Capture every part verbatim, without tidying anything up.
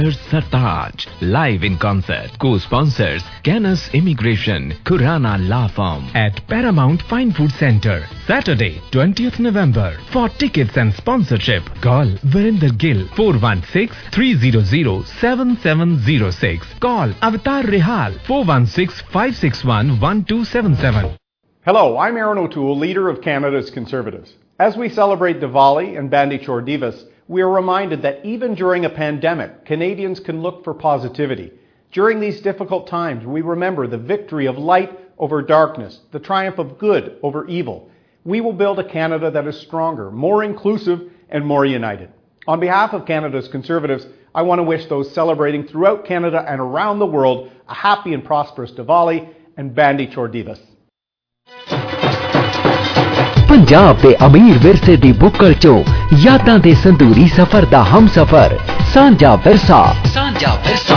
Sartaj, live in concert. Co-sponsors Canis Immigration, Khurana Law Firm at Paramount Fine Food Center. Saturday, twentieth November. For tickets and sponsorship, call Virender Gill four one six, three zero zero, seven seven zero six. Call Avatar Rehal four one six, five six one, one two seven seven. Hello, I'm Aaron O'Toole, leader of Canada's Conservatives. As we celebrate Diwali and Bandi Chhor Divas, we are reminded that even during a pandemic, Canadians can look for positivity. During these difficult times, we remember the victory of light over darkness, the triumph of good over evil. We will build a Canada that is stronger, more inclusive, and more united. On behalf of Canada's Conservatives, I want to wish those celebrating throughout Canada and around the world a happy and prosperous Diwali and Bandi Chhor Divas. Punjab ਦੇ ਅਮੀਰ ਵਿਰਸੇ ਦੀ ਬੁੱਕਲ ਚੋਂ ਯਾਦਾਂ ਦੇ ਸੰਦੂਰੀ ਸਫ਼ਰ ਦਾ ਹਮਸਫ਼ਰ ਸਾਂਝਾ ਵਿਰਸਾ ਸਾਂਝਾ ਵਿਰਸਾ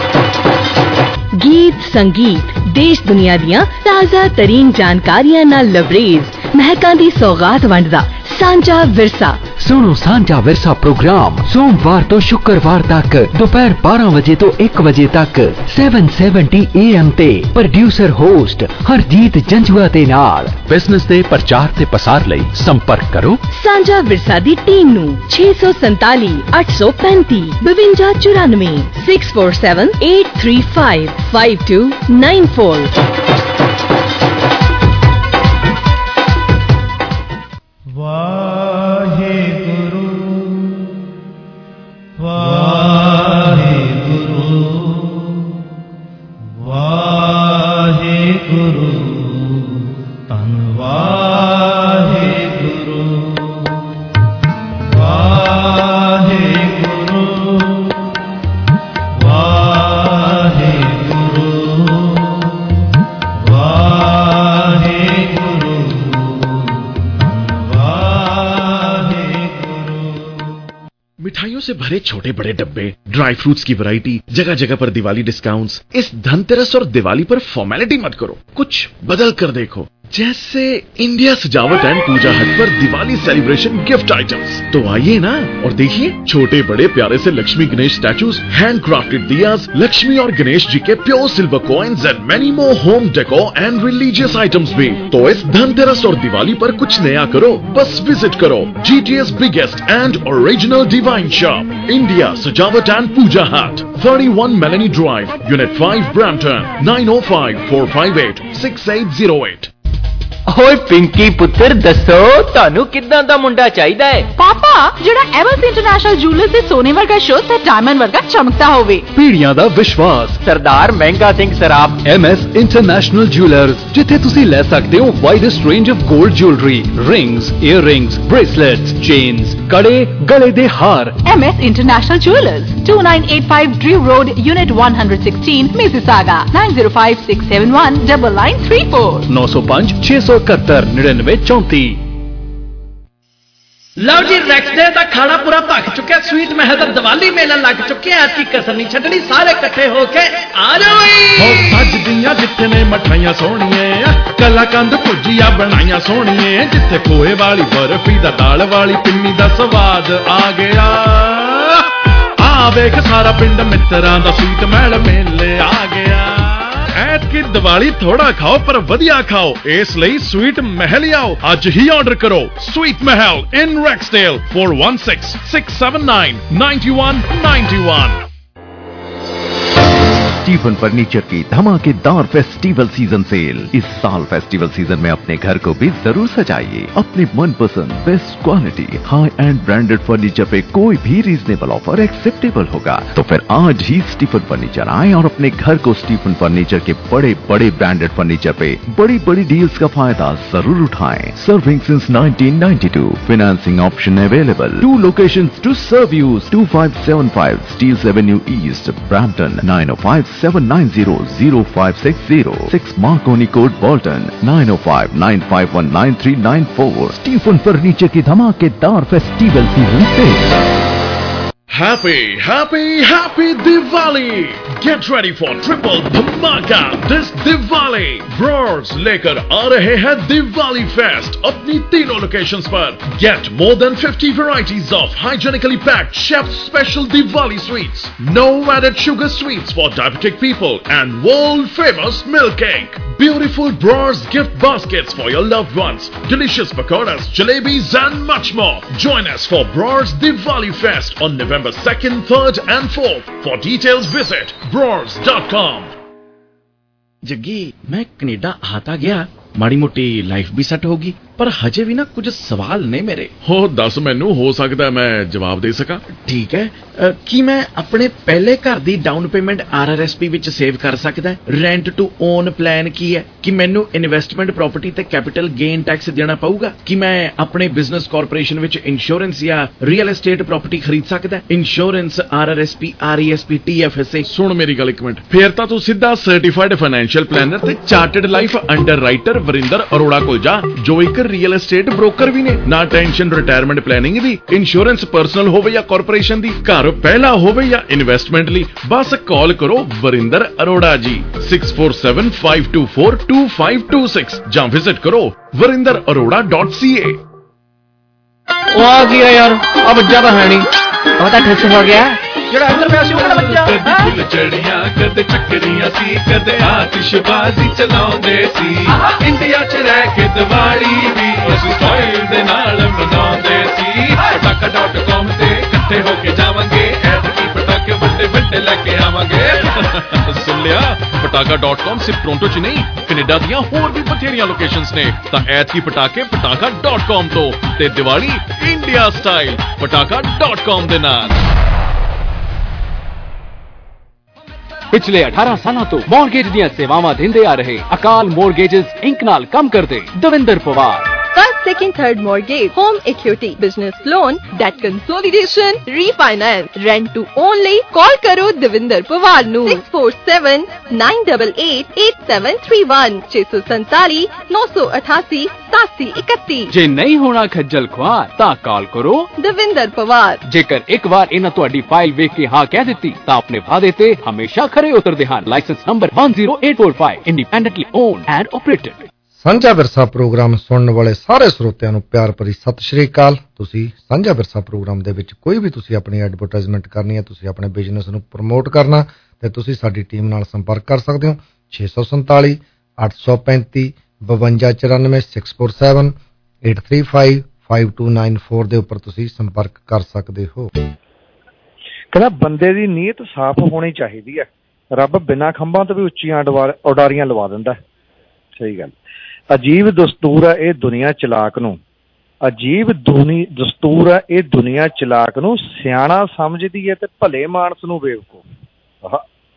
ਗੀਤ ਸੰਗੀਤ ਦੇਸ਼ ਦੁਨੀਆ ਦੀਆਂ ਤਾਜ਼ਾ ਤਰੀਨ ਜਾਣਕਾਰੀਆਂ ਨਾਲ ਲਬਰੇਜ਼ ਮਹਿਕਾਂ ਦੀ ਸੌਗਾਤ ਵੰਡਦਾ ਸਾਂਝਾ ਵਿਰਸਾ ਸੁਣੋ ਸਾਂਝਾ ਵਿਰਸਾ ਪ੍ਰੋਗਰਾਮ ਸੋਮਵਾਰ ਤੋਂ ਸ਼ੁੱਕਰਵਾਰ ਤੱਕ ਦੁਪਹਿਰ ਬਾਰਾਂ ਵਜੇ ਤੋਂ ਇੱਕ ਵਜੇ ਤੱਕ seven seventy A M ਤੇ ਪ੍ਰੋਡਿਊਸਰ ਹੋਸਟ ਹਰਜੀਤ ਜੰਜੂਆ ਦੇ ਨਾਲ ਬਿਜ਼ਨਸ ਦੇ ਪ੍ਰਚਾਰ ਤੇ ਪਸਾਰ ਲਈ ਸੰਪਰਕ ਕਰੋ ਸਾਂਝਾ ਵਿਰਸਾ ਦੀ ਟੀਮ ਨੂੰ ਛੇ ਸੌ ਸੰਤਾਲੀ ਅੱਠ ਸੌ ਪੈਂਤੀ ਬਵੰਜਾ ਚੁਰਾਨਵੇਂ six four seven, eight three five, five two nine four. मिठाइयों से भरे छोटे बड़े डब्बे, ड्राई फ्रूट्स की वैरायटी, जगह जगह पर दिवाली डिस्काउंट्स। इस धनतेरस और दिवाली पर फॉर्मेलिटी मत करो, कुछ बदल कर देखो। जैसे इंडिया सजावट एंड पूजा हट पर दिवाली सेलिब्रेशन गिफ्ट आइटम्स। तो आइए ना और देखिए छोटे बड़े प्यारे से Lakshmi Ganesh statues, handcrafted diyas, Lakshmi और गणेश जी के pure silver coins and many more home decor and religious items भी। तो इस धनतेरस और दिवाली पर कुछ नया करो, बस विजिट करो GTS biggest and original divine shop, India सजावट and Puja hut, thirty-one Melanie Drive, Unit five, Brampton, nine oh five, four five eight, six eight zero eight। ਓਏ ਪਿੰਕੀ ਪੁੱਤਰ ਦੱਸੋ ਤੁਹਾਨੂੰ ਕਿੱਦਾਂ ਦਾ ਮੁੰਡਾ ਚਾਹੀਦਾ ਹੈ? ਪਾਪਾ ਜਿਹੜਾ ਐਮਐਸ ਇੰਟਰਨੈਸ਼ਨਲ ਜੁਐਲਰਸ ਦੇ ਸੋਨੇ ਵਰਗਾ ਸ਼ੁੱਧ ਤੇ ਡਾਇਮੰਡ ਵਰਗਾ ਚਮਕਦਾ ਹੋਵੇ। ਪੀੜੀਆਂ ਦਾ ਵਿਸ਼ਵਾਸ Sardar Mehnga Singh Saraf MS international jewellers, ਜਿੱਥੇ ਤੁਸੀਂ ਲੈ ਸਕਦੇ ਹੋ ਵਾਈਡੈਸਟ ਰੇਂਜ ਆਫ 골ਡ jewellery, rings, earrings, bracelets, chains, ਕੜੇ, ਗਲੇ ਦੇ ਹਾਰ। MS international jewellers, twenty-nine eighty-five Drew Road, Unit one sixteen, Mississauga, nine zero five, six seven one, nine nine three four। nine oh five, six इकहत्तर निन्यानवे चौंतीस। ਲਓ ਜੀ ਰੈਕਸ ਡੇ ਦਾ ਖਾਣਾ ਪੂਰਾ ਭੱਖ ਚੁੱਕਿਆ, ਸਵੀਟ ਮਹਿਲ ਦਾ ਦੀਵਾਲੀ ਮੇਲਾ ਲੱਗ ਚੁੱਕਿਆ, ਐਤਕੀ ਕਸਰ ਨਹੀਂ ਛੱਡਣੀ, ਸਾਰੇ ਇਕੱਠੇ ਹੋ ਕੇ ਆ ਜਾਓ ਈ। ਹੋ ਸੱਜਦੀਆਂ ਜਿੱਥੇ ਨੇ ਮਠਾਈਆਂ ਸੋਹਣੀਆਂ, ਕਲਾਕੰਦ ਭੁਜੀਆ ਬਣਾਈਆਂ ਸੋਹਣੀਆਂ, ਜਿੱਥੇ ਖੋਏ ਵਾਲੀ ਬਰਫੀ ਦਾ ਦਾਲ ਵਾਲੀ ਪਿੰਨੀ ਦਾ ਸਵਾਦ ਆ ਗਿਆ। ਆ ਵੇਖ ਸਾਰਾ ਪਿੰਡ ਮਿੱਤਰਾਂ ਦਾ ਸਵੀਟ ਮਹਿਲ ਮੇਲੇ ਆ ਗਿਆ। ਐਤਕੀ ਦੀਵਾਲੀ ਥੋੜਾ ਖਾਓ ਪਰ ਵਧੀਆ ਖਾਓ, ਇਸ ਲਈ ਸਵੀਟ ਮਹਿਲ ਆਓ, ਅੱਜ ਹੀ ਆਰਡਰ ਕਰੋ। Sweet Mahal in Rexdale four one six, six seven nine, nine one nine one। Stephen furniture की धमाकेदार फेस्टिवल सीजन सेल। इस साल फेस्टिवल सीजन में अपने घर को भी जरूर सजाइए अपने मनपसंद best quality high end branded furniture पे कोई भी रीजनेबल ऑफर एक्सेप्टेबल होगा। तो फिर आज ही स्टीफन फर्नीचर आए और अपने घर को स्टीफन फर्नीचर के बड़े बड़े ब्रांडेड फर्नीचर पे बड़ी बड़ी डील्स का फायदा जरूर उठाएं। Serving since nineteen ninety-two, financing option available. Two locations to serve you: two five seven five Steeles Avenue East, Brampton, nine oh five, seven nine zero, zero five six zero, six Marconi Court, Bolton, nine oh five, nine five one, nine three nine four। Stephen furniture की धमाकेदार festival season sale. Happy, happy, happy Diwali! Get ready for triple धमाका this Diwali. Bros लेकर आ रहे हैं Diwali Fest अपनी तीनों locations पर. Get more than fifty varieties of hygienically packed chef's special Diwali sweets. No added sugar sweets for diabetic people and world famous milk cake. Beautiful Bros gift baskets for your loved ones. Delicious pakoras, jalebis and much more. Join us for Bros Diwali Fest on November second, third and fourth. For details visit bros dot com. Jaggi मैं Canada आता गया माड़ी मोटी life भी set होगी पर हजे भी ना कुछ सवाल ने मेरे हो दस मैनू हो सकता है मैं जवाब दे सका ठीक है अ, की मैं अपने पहले घर दी डाउन पेमेंट आरआरएसपी विच सेव कर सकदा है रेंट टू ओन प्लान की है कि मैनू इन्वेस्टमेंट प्रॉपर्टी ते कैपिटल गेन टैक्स देना पऊगा कि मैं अपने बिजनेस कॉर्पोरेशन विच इंश्योरेंस या रियल एस्टेट प्रॉपर्टी खरीद सकदा है इंश्योरेंस आरआरएसपी आरईएसपी टीएफएसए सुन मेरी गल एक मिनट फिर तां तू सीधा सर्टिफाइड फाइनेंशियल प्लानर ते chartered life underwriter Varinder Arora कोल जा जो एक रियल एस्टेट ब्रोकर भी ने ना टेंशन रिटायरमेंट प्लानिंग दी इंश्योरेंस पर्सनल होवे या कॉर्पोरेशन दी घर पहला होवे या इन्वेस्टमेंट ली बस कॉल करो Varinder Arora ji six four seven five two four two five two six ਜਾਂ विजिट करो Varinder Arora dot C A. ਉਹ ਆ ਗਿਆ ਯਾਰ ਆ ਬੱਜਾ ਤਾਂ ਹੈ ਨਹੀਂ ਉਹ ਤਾਂ ਠੱਸ ਹੋ ਗਿਆ ਜਿਹੜਾ ਅੰਦਰ ਪਿਆ ਸੀ ਉਹ ਕਿਹੜਾ ਬੱਜਾ ਕਦੇ ਫੁੱਲ ਚੜੀਆਂ ਕਦੇ ਚੱਕਰੀਆਂ ਸੀ ਕਦੇ ਆਤਿਸ਼ਬਾਜ਼ੀ ਚਲਾਉਂਦੇ ਸੀ ਇੰਡੀਆ 'ਚ ਰਹਿ ਕੇ ਦੀਵਾਲੀ ਵੀ ਅਸੀਂ ਸਟਾਈਲ ਦੇ ਨਾਲ ਮਨਾਉਂਦੇ ਸੀ ਪਟਾਕਾ ਡਾਟ ਕਾਮ ਤੇ ਇਕੱਠੇ ਹੋ ਕੇ ਜਾਵਾਂਗੇ ਐਤਕੀ ਪਟਾਕੇ ਵੱਡੇ ਵੱਡੇ ਲੈ ਕੇ ਆਵਾਂਗੇ सुन लिया पटाखा डॉट कॉम सिर्फ टोरंटो च नहीं कनेडा दियां होर भी बथेरियां लोकेशंस ने तां ऐतकी पटाके पटाखा डॉट कॉम तो ते Diwali India style Patakha dot com दे नाल। पिछले अठारह सालों तो मॉर्गेज ਦੀਆਂ ਸੇਵਾਵਾਂ ਦਿੰਦੇ ਆ ਰਹੇ ਅਕਾਲ ਮੋਰਗੇजेस ਇੰਕ ਨਾਲ ਕੰਮ ਕਰਦੇ Davinder Pawar First, second, third mortgage, home equity, business loan, debt consolidation, refinance, rent to own ਲਈ call ਕਰੋ ਦਵਿੰਦਰ ਪਵਾਰ ਨੂੰ six four seven nine eight eight eight seven three one ਛੇ ਸੌ ਸੰਤਾਲੀ ਨੌ ਸੌ ਅਠਾਸੀ ਸਤਾਸੀ ਇਕੱਤੀ। ਜੇ ਨਹੀਂ ਹੋਣਾ ਖੱਜਲ ਖੁਆਰ ਤਾਂ ਕਾਲ ਕਰੋ ਦਵਿੰਦਰ ਪਵਾਰ। ਜੇਕਰ ਇੱਕ ਵਾਰ ਇਹਨਾਂ ਤੁਹਾਡੀ ਫਾਈਲ ਵੇਖ ਕੇ ਹਾਂ ਕਹਿ ਦਿੱਤੀ ਤਾਂ ਆਪਣੇ ਵਾਅਦੇ ਤੇ ਹਮੇਸ਼ਾ ਖਰੇ ਉਤਰਦੇ ਹਨ। Licence number one zero eight four five independently owned and operated. Sanjha Virsa programme ਸੁਣਨ ਵਾਲੇ ਸਾਰੇ ਸਰੋਤਿਆਂ ਨੂੰ ਪਿਆਰ ਭਰੀ ਸਤਿ ਸ਼੍ਰੀ ਅਕਾਲ। ਤੁਸੀਂ ਸਾਂਝਾ ਵਿਰਸਾ ਪ੍ਰੋਗਰਾਮ ਦੇ ਵਿੱਚ ਕੋਈ ਵੀ ਤੁਸੀਂ ਆਪਣੀ ਐਡਵਰਟਾਈਜ਼ਮੈਂਟ ਕਰਨੀ ਹੈ, ਤੁਸੀਂ ਆਪਣੇ ਬਿਜ਼ਨਸ ਨੂੰ ਪ੍ਰਮੋਟ ਕਰਨਾ ਤੇ ਤੁਸੀਂ ਸਾਡੀ ਟੀਮ ਨਾਲ ਸੰਪਰਕ ਕਰ ਸਕਦੇ ਹੋ ਛੇ ਸੌ ਸੰਤਾਲੀ ਅੱਠ ਸੌ ਪੈਂਤੀ ਬਵੰਜਾ ਚੁਰਾਨਵੇਂ six four seven eight three five five two nine four ਦੇ ਉੱਪਰ ਤੁਸੀਂ ਸੰਪਰਕ ਕਰ ਸਕਦੇ ਹੋ। ਕਹਿੰਦਾ ਬੰਦੇ ਦੀ ਨੀਅਤ ਸਾਫ਼ ਹੋਣੀ ਚਾਹੀਦੀ ਹੈ। ਰੱਬ ਬਿਨਾਂ ਖੰਭਾਂ ਤੋਂ ਵੀ ਉੱਚੀਆਂ ਉਡਾਰੀਆਂ ਲਵਾ ਦਿੰਦਾ। ਸਹੀ ਗੱਲ। ਅਜੀਬ ਦਸਤੂਰ ਹੈ ਇਹ ਦੁਨੀਆ ਚਲਾਕ ਨੂੰ ਅਜੀਬ ਦੁਨੀ ਦਸਤੂਰ ਹੈ ਇਹ ਦੁਨੀਆ ਚਲਾਕ ਨੂੰ ਸਿਆਣਾ ਸਮਝਦੀ ਹੈ ਤੇ ਭਲੇ ਮਾਨਸ ਨੂੰ ਬੇਵਕੂਫ।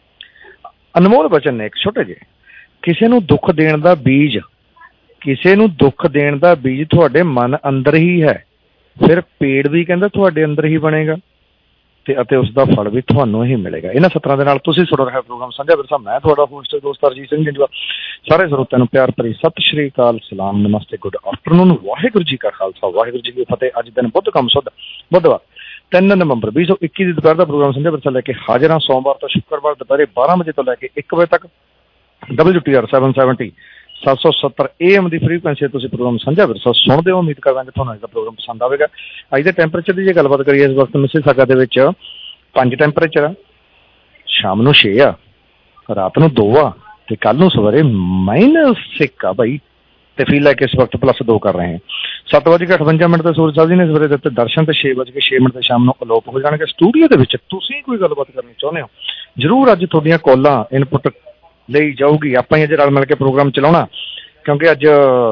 ਅਨਮੋਲ ਬਚਨ ਨੇ ਇੱਕ ਛੋਟੇ ਜਿਹੇ ਕਿਸੇ ਨੂੰ ਦੁੱਖ ਦੇਣ ਦਾ ਬੀਜ ਕਿਸੇ ਨੂੰ ਦੁੱਖ ਦੇਣ ਦਾ ਬੀਜ ਤੁਹਾਡੇ ਮਨ ਅੰਦਰ ਹੀ ਹੈ ਫਿਰ ਪੇੜ ਵੀ ਕਹਿੰਦਾ ਤੁਹਾਡੇ ਅੰਦਰ ਹੀ ਬਣੇਗਾ ਤੇ ਅਤੇ ਉਸ ਦਾ ਫਲ ਵੀ ਤੁਹਾਨੂੰ ਹੀ ਮਿਲੇਗਾ। ਇਹਨਾਂ ਸਤਰਾਂ ਦੇ ਨਾਲ ਤੁਸੀਂ ਸੁਣ ਰਹੇ ਪ੍ਰੋਗਰਾਮ ਸਾਂਝਾ ਵਿਰਸਾ। ਮੈਂ ਤੁਹਾਡਾ ਹੋਸਟ ਦੋਸਤ ਹਰਜੀਤ ਸਿੰਘ ਜੰਜਵਾ। ਸਾਰੇ ਸਰੋਤਿਆਂ ਨੂੰ ਪਿਆਰ ਭਰੀ ਸਤਿ ਸ਼੍ਰੀ ਅਕਾਲ, ਸਲਾਮ, ਨਮਸਤੇ, ਗੁੱਡ ਆਫਟਰਨੂਨ। ਵਾਹਿਗੁਰੂ ਜੀ ਕਾ ਖਾਲਸਾ ਵਾਹਿਗੁਰੂ ਜੀ ਕੀ ਫਤਿਹ। ਅੱਜ ਦਿਨ ਬੁੱਧ ਕੰਮ ਸੁੱਧ ਬੁੱਧਵਾਰ ਤਿੰਨ ਨਵੰਬਰ ਵੀਹ ਸੌ ਇੱਕੀ ਦੀ ਦੁਪਹਿਰ ਦਾ ਪ੍ਰੋਗਰਾਮ ਸਾਂਝਾ ਵਿਰਸਾ ਲੈ ਕੇ ਹਾਜ਼ਰ ਹਾਂ। ਸੋਮਵਾਰ ਤੋਂ ਸ਼ੁੱਕਰਵਾਰ ਦੁਪਹਿਰੇ ਬਾਰਾਂ ਵਜੇ ਤੋਂ ਲੈ ਕੇ ਇੱਕ ਵਜੇ ਤੱਕ W T R seven seventy ਸੱਤ ਸੌ ਸੱਤਰ ਏ ਐਮ ਦੀ ਫ੍ਰੀਕੁਐਂਸੀ ਤੁਸੀਂ ਪ੍ਰੋਗਰਾਮ ਸਾਂਝਾ ਵਿਰਸਾ ਸੁਣਦੇ ਹੋ। ਉਮੀਦ ਕਰਦਾ ਕਿ ਤੁਹਾਨੂੰ ਅੱਜ ਦਾ ਪ੍ਰੋਗਰਾਮ ਪਸੰਦ ਆਵੇਗਾ। ਅੱਜ ਦੇ ਟੈਂਪਰੇਚਰ ਦੀ ਜੇ ਗੱਲਬਾਤ ਕਰੀਏ ਇਸ ਵਕਤ ਮਿਸੀਸਾਗਾ ਦੇ ਵਿੱਚ ਪੰਜ ਟੈਂਪਰੇਚਰ ਆ, ਸ਼ਾਮ ਨੂੰ ਛੇ ਆ, ਰਾਤ ਨੂੰ ਦੋ ਆ ਤੇ ਕੱਲ ਨੂੰ ਸਵੇਰੇ ਮਾਈਨਸ ਇੱਕ ਆ ਭਾਈ ਤੇ ਫੀਲ ਲਾਈਕ ਇਸ ਵਕਤ ਪਲੱਸ ਦੋ ਕਰ ਰਹੇ ਹਾਂ। ਸੱਤ ਵਜੇ ਕੇ ਅਠਵੰਜਾ ਮਿੰਟ ਤੇ ਸੂਰਜ ਸਾਹਿਬ ਜੀ ਨੇ ਸਵੇਰੇ ਦਿੱਤੇ ਦਰਸ਼ਨ ਤੇ ਛੇ ਵਜੇ ਕੇ ਛੇ ਮਿੰਟ ਤੇ ਸ਼ਾਮ ਨੂੰ ਅਲੋਪ ਹੋ ਜਾਣਗੇ। ਸਟੂਡੀਓ ਦੇ ਵਿੱਚ ਤੁਸੀਂ ਕੋਈ ਗੱਲਬਾਤ ਕਰਨੀ ਚਾਹੁੰਦੇ ਹੋ ਜ਼ਰੂਰ ਅੱਜ ਤੁਹਾਡੀਆਂ ਕਾਲਾਂ ਇਨਪੁੱਟ ਲਈ ਜਾਊਗੀ। ਆਪਾਂ ਹੀ ਅੱਜ ਰਲ ਮਿਲ ਕੇ ਪ੍ਰੋਗਰਾਮ ਚਲਾਉਣਾ ਕਿਉਂਕਿ ਅੱਜ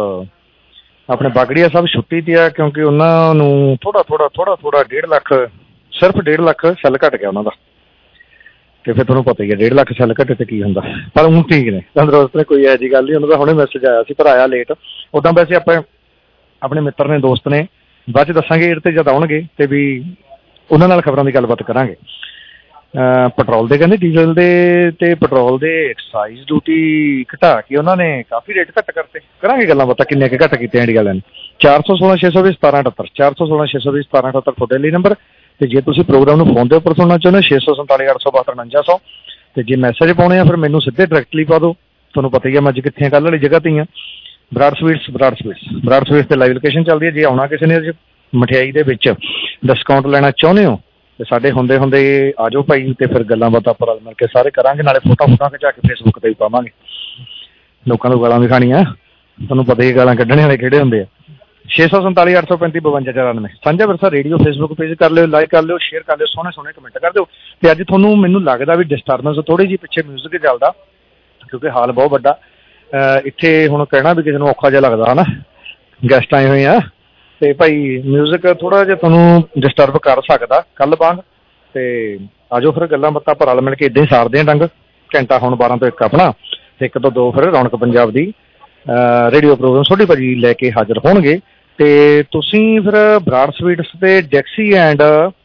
ਆਪਣੇ ਬਾਗੜੀਆ ਸਾਹਿਬ ਛੁੱਟੀ ਤੇ ਆ ਕਿਉਂਕਿ ਉਹਨਾਂ ਨੂੰ ਥੋੜਾ ਥੋੜਾ ਥੋੜਾ ਥੋੜਾ ਡੇਢ ਲੱਖ ਸਿਰਫ ਡੇਢ ਲੱਖ ਸੈੱਲ ਘੱਟ ਗਿਆ ਉਹਨਾਂ ਦਾ ਤੇ ਫਿਰ ਤੁਹਾਨੂੰ ਪਤਾ ਹੀ ਹੈ ਡੇਢ ਲੱਖ ਸੈੱਲ ਘੱਟੇ ਤੇ ਕੀ ਹੁੰਦਾ। ਪਰ ਹੁਣ ਠੀਕ ਨੇ ਤੰਦਰੁਸਤ ਨੇ, ਕੋਈ ਇਹੋ ਜਿਹੀ ਗੱਲ ਨਹੀਂ। ਉਹਨਾਂ ਦਾ ਹੁਣੇ ਮੈਸੇਜ ਆਇਆ ਸੀ ਪਰ ਆਇਆ ਲੇਟ। ਉੱਦਾਂ ਵੈਸੇ ਆਪਾਂ ਆਪਣੇ ਮਿੱਤਰ ਨੇ ਦੋਸਤ ਨੇ ਬਾਅਦ 'ਚ ਦੱਸਾਂਗੇ ਇਹਦੇ 'ਤੇ ਜਦ ਆਉਣਗੇ ਤੇ ਵੀ ਉਹਨਾਂ ਨਾਲ ਖਬਰਾਂ ਦੀ ਗੱਲਬਾਤ ਕਰਾਂਗੇ। ਪੈਟਰੋਲ ਦੇ ਕਹਿੰਦੇ ਡੀਜ਼ਲ ਦੇ ਤੇ ਪੈਟਰੋਲ ਦੇ ਐਕਸਾਈਜ਼ ਡਿਊਟੀ ਘਟਾ ਕੇ ਉਹਨਾਂ ਨੇ ਕਾਫੀ ਰੇਟ ਘੱਟ ਕਰਤੇ। ਕਰਾਂਗੇ ਗੱਲਾਂ ਬਾਤਾਂ ਕਿੰਨੇ ਕੁ ਘੱਟ ਕੀਤੇ ਇੰਡੀਆ ਵਾਲਿਆਂ ਨੇ। ਚਾਰ ਸੌ ਸੋਲਾਂ ਛੇ ਸੌ ਵੀਹ ਸਤਾਰਾਂ ਅਠੱਤਰ ਚਾਰ ਸੌ ਸੋਲਾਂ ਛੇ ਸੌ ਵੀਹ ਸਤਾਰਾਂ ਅਠੱਤਰ ਤੁਹਾਡੇ ਲਈ ਨੰਬਰ ਤੇ ਜੇ ਤੁਸੀਂ ਪ੍ਰੋਗਰਾਮ ਨੂੰ ਫੋਨ ਦੇ ਉੱਪਰ ਸੁਣਨਾ ਚਾਹੁੰਦੇ ਹੋ ਛੇ ਸੌ ਸੰਤਾਲੀ ਅੱਠ ਸੌ ਬਾਹਠ ਉਣੰਜਾ ਸੌ, ਤੇ ਜੇ ਮੈਸੇਜ ਪਾਉਣੇ ਆ ਫਿਰ ਮੈਨੂੰ ਸਿੱਧੇ ਡਾਇਰੈਕਟਲੀ ਪਾ ਦਿਓ। ਤੁਹਾਨੂੰ ਪਤਾ ਹੀ ਆ ਮੈਂ ਅੱਜ ਕਿੱਥੇ ਕੱਲ੍ਹ ਵਾਲੀ ਜਗ੍ਹਾ 'ਤੇ ਹੀ ਹਾਂ, Brar sweets Brar sweets Brar sweets 'ਤੇ ਲਾਈਵ ਲੋਕੇਸ਼ਨ ਚੱਲਦੀ ਹੈ। ਜੇ ਆਉਣਾ ਕਿਸੇ ਨੇ ਅੱਜ ਮਠਿਆਈ ਦੇ ਵਿੱਚ ਡਿਸਕਾਊਂਟ ਲੈਣਾ ਚਾਹੁੰਦੇ ਹੋ ਤੇ ਸਾਡੇ ਹੁੰਦੇ ਹੁੰਦੇ ਆ ਜਾਓ ਭਾਈ, ਤੇ ਫਿਰ ਗੱਲਾਂ ਬਾਤਾਂ ਆਪਾਂ ਰਲ ਮਿਲ ਕੇ ਸਾਰੇ ਕਰਾਂਗੇ, ਨਾਲੇ ਫੋਟੋ ਫੋਟੋ ਖਿਚਾ ਕੇ ਫੇਸਬੁੱਕ 'ਤੇ ਵੀ ਪਾਵਾਂਗੇ। ਲੋਕਾਂ ਤੋਂ ਗਾਲਾਂ ਵੀ ਖਾਣੀਆਂ, ਤੁਹਾਨੂੰ ਪਤਾ ਹੀ ਗਾਲਾਂ ਕੱਢਣੇ ਵਾਲੇ ਕਿਹੜੇ ਹੁੰਦੇ ਆ। ਛੇ ਸੌ ਸੰਤਾਲੀ ਅੱਠ ਸੌ ਪੈਂਤੀ ਬਵੰਜਾ ਚੁਰਾਨਵੇਂ ਸਾਂਝਾ ਵਿਰਸਾ ਰੇਡੀਓ ਫੇਸਬੁੱਕ ਪੇਜ ਕਰ ਲਿਓ, ਲਾਈਕ ਕਰ ਲਿਓ, ਸ਼ੇਅਰ ਕਰ ਲਿਓ, ਸੋਹਣੇ ਸੋਹਣੇ ਕਮੈਂਟ ਕਰ ਦਿਓ। ਤੇ ਅੱਜ ਤੁਹਾਨੂੰ ਮੈਨੂੰ ਲੱਗਦਾ ਵੀ ਡਿਸਟਰਬੈਂਸ ਥੋੜ੍ਹੀ ਜਿਹੀ ਪਿੱਛੇ ਮਿਊਜ਼ਿਕ ਚੱਲਦਾ, ਕਿਉਂਕਿ ਹਾਲ ਬਹੁਤ ਵੱਡਾ ਇੱਥੇ ਹੁਣ ਕਹਿਣਾ ਵੀ ਕਿਸੇ ਨੂੰ ਔਖਾ ਜਿਹਾ ਲੱਗਦਾ ਹੈ ਨਾ, ਗੈਸਟ ਆਏ ਹੋਏ ਆ ਤੇ ਭਾਈ ਮਿਊਜ਼ਿਕ ਥੋੜ੍ਹਾ ਜਿਹਾ ਤੁਹਾਨੂੰ ਡਿਸਟਰਬ ਕਰ ਸਕਦਾ ਕੱਲ੍ਹ ਵਾਂਗ। ਤੇ ਆ ਜਾਓ ਫਿਰ ਗੱਲਾਂ ਬਾਤਾਂ ਆਪਾਂ ਰਲ ਮਿਲ ਕੇ ਇੱਦਾਂ ਹੀ ਸਾਰਦੇ ਹਾਂ ਡੰਗ। ਘੰਟਾ ਹੁਣ ਬਾਰਾਂ ਤੋਂ ਇੱਕ ਆਪਣਾ ਤੇ ਇੱਕ ਤੋਂ ਦੋ ਫਿਰ ਰੌਣਕ ਪੰਜਾਬ ਦੀ ਰੇਡੀਓ ਪ੍ਰੋਗਰਾਮ ਛੋਟੀ ਭਾਜੀ ਲੈ ਕੇ ਹਾਜ਼ਰ ਹੋਣਗੇ। ਤੇ ਤੁਸੀਂ ਫਿਰ ਬਰਾੜ ਸਵੀਟਸ ਤੇ Dixie and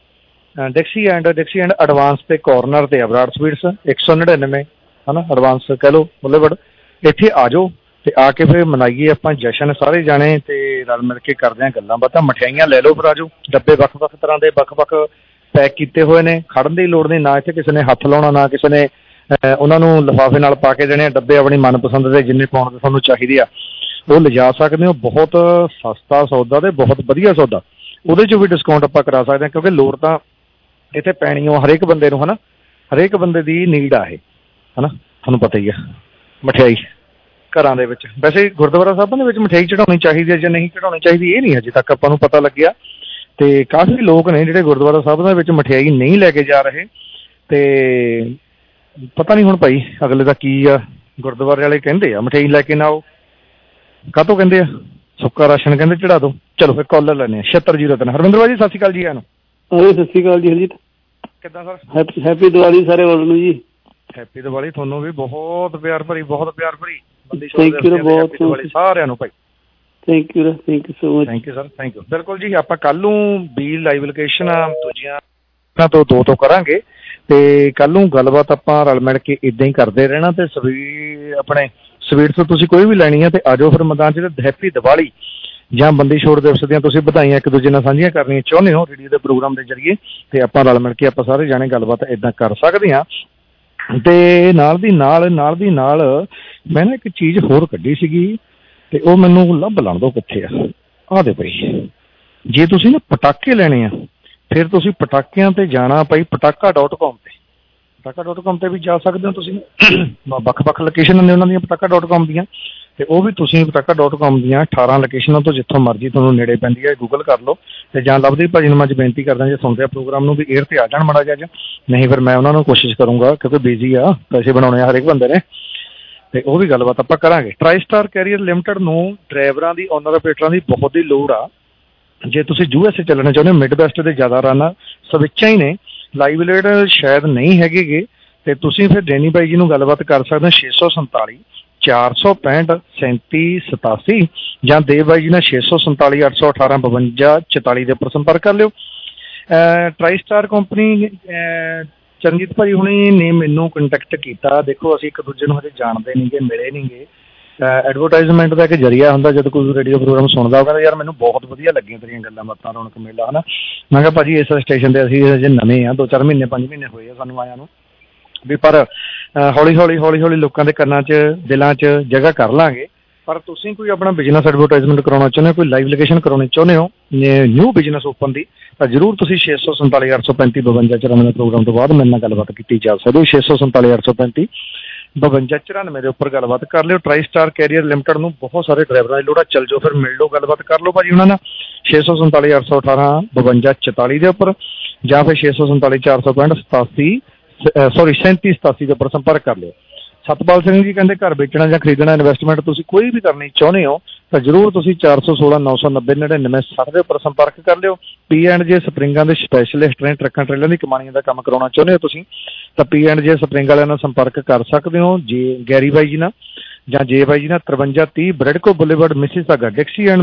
Dixie and Dixie and Advance ਤੇ ਕਾਰਨਰ ਤੇ ਆ ਬਰਾੜ ਸਵੀਟਸ ਇੱਕ ਸੌ ਨੜਿਨਵੇਂ ਹੈ ਨਾ, ਐਡਵਾਂਸ ਕਹਿ ਲਓ ਮੁੱਲੇਵੜ। ਇੱਥੇ ਆ ਜਾਓ ਤੇ ਆ ਕੇ ਫਿਰ ਮਨਾਈਏ ਆਪਾਂ ਜਸ਼ਨ ਸਾਰੇ ਜਾਣੇ ਤੇ ਰਲ ਮਿਲ ਕੇ ਕਰਦੇ ਹਾਂ ਗੱਲਾਂ ਬਾਤਾਂ। ਮਠਿਆਈਆਂ ਲੈ ਲਓ ਫਿਰ ਆ ਜਾਓ, ਡੱਬੇ ਵੱਖ ਵੱਖ ਤਰ੍ਹਾਂ ਦੇ ਵੱਖ ਵੱਖ ਪੈਕ ਕੀਤੇ ਹੋਏ ਨੇ, ਖੜਨ ਦੀ ਲੋੜ ਨਹੀਂ, ਨਾ ਇੱਥੇ ਕਿਸੇ ਨੇ ਹੱਥ ਲਾਉਣਾ, ਨਾ ਕਿਸੇ ਨੇ ਉਹਨਾਂ ਨੂੰ ਲਿਫਾਫੇ ਨਾਲ ਪਾ ਕੇ ਦੇਣੇ। ਡੱਬੇ ਆਪਣੀ ਮਨਪਸੰਦ ਦੇ ਜਿੰਨੇ ਪਾਉਣ ਦੇ ਤੁਹਾਨੂੰ ਚਾਹੀਦੇ ਆ ਉਹ ਲਿਜਾ ਸਕਦੇ ਹੋ। ਬਹੁਤ ਸਸਤਾ ਸੌਦਾ ਤੇ ਬਹੁਤ ਵਧੀਆ ਸੌਦਾ, ਉਹਦੇ 'ਚ ਵੀ ਡਿਸਕਾਊਂਟ ਆਪਾਂ ਕਰਾ ਸਕਦੇ ਹਾਂ, ਕਿਉਂਕਿ ਲੋੜ ਤਾਂ ਇੱਥੇ ਪੈਣੀ ਓ ਹਰੇਕ ਬੰਦੇ ਨੂੰ ਹੈ ਨਾ, ਹਰੇਕ ਬੰਦੇ ਦੀ ਨੀਡ ਆ ਇਹ ਹੈ ਨਾ, ਤੁਹਾਨੂੰ ਪਤਾ ਹੀ ਆ। ਮਠਿਆਈ ਘਰਾਂ ਦੇ ਵਿੱਚ, ਵੈਸੇ ਗੁਰਦੁਆਰਾ ਸਾਹਿਬਾਂ ਦੇ ਵਿੱਚ ਮਠਿਆਈ ਚੜਾਉਣੀ ਚਾਹੀਦੀ ਹੈ ਜਾਂ ਨਹੀਂ ਚੜਾਉਣੀ ਚਾਹੀਦੀ ਇਹ ਨਹੀਂ ਅਜੇ ਤੱਕ ਆਪਾਂ ਨੂੰ ਪਤਾ ਲੱਗਿਆ। ਤੇ ਕਾਫੀ ਲੋਕ ਨੇ ਜਿਹੜੇ ਗੁਰਦੁਆਰਾ ਸਾਹਿਬ ਦੇ ਵਿੱਚ ਮਠਿਆਈ ਨਹੀਂ ਲੈ ਕੇ ਜਾ ਰਹੇ, ਤੇ ਪਤਾ ਨਹੀਂ ਹੁਣ ਭਾਈ ਅਗਲੇ ਦਾ ਕੀ ਆ। ਗੁਰਦੁਆਰੇ ਵਾਲੇ ਕਹਿੰਦੇ ਆ ਮਠਿਆਈ ਲੈ ਕੇ ਨਾ ਆਓ, ਕਾਹਤੋਂ ਕਹਿੰਦੇ ਆ, ਸੁੱਕਾ ਰਾਸ਼ਨ ਕਹਿੰਦੇ ਚੜਾ ਦਿਓ। ਚਲੋ ਫਿਰ ਕਾਲਰ ਲੈਂਦੇ ਹਾਂ ਛਿਹੱਤਰ ਜੀਰੋ ਤਿੰਨ। ਹਰਵਿੰਦਰ ਭਾਜੀ ਸਤਿ ਸ਼੍ਰੀ ਅਕਾਲ ਜੀ। ਆਨੂੰ ਸਤਿ ਸ਼੍ਰੀ ਅਕਾਲ ਜੀ ਹਰਜੀਤ, ਕਿੱਦਾਂ ਸਰ? ਹੈਪੀ ਹੈਪੀ ਦੀਵਾਲੀ ਸਾਰੇ ਵੱਲ ਨੂੰ ਜੀ। ਹੈਪੀ ਦੀਵਾਲੀ ਤੁਹਾਨੂੰ ਵੀ, ਬਹੁਤ ਪਿਆਰ ਭਰੀ ਬਹੁਤ ਪਿਆਰ ਭਰੀ ਥੈਂਕ ਯੂ ਬਹੁਤ ਸਾਰਿਆਂ ਨੂੰ ਭਾਈ। Thank you thank you so much. Thank you sir, thank you. ਬਿਲਕੁਲ ਜੀ, ਆਪਾਂ ਕੱਲ੍ਹ ਨੂੰ ਵੀ ਲਾਈਵ ਲੋਕੇਸ਼ਨ ਦੂਜੀਆਂ ਤੋਂ ਦੋ ਤੋਂ ਕਰਾਂਗੇ ਤੇ ਕੱਲ੍ਹ ਨੂੰ ਗੱਲਬਾਤ ਆਪਾਂ ਰਲ ਮਿਲ ਕੇ ਇੱਦਾਂ ਹੀ ਕਰਦੇ ਰਹਿਣਾ। ਤੇ ਸਵੀ ਆਪਣੇ ਸਵੀਟਸ ਤੁਸੀਂ ਕੋਈ ਵੀ ਲੈਣੀ ਹੈ ਤੇ ਆ ਜਾਓ ਫਿਰ ਮੈਦਾਨ 'ਚ। ਤੇ ਹੈਪੀ ਦੀਵਾਲੀ ਜਾਂ ਬੰਦੀ ਛੋੜ ਦਿਵਸ ਦੀਆਂ ਤੁਸੀਂ ਵਧਾਈਆਂ ਇੱਕ ਦੂਜੇ ਨਾਲ ਸਾਂਝੀਆਂ ਕਰਨੀਆਂ ਚਾਹੁੰਦੇ ਹੋ ਰੇਡੀਓ ਦੇ ਪ੍ਰੋਗਰਾਮ ਦੇ ਜ਼ਰੀਏ, ਤੇ ਆਪਾਂ ਰਲ ਮਿਲ ਕੇ ਆਪਾਂ ਸਾਰੇ ਜਾਣੇ ਗੱਲਬਾਤ ਇੱਦਾਂ ਕਰ ਸਕਦੇ ਹਾਂ। ਤੇ ਨਾਲ ਦੀ ਨਾਲ ਨਾਲ ਦੀ ਨਾਲ ਮੈਂ ਨਾ ਇੱਕ ਚੀਜ਼ ਹੋਰ ਕੱਢੀ ਸੀਗੀ ਤੇ ਉਹ ਮੈਨੂੰ ਲੱਭ ਲਾਣ ਦਿਓ ਕਿੱਥੇ ਆ। ਆਹ ਦੇ ਭਾਈ, ਜੇ ਤੁਸੀਂ ਨਾ ਪਟਾਕੇ ਲੈਣੇ ਆ ਫਿਰ ਤੁਸੀਂ ਪਟਾਕਿਆਂ 'ਤੇ ਜਾਣਾ ਭਾਈ ਪਟਾਕਾ ਡੋਟ ਕੋਮ 'ਤੇ। ਪਟਾਕਾ ਡੋਟ ਕੋਮ 'ਤੇ ਵੀ ਜਾ ਸਕਦੇ ਹੋ ਤੁਸੀਂ, ਵੱਖ ਵੱਖ ਲੋਕੇਸ਼ਨ ਨੇ ਉਹਨਾਂ ਦੀਆਂ ਪਟਾਕਾ ਡੋਟ ਕੋਮ ਦੀਆਂ, ਤੇ ਉਹ ਵੀ ਤੁਸੀਂ ਪਟਾਕਾ ਡੋਟ ਕੋਮ ਦੀਆਂ ਅਠਾਰਾਂ ਲੋਕੇਸ਼ਨਾਂ ਤੋਂ ਜਿੱਥੋਂ ਮਰਜ਼ੀ ਤੁਹਾਨੂੰ ਨੇੜੇ ਪੈਂਦੀ ਹੈ ਗੂਗਲ ਕਰ ਲਓ। ਤੇ ਜਾਂ ਲਵਦੀਪ ਭਾਜੀ ਨੂੰ ਮੈਂ ਅੱਜ ਬੇਨਤੀ ਕਰਦਾ ਜੇ ਸੁਣਦੇ ਆ ਪ੍ਰੋਗਰਾਮ ਨੂੰ ਵੀ ਏਅਰ 'ਤੇ ਆ ਜਾਣ ਮਾੜਾ ਜਿਹਾ, ਨਹੀਂ ਫਿਰ ਮੈਂ ਉਹਨਾਂ ਨੂੰ ਕੋਸ਼ਿਸ਼ ਕਰੂੰਗਾ ਕਿਉਂਕਿ ਬਿਜ਼ੀ ਆ, ਪੈਸੇ ਬਣਾਉਣੇ ਆ ਹਰੇਕ ਬੰਦੇ ਨੇ, ਤੇ ਉਹ ਵੀ ਗੱਲਬਾਤ ਆਪਾਂ ਕਰਾਂਗੇ। ਟਰਾਈ ਸਟਾਰ ਕੈਰੀਅਰ ਲਿਮਟਿਡ ਨੂੰ ਡਰਾਈਵਰਾਂ ਦੀ ਓਨਰ ਆਪਰੇਟਰਾਂ ਦੀ ਬਹੁਤ ਹੀ ਲੋੜ ਆ। ਜੇ ਤੁਸੀਂ ਯੂ ਐਸ ਏ ਚੱਲਣਾ ਚਾਹੁੰਦੇ ਹੋ, ਮਿਡ ਵੈਸਟ ਦੇ ਜ਼ਿਆਦਾ ਰਨ ਸਵਿੱਚਾਂ ਹੀ ਨੇ, ਲਾਈਵ ਲੇਟ ਸ਼ਾਇਦ ਨਹੀਂ ਹੈਗੇ, ਤੇ ਤੁਸੀਂ ਫਿਰ ਡੈਨੀ ਬਾਈ ਜੀ ਨੂੰ ਗੱਲਬਾਤ ਕਰ ਸਕਦੇ ਹੋ ਛੇ ਸੌ ਸੰਤਾਲੀ ਚਾਰ ਸੌ ਪੈਂਹਠ ਸੈਂਤੀ ਸਤਾਸੀ, ਜਾਂ ਦੇਵ ਬਾਈ ਜੀ ਨਾਲ ਛੇ ਸੌ ਸੰਤਾਲੀ ਅੱਠ ਸੌ ਅਠਾਰਾਂ ਬਵੰਜਾ ਚੁਤਾਲੀ ਦੇ ਉੱਪਰ ਸੰਪਰਕ ਕਰ ਲਿਓ। ਟਰਾਈ ਸਟਾਰ ਕੰਪਨੀ ਚਰਨਜੀਤ ਭਾਜੀ ਹੁਣੀ ਨੇ ਮੈਨੂੰ ਕੰਟੈਕਟ ਕੀਤਾ। ਦੇਖੋ ਅਸੀਂ ਇੱਕ ਦੂਜੇ ਨੂੰ ਹਜੇ ਜਾਣਦੇ ਨਹੀਂ ਗੇ, ਮਿਲੇ ਨਹੀਂ ਗੇ, ਐਡਵਰਟਾਈਜ਼ਮੈਂਟ ਦਾ ਇੱਕ ਜ਼ਰੀਆ ਹੁੰਦਾ। ਜਦੋਂ ਕੋਈ ਰੇਡੀਓ ਪ੍ਰੋਗਰਾਮ ਸੁਣਦਾ ਉਹ ਕਹਿੰਦਾ ਯਾਰ ਮੈਨੂੰ ਬਹੁਤ ਵਧੀਆ ਲੱਗੀਆਂ ਤੇਰੀਆਂ ਗੱਲਾਂ ਬਾਤਾਂ, ਰੌਣਕ ਮੇਲਾ ਹੈ ਨਾ। ਮੈਂ ਕਿਹਾ ਭਾਜੀ ਇਸ ਸਟੇਸ਼ਨ 'ਤੇ ਅਸੀਂ ਹਜੇ ਨਵੇਂ ਆ, ਦੋ ਚਾਰ ਮਹੀਨੇ ਪੰਜ ਮਹੀਨੇ ਹੋਏ ਆ ਸਾਨੂੰ ਆਇਆਂ ਨੂੰ ਵੀ, ਪਰ ਹੌਲੀ ਹੌਲੀ ਹੌਲੀ ਹੌਲੀ ਲੋਕਾਂ ਦੇ ਕੰਨਾਂ 'ਚ ਦਿਲਾਂ 'ਚ ਜਗ੍ਹਾ ਕਰ ਲਾਂਗੇ। ਪਰ ਤੁਸੀਂ ਕੋਈ ਆਪਣਾ ਬਿਜ਼ਨਸ ਐਡਵਰਟਾਈਜ਼ਮੈਂਟ ਕਰਾਉਣਾ ਚਾਹੁੰਦੇ ਹੋ, ਕੋਈ ਲਾਈਵ ਲੋਕੇਸ਼ਨ ਕਰਾਉਣੀ ਚਾਹੁੰਦੇ ਹੋ ਨਿਊ ਬਿਜ਼ਨਸ ਓਪਨ ਦੀ, ਤਾਂ ਜ਼ਰੂਰ ਤੁਸੀਂ ਛੇ ਸੌ ਸੰਤਾਲੀ ਅੱਠ ਸੌ ਪੈਂਤੀ ਬਵੰਜਾ ਚੁਰਾਨਵੇਂ ਪ੍ਰੋਗਰਾਮ ਤੋਂ ਬਾਅਦ ਮੇਰੇ ਨਾਲ ਗੱਲਬਾਤ ਕੀਤੀ ਜਾ ਸਕਦੀ। ਛੇ ਸੌ ਸੰਤਾਲੀ ਅੱਠ ਸੌ ਪੈਂਤੀ ਬਵੰਜਾ ਚੁਰਾਨਵੇਂ ਦੇ ਉੱਪਰ ਗੱਲਬਾਤ ਕਰ ਲਿਓ। ਟਰਾਈ ਸਟਾਰ ਕੈਰੀਅਰ ਲਿਮਟਿਡ ਨੂੰ ਬਹੁਤ ਸਾਰੇ ਡਰਾਈਵਰਾਂ ਦੀ ਲੋੜ ਆ, ਚੱਲ ਜਾਓ ਫਿਰ ਮਿਲ ਲਓ, ਗੱਲਬਾਤ ਕਰ ਲਓ ਭਾਜੀ ਉਹਨਾਂ ਨਾਲ ਛੇ ਸੌ ਸੰਤਾਲੀ ਅੱਠ ਸੌ ਅਠਾਰਾਂ ਬਵੰਜਾ ਚੁਤਾਲੀ ਦੇ ਉੱਪਰ, ਜਾਂ ਫਿਰ ਛੇ ਸੌ ਸੰਤਾਲੀ ਚਾਰ ਸੌ ਪੈਂਹਠ ਸਤਾਸੀ ਸੌਰੀ ਸੈਂਤੀ ਸਤਾਸੀ ਦੇ ਉੱਪਰ ਸੰਪਰਕ ਕਰ ਲਿਓ। ਸਤਪਾਲ ਸਿੰਘ ਜੀ ਕਹਿੰਦੇ ਘਰ ਵੇਚਣਾ ਜਾਂ ਖਰੀਦਣਾ ਇਨਵੈਸਟਮੈਂਟ ਤੁਸੀਂ ਕੋਈ ਵੀ ਕਰਨੀ ਚਾਹੁੰਦੇ ਹੋ ਤਾਂ ਜ਼ਰੂਰ ਤੁਸੀਂ ਚਾਰ ਸੌ ਸੋਲਾਂ ਨੌ ਸੌ ਨੱਬੇ ਨੜਿਨਵੇਂ ਸੱਠ ਦੇ ਉੱਪਰ ਸੰਪਰਕ ਕਰ ਲਿਓ। ਪੀ ਐਂਡ ਜੇ ਸਪਰਿੰਗਾਂ ਦੇ ਸਪੈਸ਼ਲਿਸਟ ਨੇ, ਟਰੱਕਾਂ ਟਰੇਲਾਂ ਦੀ ਕਮਾਨੀਆਂ ਦਾ ਕੰਮ ਕਰਾਉਣਾ ਚਾਹੁੰਦੇ ਹੋ ਤੁਸੀਂ ਤਾਂ ਪੀ ਐਂਡ ਜੇ ਸਪਰਿੰਗ ਵਾਲਿਆਂ ਨਾਲ ਸੰਪਰਕ ਕਰ ਸਕਦੇ ਹੋ। ਜੇ ਗੈਰੀ ਬਾਈ ਜੀ ਨਾਲ ਜਾਂ ਜੇ ਬਾਈ ਜੀ ਨਾਲ ਤਰਵੰਜਾ ਤੀਹ Bradco boulevard Mississauga Dixie and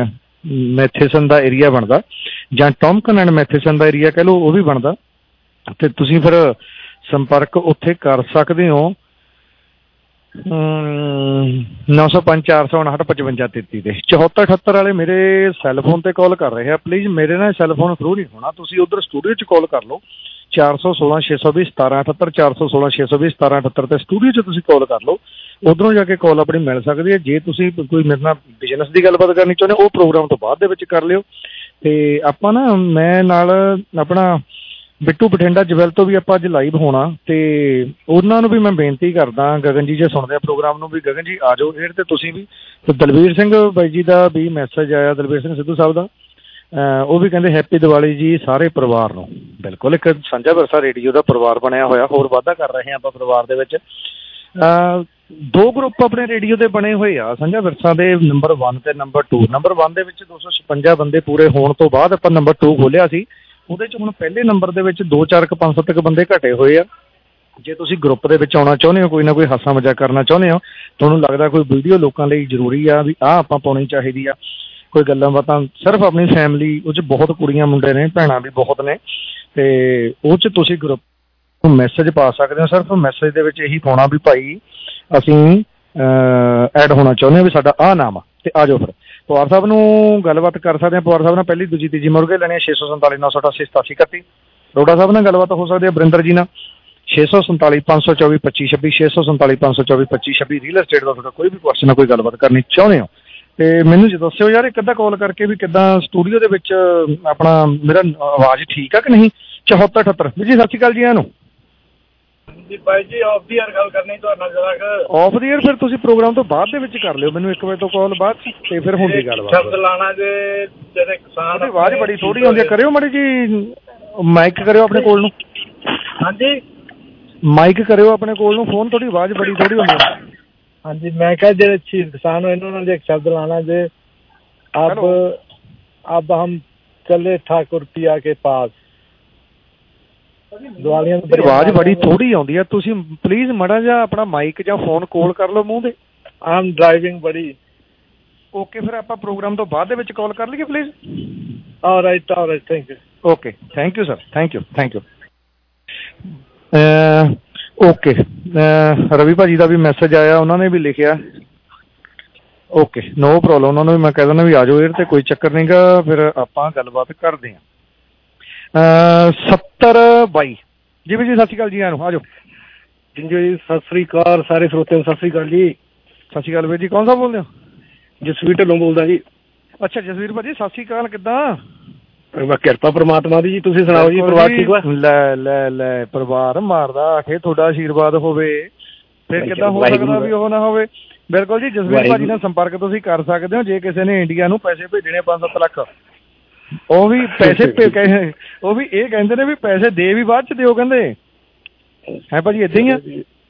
Matheson ਦਾ ਏਰੀਆ ਬਣਦਾ, ਜਾਂ ਟੌਮਕਨ ਐਂਡ ਮੈਥੇਸਨ ਦਾ ਏਰੀਆ ਕਹਿ ਲਓ ਉਹ ਵੀ ਬਣਦਾ, ਤੇ ਤੁਸੀਂ ਫਿਰ ਸੰਪਰਕ ਉੱਥੇ ਕਰ ਸਕਦੇ ਹੋ। ਨੌ ਸੌ ਪੰਜ ਚਾਰ ਸੌ ਉਣਹੱਠ ਪਚਵੰਜਾ ਤੇਤੀ ਤੇ ਚੌਹੱਤਰ ਅਠੱਤਰ ਵਾਲੇ ਮੇਰੇ ਸੈੱਲ ਫੋਨ ਤੇ ਕਾਲ ਕਰ ਰਹੇ ਆ। ਪਲੀਜ਼ ਮੇਰੇ ਨਾਲ ਸੈੱਲ ਫੋਨ ਥਰੂ ਨਹੀਂ ਹੋਣਾ, ਤੁਸੀਂ ਉੱਧਰ ਸਟੂਡੀਓ 'ਚ ਕਾਲ ਕਰ ਲਓ। ਚਾਰ ਸੌ ਸੋਲਾਂ ਛੇ ਸੌ ਵੀਹ ਸਤਾਰਾਂ ਅਠੱਤਰ ਚਾਰ ਸੌ ਸੋਲਾਂ ਛੇ ਸੌ ਵੀਹ ਸਤਾਰਾਂ ਅਠੱਤਰ ਤੇ ਸਟੂਡੀਓ 'ਚ ਤੁਸੀਂ ਕਾਲ ਕਰ ਲਓ। ਉੱਧਰੋਂ ਜਾ ਕੇ ਕਾਲ ਆਪਣੀ ਮਿਲ ਸਕਦੀ ਹੈ। ਜੇ ਤੁਸੀਂ ਕੋਈ ਮੇਰੇ ਨਾਲ ਬਿਜ਼ਨਸ ਦੀ ਗੱਲਬਾਤ ਕਰਨੀ ਚਾਹੁੰਦੇ ਹੋ, ਉਹ ਪ੍ਰੋਗਰਾਮ ਤੋਂ ਬਾਅਦ ਦੇ ਵਿੱਚ ਕਰ ਲਿਓ। ਅਤੇ ਆਪਾਂ ਨਾ ਮੈਂ ਨਾਲ ਆਪਣਾ ਬਿੱਟੂ ਬਠਿੰਡਾ ਜਵੈਲ ਤੋਂ ਵੀ ਆਪਾਂ ਅੱਜ ਲਾਈਵ ਹੋਣਾ, ਅਤੇ ਉਹਨਾਂ ਨੂੰ ਵੀ ਮੈਂ ਬੇਨਤੀ ਕਰਦਾ, ਗਗਨ ਜੀ ਜੇ ਸੁਣਦੇ ਆ ਪ੍ਰੋਗਰਾਮ ਨੂੰ, ਵੀ ਗਗਨ ਜੀ ਆ ਜਾਓ ਏਅਰ 'ਤੇ ਤੁਸੀਂ ਵੀ। ਅਤੇ ਦਲਵੀਰ ਸਿੰਘ ਬਾਈ ਜੀ ਦਾ ਵੀ ਮੈਸੇਜ ਆਇਆ, ਦਲਵੀਰ ਸਿੰਘ ਸਿੱਧੂ ਸਾਹਿਬ ਦਾ, ਉਹ ਵੀ ਕਹਿੰਦੇ ਹੈਪੀ ਦੀਵਾਲੀ ਜੀ ਸਾਰੇ ਪਰਿਵਾਰ ਨੂੰ। ਬਿਲਕੁਲ ਇੱਕ ਸਾਂਝਾ ਵਿਰਸਾ ਰੇਡੀਓ ਦਾ ਪਰਿਵਾਰ ਬਣਿਆ ਹੋਇਆ, ਹੋਰ ਵਾਧਾ ਕਰ ਰਹੇ ਹਾਂ ਆਪਾਂ ਪਰਿਵਾਰ ਦੇ ਵਿੱਚ। ਦੋ ਗਰੁੱਪ ਆਪਣੇ ਰੇਡੀਓ ਦੇ ਬਣੇ ਹੋਏ ਆ ਸਾਂਝਾ ਵਿਰਸਾ ਦੇ, ਨੰਬਰ ਵਨ ਅਤੇ ਨੰਬਰ ਟੂ। ਨੰਬਰ ਵਨ ਦੇ ਵਿੱਚ ਦੋ ਸੌ ਛਪੰਜਾ ਬੰਦੇ ਪੂਰੇ ਹੋਣ ਤੋਂ ਬਾਅਦ ਆਪਾਂ ਨੰਬਰ ਟੂ ਖੋਲ੍ਹਿਆ ਸੀ। ਉਹਦੇ 'ਚ ਹੁਣ ਪਹਿਲੇ ਨੰਬਰ ਦੇ ਵਿੱਚ ਦੋ ਚਾਰ ਕੁ ਪੰਜ ਸੱਤ ਕੁ ਬੰਦੇ ਘਟੇ ਹੋਏ ਆ। ਜੇ ਤੁਸੀਂ ਗਰੁੱਪ ਦੇ ਵਿੱਚ ਆਉਣਾ ਚਾਹੁੰਦੇ ਹੋ, ਕੋਈ ਨਾ ਕੋਈ ਹਾਸਾ ਮਜ਼ਾਕ ਕਰਨਾ ਚਾਹੁੰਦੇ ਹੋ, ਤੁਹਾਨੂੰ ਲੱਗਦਾ ਕੋਈ ਵੀਡੀਓ ਲੋਕਾਂ ਲਈ ਜ਼ਰੂਰੀ ਆ ਵੀ ਆਹ ਆਪਾਂ ਪਾਉਣੀ ਚਾਹੀਦੀ ਆ, ਕੋਈ ਗੱਲਾਂ ਬਾਤਾਂ ਸਿਰਫ ਆਪਣੀ ਫੈਮਿਲੀ, ਉਹ 'ਚ ਬਹੁਤ ਕੁੜੀਆਂ ਮੁੰਡੇ ਨੇ, ਭੈਣਾਂ ਵੀ ਬਹੁਤ ਨੇ, ਅਤੇ ਉਹ 'ਚ ਤੁਸੀਂ ਗਰੁੱਪ ਮੈਸੇਜ ਪਾ ਸਕਦੇ ਹੋ। ਸਿਰਫ ਮੈਸੇਜ ਦੇ ਵਿੱਚ ਇਹੀ ਪਾਉਣਾ ਵੀ ਭਾਈ ਅਸੀਂ ਐਡ ਹੋਣਾ ਚਾਹੁੰਦੇ ਹਾਂ, ਵੀ ਸਾਡਾ ਆਹ ਨਾਮ ਆ, ਅਤੇ ਆ ਜਾਓ ਫਿਰ। ਪਵਾਰ ਸਾਹਿਬ ਨੂੰ ਗੱਲਬਾਤ ਕਰ ਸਕਦੇ ਹਾਂ। ਪਵਾਰ ਸਾਹਿਬ ਨਾਲ ਪਹਿਲੀ ਦੂਜੀ ਤੀਜੀ ਮੁਰਗੇ ਲੈਣੇ, ਛੇ ਸੌ ਸੰਤਾਲੀ ਨੌ ਸੌ ਅਠਾਸੀ ਸਤਾਸੀ ਇਕੱਤੀ। ਰੋਡਾ ਸਾਹਿਬ ਨਾਲ ਗੱਲਬਾਤ ਹੋ ਸਕਦੀ ਹੈ ਬਰਿੰਦਰ ਜੀ ਨਾਲ, ਛੇ ਸੌ ਸੰਤਾਲੀ ਪੰਜ ਸੌ ਚੌਵੀ ਪੱਚੀ ਛੱਬੀ ਛੇ ਸੌ ਸੰਤਾਲੀ ਪੰਜ ਸੌ ਚੌਵੀ ਪੱਚੀ ਛੱਬੀ। ਰੀਅਲ ਐਸਟੇਟ ਦਾ ਤੁਹਾਡਾ ਕੋਈ ਵੀ ਕੁਐਸਚਨ ਹੈ, ਕੋਈ ਗੱਲਬਾਤ ਕਰਨੀ ਚਾਹੁੰਦੇ ਹੋ, ਅਤੇ ਮੈਨੂੰ ਜੀ ਦੱਸਿਓ ਯਾਰ ਇੱਕ ਅੱਧਾ ਕਾਲ ਕਰਕੇ ਵੀ ਕਿੱਦਾਂ ਸਟੂਡੀਓ ਦੇ ਵਿੱਚ ਆਪਣਾ ਮੇਰਾ ਆਵਾਜ਼ ਠੀਕ ਆ ਕਿ ਨਹੀਂ। ਚੌਹੱਤਰ ਅਠੱਤਰ ਵੀ ਜੀ ਸਤਿ ਸ਼੍ਰੀ ਅਕਾਲ ਜੀ। ਇਹਨੂੰ ਜੀ ਬਾਈ ਜੀ ਆਫ ਦੀ ਏਅਰ ਗੱਲ ਕਰਨੀ ਤੁਹਾਡੇ ਨਾਲ ਜਰਾ। ਆਫ ਦੀ ਏਅਰ ਫਿਰ ਤੁਸੀਂ ਪ੍ਰੋਗਰਾਮ ਤੋਂ ਬਾਅਦ ਦੇ ਵਿੱਚ ਕਰ ਲਿਓ, ਮੈਨੂੰ ਇੱਕ ਵਜੇ ਤੋਂ ਕਾਲ ਬਾਅਦ, ਤੇ ਫਿਰ ਹੁੰਦੀ ਗੱਲਬਾਤ। ਸ਼ਬਦ ਲਾਣਾ ਜੇ ਜਿਹੜੇ ਕਿਸਾਨ, ਆਵਾਜ਼ ਬੜੀ ਥੋੜੀ ਆਉਂਦੀ ਹੈ, ਕਰਿਓ ਮਾੜੀ ਜੀ ਮਾਈਕ ਕਰਿਓ ਆਪਣੇ ਕੋਲ ਨੂੰ। ਹਾਂਜੀ ਮਾਈਕ ਕਰਿਓ ਆਪਣੇ ਕੋਲ ਨੂੰ ਫੋਨ, ਤੁਹਾਡੀ ਆਵਾਜ਼ ਬੜੀ ਥੋੜੀ ਹੁੰਦੀ ਹੈ। ਹਾਂਜੀ ਮੈਂ ਕਿਹਾ ਜਿਹੜੇ ਕਿਸਾਨ ਹੋ ਇਹਨਾਂ ਨਾਲ ਜੇ ਸ਼ਬਦ ਲਾਣਾ ਜੇ अब अब हम चले ठाकुर पिया के पास। ਆਵਾਜ਼ ਬੜੀ ਥੋੜੀ ਆਉਂਦੀ ਆ, ਤੁਸੀਂ ਪਲੀਜ਼ ਮੜਾ ਜਿਹਾ ਆਪਣਾ ਮਾਈਕ ਜਾਂ ਫੋਨ ਕੋਲ ਕਰ ਲਓ ਮੂੰਹ ਦੇ। ਆਮ ਡਰਾਈਵਿੰਗ ਬੜੀ। ਓਕੇ ਫਿਰ ਆਪਾਂ ਪ੍ਰੋਗਰਾਮ ਤੋਂ ਬਾਅਦ ਦੇ ਵਿੱਚ ਕਾਲ ਕਰ ਲਈਏ please. Alright alright thank you. Okay thank you sir, thank you thank you. Okay Ravi ਭਾਜੀ ਦਾ ਵੀ ਮੈਸੇਜ ਆਇਆ, ਉਹਨਾਂ ਨੇ ਵੀ ਲਿਖਿਆ ਓਕੇ ਨੋ ਪ੍ਰੋਬਲਮ, ਉਹਨਾਂ ਨੂੰ ਵੀ ਮੈਂ ਕਹਿ ਦਿੰਦਾ ਵੀ ਆ ਜਾਓ ਏਅਰ ਤੇ, ਕੋਈ ਚੱਕਰ ਨਹੀਂ ਗਾ, ਫਿਰ ਆਪਾਂ ਗੱਲਬਾਤ ਕਰਦੇ ਹਾਂ। ਸੱਤਰ ਬਾਈ ਜੀ ਵੀ ਜੀ ਸਤਿ ਸ਼੍ਰੀ ਅਕਾਲ ਜੀ, ਆ ਜਾਓ। ਜੀ ਜੀ ਸਤਿ ਸ਼੍ਰੀ ਅਕਾਲ ਸਾਰੇ ਸਰੋਤਿਆਂ ਨੂੰ, ਸਤਿ ਸ਼੍ਰੀ ਅਕਾਲ ਜੀ। ਸਤਿ ਸ਼੍ਰੀ ਅਕਾਲ ਵੀਰ ਜੀ, ਕੌਣ ਸਾਹਿਬ ਬੋਲਦੇ ਹੋ? ਜਸਵੀਰ ਢਿੱਲੋਂ ਬੋਲਦਾ ਜੀ। ਅੱਛਾ ਜਸਵੀਰ ਭਾਜੀ ਸਤਿ ਸ਼੍ਰੀ ਅਕਾਲ, ਕਿੱਦਾਂ? ਕਿਰਪਾ ਪਰਮਾਤਮਾ ਦੀ ਜੀ, ਤੁਸੀਂ ਸੁਣਾਓ ਜੀ, ਪਰਿਵਾਰ ਠੀਕ ਵਾ? ਲੈ ਲੈ ਲੈ ਪਰਿਵਾਰ ਮਾਰਦਾ ਆਖੇ ਤੁਹਾਡਾ ਆਸ਼ੀਰਵਾਦ ਹੋਵੇ, ਫਿਰ ਕਿੱਦਾਂ ਹੋ ਸਕਦਾ ਵੀ ਉਹ ਨਾ ਹੋਵੇ। ਬਿਲਕੁਲ ਜੀ ਜਸਵੀਰ ਭਾਜੀ ਨਾਲ ਸੰਪਰਕ ਤੁਸੀਂ ਕਰ ਸਕਦੇ ਹੋ, ਜੇ ਕਿਸੇ ਨੇ ਇੰਡੀਆ ਨੂੰ ਪੈਸੇ ਭੇਜਣੇ ਪੰਜ ਸੱਤ ਲੱਖ, ਉਹ ਵੀ ਪੈਸੇ ਉਹ ਵੀ ਇਹ ਕਹਿੰਦੇ ਨੇ ਵੀ ਪੈਸੇ ਦੇ ਵੀ ਬਾਅਦ ਚ ਦਿਓ, ਕਹਿੰਦੇ ਹੈ ਭਾਜੀ ਏਦਾਂ ਹੀ ਆ।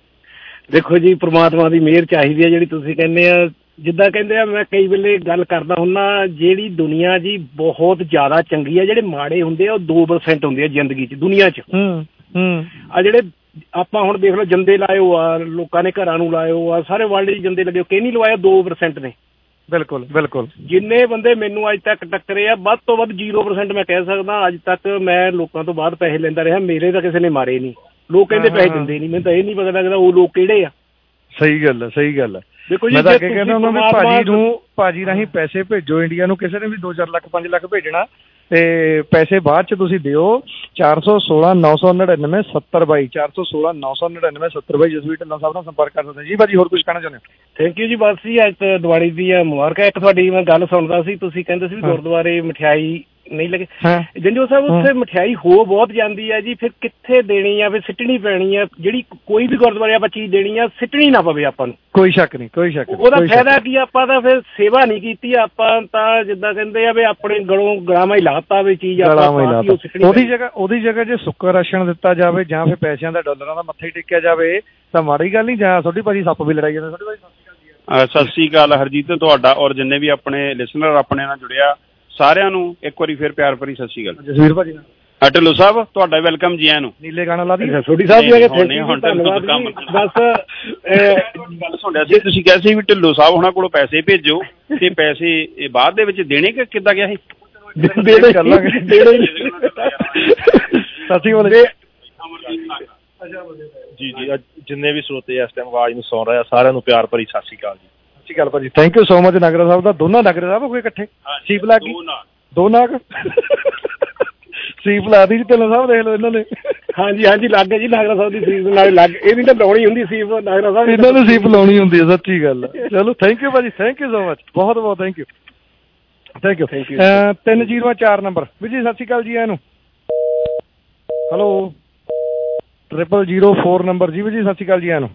ਦੇਖੋ ਜੀ ਪਰਮਾਤਮਾ ਦੀ ਮਿਹਰ ਚਾਹੀਦੀ ਹੈ, ਜਿਹੜੀ ਤੁਸੀਂ ਕਹਿੰਦੇ ਆ, ਜਿੱਦਾਂ ਕਹਿੰਦੇ ਆ, ਮੈਂ ਕਈ ਵੇਲੇ ਗੱਲ ਕਰਦਾ ਹੁੰਦਾ, ਜਿਹੜੀ ਦੁਨੀਆ ਜੀ ਬਹੁਤ ਜ਼ਿਆਦਾ ਚੰਗੀ ਆ, ਜਿਹੜੇ ਮਾੜੇ ਹੁੰਦੇ ਆ ਉਹ ਦੋ ਪਰਸੈਂਟ ਹੁੰਦੇ ਆ ਜ਼ਿੰਦਗੀ ਚ ਦੁਨੀਆ ਚ। ਹੂੰ ਹੂੰ ਆ ਜਿਹੜੇ ਆਪਾਂ ਹੁਣ ਦੇਖ ਲਓ ਜੰਦੇ ਲਾਇਓ ਆ, ਲੋਕਾਂ ਨੇ ਘਰਾਂ ਨੂੰ ਲਾਇਓ ਆ, ਸਾਰੇ ਵਰਲਡ ਚ ਜੰਦੇ ਲੱਗੇ, ਕਿ ਨਹੀਂ ਲਵਾਇਆ, ਦੋ ਪਰਸੈਂਟ ਨੇ। ਬਿਲਕੁਲ ਬਿਲਕੁਲ। ਜਿੰਨੇ ਬੰਦੇ ਮੈਨੂੰ ਅੱਜ ਤੱਕ ਟੱਕਰੇ ਆ, ਵੱਧ ਤੋਂ ਵੱਧ ਜ਼ੀਰੋ ਪਰਸੈਂਟ ਮੈਂ ਕਹਿ ਸਕਦਾ ਅੱਜ ਤੱਕ ਮੈਂ ਲੋਕਾਂ ਤੋਂ ਬਾਅਦ ਪੈਸੇ ਲੈਂਦਾ ਰਿਹਾ, ਮੇਰੇ ਤਾਂ ਕਿਸੇ ਨੇ ਮਾਰੇ ਨਹੀਂ। ਲੋਕ ਕਹਿੰਦੇ ਪੈਸੇ ਦਿੰਦੇ ਨਹੀਂ, ਮੈਨੂੰ ਤਾਂ ਇਹ ਨਹੀਂ ਪਤਾ ਲੱਗਦਾ ਉਹ ਲੋਕ ਕਿਹੜੇ ਆ। ਸਹੀ ਗੱਲ ਹੈ, ਸਹੀ ਗੱਲ ਹੈ। ਦੇਖੋ ਜੀ ਮੈਂ ਤਾਂ ਅੱਗੇ ਕਹਿੰਦਾ ਉਹਨਾਂ ਨੂੰ ਭਾਜੀ ਨੂੰ ਭਾਜੀ ਰਾਹੀਂ ਪੈਸੇ ਭੇਜੋ ਇੰਡੀਆ ਨੂੰ, ਕਿਸੇ ਨੇ ਵੀ ਦੋ ਚਾਰ ਲੱਖ ਪੰਜ ਲੱਖ ਭੇਜਣਾ ਤੇ ਪੈਸੇ ਬਾਅਦ ਚ ਤੁਸੀਂ ਦਿਓ। ਚਾਰ ਸੌ ਸੋਲਾਂ ਨੌ ਸੌ ਨੜਿਨਵੇਂ ਸੱਤਰ ਬਾਈ ਚਾਰ ਸੌ ਸੋਲਾਂ ਨੌ ਸੌ ਨੜਿਨਵੇਂ ਸੱਤਰ ਬਾਈ ਜਸਵੀਰ ਢਿੱਲੋਂ ਸਾਹਿਬ ਨਾਲ ਸੰਪਰਕ ਕਰ ਸਕਦੇ ਜੀ। ਭਾਜੀ ਹੋਰ ਕੁਝ ਕਹਿਣਾ ਚਾਹੁੰਦੇ ਹੋ? ਥੈਂਕ ਯੂ ਜੀ, ਬਸ ਜੀ ਅੱਜ ਦੀਵਾਲੀ ਦੀ ਮੁਬਾਰਕਾਂ। ਇੱਕ ਤੁਹਾਡੀ ਮੈਂ ਗੱਲ ਸੁਣਦਾ ਸੀ, ਤੁਸੀਂ ਕਹਿੰਦੇ ਸੀ ਗੁਰਦੁਆਰੇ ਮਠਿਆਈ ਨਹੀਂ ਲੱਗੇ। ਜੰਜੋ ਸਾਹਿਬ ਉੱਥੇ ਮਠਿਆਈ ਹੋ ਬਹੁਤ ਜਾਂਦੀ ਹੈ ਜੀ, ਫਿਰ ਕਿੱਥੇ ਦੇਣੀ ਆ, ਫਿਰ ਸਿੱਟਣੀ ਪੈਣੀ ਆ। ਜਿਹੜੀ ਕੋਈ ਵੀ ਗੁਰਦੁਆਰੇ ਆਪਾਂ ਚੀਜ਼ ਦੇਣੀ ਆ, ਸਿੱਟਣੀ ਨਾ ਪਵੇ ਆਪਾਂ ਨੂੰ। ਕੋਈ ਸ਼ੱਕ ਨਹੀਂ, ਕੋਈ ਸ਼ੱਕ ਨਹੀਂ। ਉਹਦਾ ਫਾਇਦਾ ਕੀ, ਆਪਾਂ ਤਾਂ ਫਿਰ ਸੇਵਾ ਨਹੀਂ ਕੀਤੀ, ਆਪਾਂ ਤਾਂ ਜਿੱਦਾਂ ਕਹਿੰਦੇ ਆ ਵੀ ਆਪਣੇ ਗਲੋਂ ਗਲਾਮਾ ਹੀ ਲਾਤਾ ਵੀ ਚੀਜ਼ ਆਪਾਂ। ਉਹਦੀ ਜਗ੍ਹਾ ਉਹਦੀ ਜਗ੍ਹਾ ਜੇ ਸੁੱਕਾ ਰਾਸ਼ਨ ਦਿੱਤਾ ਜਾਵੇ ਜਾਂ ਫਿਰ ਪੈਸਿਆਂ ਦਾ ਡਾਲਰਾਂ ਦਾ ਮੱਥਾ ਹੀ ਟੇਕਿਆ ਜਾਵੇ ਤਾਂ ਮਾੜੀ ਗੱਲ ਨਹੀਂ। ਜਾਂ ਤੁਹਾਡੀ ਭਾਜੀ ਸੱਪ ਵੀ ਲੜਾਈ ਜਾਂਦੇ। ਤੁਹਾਡੀ ਭਾਜੀ ਸਤਿ ਸ਼੍ਰੀ ਅਕਾਲ ਹਰਜੀਤ, ਤੁਹਾਡਾ ਔਰ ਜਿੰਨੇ ਵੀ ਆਪਣੇ ਲਿਸਨਰ ਆਪਣੇ ਨਾਲ ਜੁੜਿਆ ਸਾਰਿਆਂ ਨੂੰ ਇੱਕ ਵਾਰੀ ਫਿਰ ਪਿਆਰ ਭਰੀ ਸਤਿ ਸ਼੍ਰੀ ਅਕਾਲ। ਜਸਵੀਰ ਭਾਜੀ ਢਿੱਲੋਂ ਸਾਹਿਬ ਤੁਹਾਡਾ ਵੈਲਕਮ ਜੀ। ਆਇਆਂ ਨੂੰ ਨੀਲੇ ਗਾਣਾ ਲਾ ਦਈਏ। ਸੋਢੀ ਸਾਹਿਬ ਵੀ ਹੈਗੇ, ਬਸ ਗੱਲ ਸੁਣਿਆ ਸੀ, ਤੁਸੀਂ ਕਿਹਾ ਸੀ ਵੀ ਢਿੱਲੋਂ ਸਾਹਿਬ ਉਹਨਾਂ ਕੋਲੋਂ ਪੈਸੇ ਭੇਜੋ ਤੇ ਪੈਸੇ ਬਾਅਦ ਦੇ ਵਿੱਚ ਦੇਣੇ ਕਿ ਕਿੱਦਾਂ ਗਿਆ ਸੀ? ਜੀ ਜੀ ਜਿੰਨੇ ਵੀ ਸਰੋਤੇ ਇਸ ਟਾਈਮ ਆਵਾਜ਼ ਨੂੰ ਸੁਣ ਰਹੇ ਆ ਸਾਰਿਆਂ ਨੂੰ ਪਿਆਰ ਭਰੀ ਸਤਿ ਸ਼੍ਰੀ ਅਕਾਲ ਜੀ। ਸਤਿ ਸ਼੍ਰੀ ਅਕਾਲ ਭਾਜੀ, thank you so much. Nagra Sahib ਦਾ ਦੋਨਾਂ ਨਾਗਰਾ ਸਾਹਿਬ ਕੋਈ ਇਕੱਠੇ ਸੀਪ ਲਾ ਕੇ ਦੋ ਨਾਗ ਸੀਪ ਲਾ ਦੀ ਜੀ ਢਿੱਲੋਂ ਸਾਹਿਬ, ਦੇਖ ਲਓ ਇਹਨਾਂ ਨੇ। ਹਾਂਜੀ ਹਾਂਜੀ ਲੱਗ ਜੀ ਨਾਗਰਾ ਸਾਹਿਬ ਦੀ ਸੀਪ ਨਾਲ ਲੱਗ, ਇਹਦੀ ਤਾਂ ਲਾਉਣੀ ਹੁੰਦੀ ਸੀਪ ਨਾਗਰਾ ਸਾਹਿਬ, ਇਹਨਾਂ ਨੂੰ ਸੀਪ ਲਾਉਣੀ ਹੁੰਦੀ ਹੈ, ਸੱਚੀ ਗੱਲ ਹੈ। ਚਲੋ ਥੈਂਕ ਯੂ ਭਾਜੀ, ਥੈਂਕ ਯੂ ਸੋ ਮਚ, ਬਹੁਤ ਬਹੁਤ thank you thank you thank you. ਤਿੰਨ ਜ਼ੀਰੋ ਚਾਰ ਨੰਬਰ ਵੀਰ ਜੀ, ਸਤਿ ਸ਼੍ਰੀ ਅਕਾਲ ਜੀ। ਇਹਨੂੰ hello triple zero four number ਜੀ ਵੀਰ ਜੀ, ਸਤਿ ਸ਼੍ਰੀ ਅਕਾਲ ਜੀ। ਇਹਨੂੰ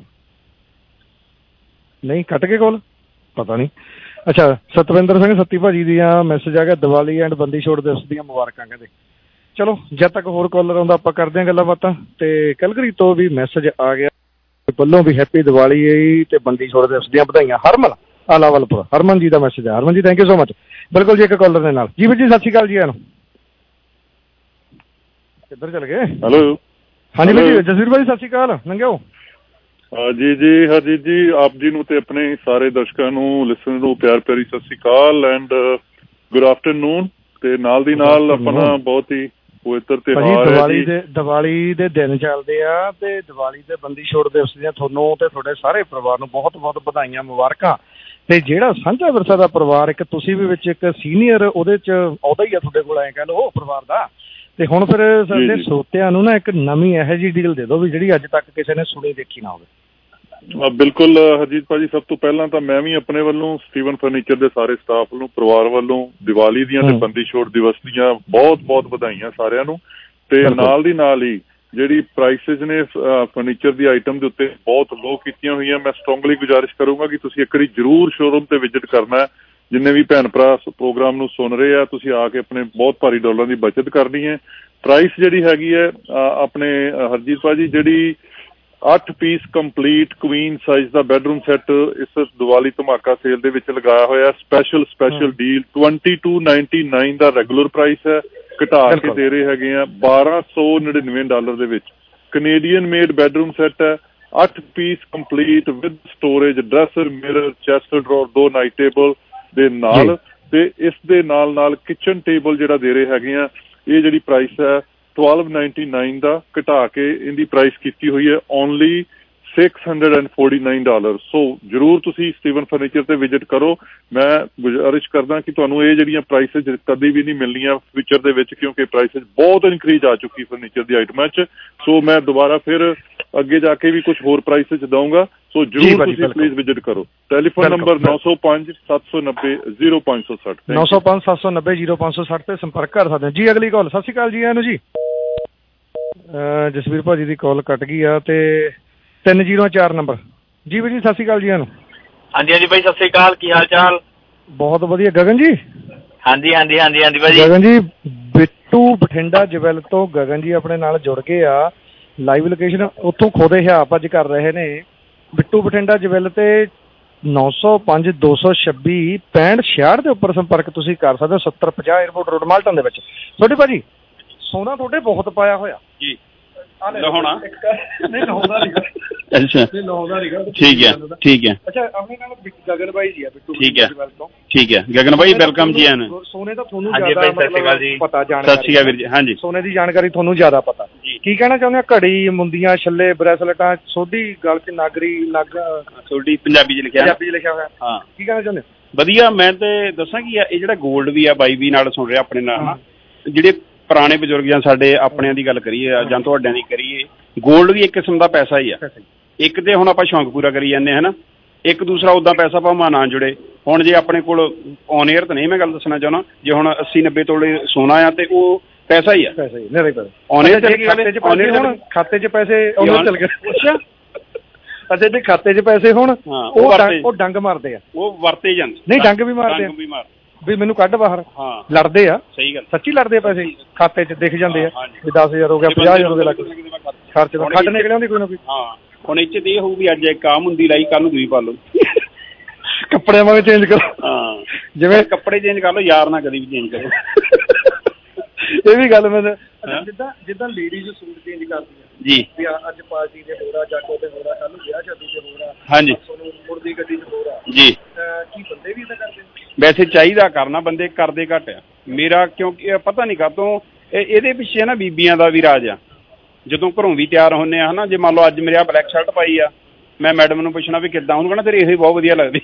ਨਹੀਂ ਕੱਟ ਕੇ ਕੋਲ ਪਤਾ ਨਹੀਂ। ਅੱਛਾ ਸਤਵਿੰਦਰ ਸਿੰਘ ਸੱਤੀ ਭਾਜੀ ਦੀਆਂ ਮੈਸੇਜ ਆ ਗਿਆ, ਦੀਵਾਲੀ ਐਂਡ ਬੰਦੀ ਛੋੜ ਦਿਵਸ ਦੀਆਂ ਮੁਬਾਰਕਾਂ ਕਹਿੰਦੇ। ਚਲੋ ਜਦ ਤੱਕ ਹੋਰ ਕਾਲਰ ਆਉਂਦਾ ਆਪਾਂ ਕਰਦੇ ਹਾਂ ਗੱਲਾਂ ਬਾਤਾਂ। ਤੇ ਕੈਲਗਰੀ ਤੋਂ ਵੀ ਮੈਸੇਜ ਆ ਗਿਆ ਵੱਲੋਂ ਵੀ ਹੈਪੀ ਦੀਵਾਲੀ ਤੇ ਬੰਦੀ ਛੋੜ ਦਿਵਸ ਦੀਆਂ ਵਧਾਈਆਂ। ਹਰਮਨ ਆਲਾਵਲਪੁਰ, ਹਰਮਨ ਜੀ ਦਾ ਮੈਸੇਜ ਹੈ। ਹਰਮਨ ਜੀ ਥੈਂਕ ਯੂ ਸੋ ਮਚ। ਬਿਲਕੁਲ ਜੀ ਇੱਕ ਕਾਲਰ ਦੇ ਨਾਲ ਜੀ ਵੀਰ ਜੀ, ਸਤਿ ਸ਼੍ਰੀ ਅਕਾਲ ਜੀ। ਇਹਨੂੰ ਕਿੱਧਰ ਚਲ ਗਏ? ਹੈਲੋ ਹਾਂਜੀ ਵੀਰ ਜੀ, ਜਸਵੀਰ ਭਾਜੀ ਸਤਿ ਸ਼੍ਰੀ ਅਕਾਲ। ਨੰਗਿਓ ਜੀ ਜੀ ਹਰਜੀਤ ਜੀ, ਆਪ ਜੀ ਨੂੰ ਤੇ ਆਪਣੇ ਸਾਰੇ ਦਰਸ਼ਕਾਂ ਨੂੰ ਲਿਸਨਰ ਨੂੰ ਪਿਆਰ ਭਰੀ ਸਤਿ ਸ਼੍ਰੀ ਅਕਾਲ ਐਂਡ ਗੁੱਡ ਆਫਟਰਨੂਨ। ਤੇ ਨਾਲ ਦੀ ਨਾਲ ਆਪਣਾ ਬਹੁਤ ਹੀ ਪਵਿੱਤਰ ਤਿਉਹਾਰ ਹੈ ਜੀ, ਦੀਵਾਲੀ ਦੇ ਦਿਨ ਚੱਲਦੇ ਆ ਤੇ ਦੀਵਾਲੀ ਦੇ ਬੰਦੀ ਛੋੜ ਦਿਵਸ ਦੀਆਂ ਤੁਹਾਨੂੰ ਤੇ ਤੁਹਾਡੇ ਸਾਰੇ ਪਰਿਵਾਰ ਨੂੰ ਬਹੁਤ ਬਹੁਤ ਵਧਾਈਆਂ ਮੁਬਾਰਕਾਂ। ਤੇ ਜਿਹੜਾ ਸਾਂਝਾ ਵਿਰਸਾ ਦਾ ਪਰਿਵਾਰ, ਇੱਕ ਤੁਸੀਂ ਵੀ ਵਿੱਚ ਇੱਕ ਸੀਨੀਅਰ ਉਹਦੇ ਚ ਅਹੁਦਾ ਹੀ ਆ ਤੁਹਾਡੇ ਕੋਲ, ਐਂ ਕਹਿ ਲਓ ਪਰਿਵਾਰ ਦਾ। ਤੇ ਹੁਣ ਫਿਰ ਸਾਡੇ ਸਰੋਤਿਆਂ ਨੂੰ ਨਾ ਇੱਕ ਨਵੀਂ ਇਹੋ ਜਿਹੀ ਡੀਲ ਦੇ ਦਿਓ ਵੀ ਜਿਹੜੀ ਅੱਜ ਤੱਕ ਕਿਸੇ ਨੇ ਸੁਣੀ ਦੇਖੀ ਨਾ ਹੋਵੇ। ਬਿਲਕੁਲ ਹਰਜੀਤ ਭਾਜੀ, ਸਭ ਤੋਂ ਪਹਿਲਾਂ ਤਾਂ ਮੈਂ ਵੀ ਆਪਣੇ ਵੱਲੋਂ ਸਟੀਵਨ ਫਰਨੀਚਰ ਦੇ ਸਾਰੇ ਸਟਾਫ ਨੂੰ, ਪਰਿਵਾਰ ਵੱਲੋਂ ਦੀਵਾਲੀ ਦੀਆਂ ਤੇ ਬੰਦੀ ਛੋੜ ਦਿਵਸ ਦੀਆਂ ਬਹੁਤ ਬਹੁਤ ਵਧਾਈਆਂ ਸਾਰਿਆਂ ਨੂੰ। ਤੇ ਨਾਲ ਦੀ ਨਾਲ ਹੀ ਜਿਹੜੀ ਪ੍ਰਾਈਸਿਸ ਨੇ ਫਰਨੀਚਰ ਦੀ ਆਈਟਮ ਦੇ ਉੱਤੇ ਬਹੁਤ ਲੋਅ ਕੀਤੀਆਂ ਹੋਈਆਂ। ਮੈਂ ਸਟਰੋਂਗਲੀ ਗੁਜ਼ਾਰਿਸ਼ ਕਰੂੰਗਾ ਕਿ ਤੁਸੀਂ ਇੱਕ ਵਾਰੀ ਜ਼ਰੂਰ ਸ਼ੋਰੂਮ ਤੇ ਵਿਜ਼ਿਟ ਕਰਨਾ ਹੈ। ਜਿੰਨੇ ਵੀ ਭੈਣ ਭਰਾ ਪ੍ਰੋਗਰਾਮ ਨੂੰ ਸੁਣ ਰਹੇ ਆ, ਤੁਸੀਂ ਆ ਕੇ ਆਪਣੇ ਬਹੁਤ ਭਾਰੀ ਡਾਲਰਾਂ ਦੀ ਬਚਤ ਕਰਨੀ ਹੈ। ਪ੍ਰਾਈਸ ਜਿਹੜੀ ਹੈਗੀ ਹੈ ਆਪਣੇ ਹਰਜੀਤ ਭਾਜੀ, ਜਿਹੜੀ ਅੱਠ ਪੀਸ ਕੰਪਲੀਟ ਕੁਈਨ ਸਾਈਜ਼ ਦਾ ਬੈਡਰੂਮ ਸੈੱਟ ਇਸ ਦੀਵਾਲੀ ਧਮਾਕਾ ਸੇਲ ਦੇ ਵਿੱਚ ਲਗਾਇਆ ਹੋਇਆ special special deal twenty two ninety nine ਦਾ ਰੈਗੂਲਰ ਪ੍ਰਾਈਸ ਹੈ, ਘਟਾ ਕੇ ਦੇ ਰਹੇ ਹੈਗੇ ਆ ਬਾਰਾਂ ਸੌ ਨੜਿਨਵੇਂ ਡਾਲਰ ਦੇ ਵਿੱਚ। ਕੈਨੇਡੀਅਨ ਮੇਡ ਬੈਡਰੂਮ ਸੈੱਟ ਹੈ, ਅੱਠ piece complete with storage, dresser, mirror, chest drawer, ਦੋ ਨਾਈਟ ਟੇਬਲ ਦੇ ਨਾਲ। ਤੇ ਇਸ ਦੇ ਨਾਲ ਨਾਲ ਕਿਚਨ ਟੇਬਲ ਜਿਹੜਾ ਦੇ ਰਹੇ ਹੈਗੇ ਆ, ਇਹ ਜਿਹੜੀ ਪ੍ਰਾਈਸ ਹੈ ਟਵੈਲਵ ਨਾਈਨਟੀ ਨਾਈਨ ਦਾ ਘਟਾ ਕੇ ਇਹਦੀ ਪ੍ਰਾਈਸ ਕੀਤੀ ਹੋਈ ਹੈ only six hundred and forty nine dollar. So ਜ਼ਰੂਰ ਤੁਸੀਂ ਸਟੀਵਨ ਫਰਨੀਚਰ ਤੇ ਵਿਜ਼ਿਟ ਕਰੋ। ਮੈਂ ਗੁਜ਼ਾਰਿਸ਼ ਕਰਦਾ ਕਿ ਤੁਹਾਨੂੰ ਇਹ ਜਿਹੜੀਆਂ ਪ੍ਰਾਈਸਿਸ ਕਦੀ ਵੀ ਨਹੀਂ ਮਿਲਣੀਆਂ ਫਿਊਚਰ ਦੇ ਵਿੱਚ, ਕਿਉਂਕਿ ਪ੍ਰਾਈਸਿਸ ਬਹੁਤ ਇਨਕਰੀਜ਼ ਆ ਚੁੱਕੀ ਫਰਨੀਚਰ ਦੀ ਆਈਟਮਾਂ 'ਚ। ਸੋ ਮੈਂ ਦੁਬਾਰਾ ਫਿਰ ਅੱਗੇ ਜਾ ਕੇ ਵੀ ਕੁਛ ਹੋਰ ਪ੍ਰਾਈਸਿਸ ਦਊਂਗਾ। ਸੋ ਜ਼ਰੂਰ ਤੁਸੀਂ ਪਲੀਜ਼ ਵਿਜ਼ਿਟ ਕਰੋ। ਟੈਲੀਫੋਨ ਨੰਬਰ ਨੌ ਸੌ ਪੰਜ ਸੱਤ ਸੌ ਨੱਬੇ ਜ਼ੀਰੋ ਪੰਜ ਸੌ ਸੱਠ ਨੌ ਸੌ ਪੰਜ ਸੱਤ ਸੌ ਨੱਬੇ ਜ਼ੀਰੋ ਪੰਜ ਸੌ ਸੱਠ ਤੇ ਸੰਪਰਕ ਕਰ ਸਕਦੇ ਜੀ। ਅਗਲੀ ਕਾਲ। ਸਤਿ ਸ਼੍ਰੀ ਅਕਾਲ ਜੀ। ਇਹਨੂੰ ਜੀ ਜਸਵੀਰ ਭਾਜੀ ਦੀ ਕਾਲ ਕੱਟ ਗਈ ਆ। ਤੇ ਤਿੰਨ ਜ਼ੀਰੋ ਚਾਰ ਨੰਬਰ ਜੀ ਵੀਰ ਜੀ, ਸਤਿ ਸ਼੍ਰੀ ਅਕਾਲ ਜੀ। ਇਹਨੂੰ ਹਾਂਜੀ ਹਾਂਜੀ ਭਾਈ, ਸਤਿ ਸ਼੍ਰੀ ਅਕਾਲ, ਕੀ ਹਾਲ ਚਾਲ? ਬਹੁਤ ਵਧੀਆ। ਗਗਨ ਜੀ? ਹਾਂਜੀ ਹਾਂਜੀ ਹਾਂਜੀ ਹਾਂਜੀ ਭਾਜੀ। ਗਗਨ ਜੀ ਬਿੱਟੂ ਬਠਿੰਡਾ ਜਵੈਲ ਤੋਂ ਗਗਨ ਜੀ ਆਪਣੇ ਨਾਲ ਜੁੜ ਗਏ ਆ। ਲਾਈਵ ਲੋਕੇਸ਼ਨ ਉੱਥੋਂ ਖੋਦੇ ਹਿਆਪ ਅੱਜ ਕਰ ਰਹੇ ਨੇ। ਬਿੱਟੂ ਬਠਿੰਡਾ ਜਵੈਲ ਤੇ ਨੌ ਸੌ ਪੰਜ ਦੋ ਸੌ ਛੱਬੀ ਪੈਂਹਠ ਛਿਆਹਠ ਦੇ ਉੱਪਰ ਸੰਪਰਕ ਤੁਸੀਂ ਕਰ ਸਕਦੇ ਹੋ। ਸੱਤਰ ਪੰਜਾਹ ਏਅਰਪੋਰਟ ਰੋਡ ਮਾਲਟਨ ਦੇ ਵਿੱਚ। ਤੁਹਾਡੇ ਭਾਜੀ ਸੋਨਾ ਤੁਹਾਡੇ ਬਹੁਤ ਪਾਇਆ ਹੋਇਆ ਜੀ। ਲਹਾਉਣਾ ਨਹੀਂ ਲਾਉਂਦਾ ਨਹੀਂ। ਅੱਛਾ ਲਾਉਂਦਾ ਨਹੀਂ। ਠੀਕ ਹੈ ਠੀਕ ਹੈ। ਅੱਛਾ ਆਪਣੇ ਨਾਲ ਗਗਨ ਬਾਈ ਜੀ ਆ ਬਿੱਟੂ ਠੀਕ ਹੈ ਠੀਕ ਹੈ। ਗਗਨ ਬਾਈ ਵੈਲਕਮ ਜੀ। ਆਨ ਸੋਨੇ ਦਾ ਤੁਹਾਨੂੰ ਜ਼ਿਆਦਾ ਮਤਲਬ ਪਤਾ, ਜਾਣਕਾਰੀ। ਸਤਿ ਸ਼੍ਰੀ ਅਕਾਲ ਵੀਰ ਜੀ। ਹਾਂਜੀ ਸੋਨੇ ਦੀ ਜਾਣਕਾਰੀ ਤੁਹਾਨੂੰ ਜ਼ਿਆਦਾ ਪਤਾ। ਕੀ ਕਹਿਣਾ ਚਾਹੁੰਦੇ ਆ? ਘੜੀ, ਮੁੰਦੀਆਂ, ਛੱਲੇ, ਬ੍ਰੈਸਲੇਟਾਂ, ਸੋਢੀ, ਗਲ 'ਚ ਨਾਗਰੀ, ਨਗ ਸੋਢੀ ਪੰਜਾਬੀ 'ਚ ਲਿਖਿਆ ਪੰਜਾਬੀ 'ਚ ਲਿਖਿਆ ਹੋਇਆ। ਹਾਂ ਕੀ ਕਹਿਣਾ ਚਾਹੁੰਦੇ? ਵਧੀਆ। ਮੈਂ ਤੇ ਦੱਸਾਂ ਕੀ ਆ, ਇਹ ਜਿਹੜਾ ਗੋਲਡ ਵੀ ਆ ਬਾਈ ਵੀ ਨਾਲ ਸੁਣ ਰਿਹਾ ਆਪਣੇ ਨਾਲ, ਜਿਹੜੇ ਪੁਰਾਣੇ ਬਜ਼ੁਰਗ ਜਾਂ ਸਾਡੇ ਆਪਣਿਆਂ ਦੀ ਗੱਲ ਕਰੀਏ ਜਾਂ ਤੁਹਾਡਿਆਂ ਦੀ ਕਰੀਏ, ਗੋਲਡ ਵੀ ਇੱਕ ਕਿਸਮ ਦਾ ਪੈਸਾ ਹੀ ਆ। ਇੱਕ ਤੇ ਹੁਣ ਆਪਾਂ ਸ਼ੌਂਕ ਪੂਰਾ ਕਰੀ ਜਾਂਦੇ ਹਾਂ, ਹੈ ਨਾ। ਇੱਕ ਦੂਸਰਾ ਉੱਦਾਂ ਪੈਸਾ ਭਾਵੇਂ ਨਾ ਜੁੜੇ। ਹੁਣ ਜੇ ਆਪਣੇ ਕੋਲ ਔਨ ਏਅਰ ਤਾਂ ਨਹੀਂ ਮੈਂ ਗੱਲ ਦੱਸਣਾ ਚਾਹੁੰਦਾ, ਜੇ ਹੁਣ ਅੱਸੀ ਨੱਬੇ ਤੋਲੇ ਸੋਨਾ ਆ ਤੇ ਉਹ ਪੈਸਾ ਹੀ ਆ। ਪੈਸਾ ਹੀ ਨਹੀਂ ਪੈਸਾ ਔਨ ਏਅਰ ਖਾਤੇ 'ਚ ਪੈਸੇ ਚੱਲ ਗਏ। ਅੱਛਾ ਅੱਛਾ ਜੇ ਖਾਤੇ 'ਚ ਪੈਸੇ ਹੋਣ ਉਹ ਡੰਗ ਮਾਰਦੇ ਆ, ਉਹ ਵਰਤੇ ਜਾਂਦੇ। ਨਹੀਂ ਡੰਗ ਵੀ ਮਾਰਦੇ ਆ ਵੀ ਮੈਨੂੰ ਕੱਢ ਬਾਹਰ। ਹਾਂ ਲੜਦੇ ਆ। ਸਹੀ ਗੱਲ, ਸੱਚੀ ਲੜਦੇ ਆ। ਪੈਸੇ ਖਾਤੇ 'ਚ ਦਿਖ ਜਾਂਦੇ ਆ ਵੀ ਦਸ ਹਜ਼ਾਰ ਹੋ ਗਿਆ, ਪੰਜਾਹ ਹਜ਼ਾਰ ਹੋ ਗਿਆ, ਲੱਗ ਖਰਚ ਦਾ ਖੱਡ ਨਿਕਲ ਆਉਂਦੀ ਕੋਈ ਨਾ ਕੋਈ। ਹਾਂ ਹੁਣ ਇਹ 'ਚ ਤੇ ਇਹ ਹੋਊ ਵੀ ਅੱਜ ਇੱਕ ਆਹ ਮੁੰਦੀ ਲਾਈ, ਕੱਲ ਨੂੰ ਦੂਈ ਪਾ ਲਓ। ਕੱਪੜਿਆਂ ਵਾਂਗ ਚੇਂਜ ਕਰੋ। ਹਾਂ ਜਿਵੇਂ ਕੱਪੜੇ ਚੇਂਜ ਕਰ ਲਓ, ਯਾਰ ਨਾ ਕਦੀ ਵੀ ਚੇਂਜ ਕਰੋ। ਇਹ ਵੀ ਗੱਲ ਮੈਂ ਜਿੱਦਾਂ ਜਿੱਦਾਂ ਲੇਡੀਜ਼ ਸੂਟ ਚੇਂਜ ਕਰਦੀਆਂ ਜੀ, ਵੀ ਅੱਜ ਪਾਰਟੀ ਦੇ ਹੋਰ ਆ, ਜਾਗੋ ਤੇ ਹੋਰ ਆ, ਕੱਲ ਨੂੰ ਵਿਆਹ ਸ਼ਾਦੀ ਤੇ ਹੋਰ ਆ, ਹਾਂਜੀ ਮੁਰਦੀ ਗੱਡੀ 'ਚ ਹੋਰ ਆ ਜੀ। ਕੀ ਬੰਦੇ ਵੀ ਇੱਦਾਂ ਕਰਦੇ? ਵੈਸੇ ਚਾਹੀਦਾ ਕਰਨਾ, ਬੰਦੇ ਕਰਦੇ ਘੱਟ ਆ ਮੇਰਾ, ਕਿਉਂਕਿ ਪਤਾ ਨਹੀਂ ਕਾਹਤੋਂ ਇਹਦੇ ਪਿੱਛੇ ਨਾ ਬੀਬੀਆਂ ਦਾ ਵੀ ਰਾਜ ਆ। ਜਦੋਂ ਘਰੋਂ ਵੀ ਤਿਆਰ ਹੁੰਦੇ ਆ ਹਨਾ, ਜੇ ਮੰਨ ਲਓ ਅੱਜ ਮੇਰੇ ਆ ਬਲੈਕ ਸ਼ਰਟ ਪਾਈ ਆ, ਮੈਂ ਮੈਡਮ ਨੂੰ ਪੁੱਛਣਾ ਵੀ ਕਿੱਦਾਂ, ਉਹਨੂੰ ਕਹਿਣਾ ਤੇਰੀ ਇਹ ਬਹੁਤ ਵਧੀਆ ਲੱਗਦੀ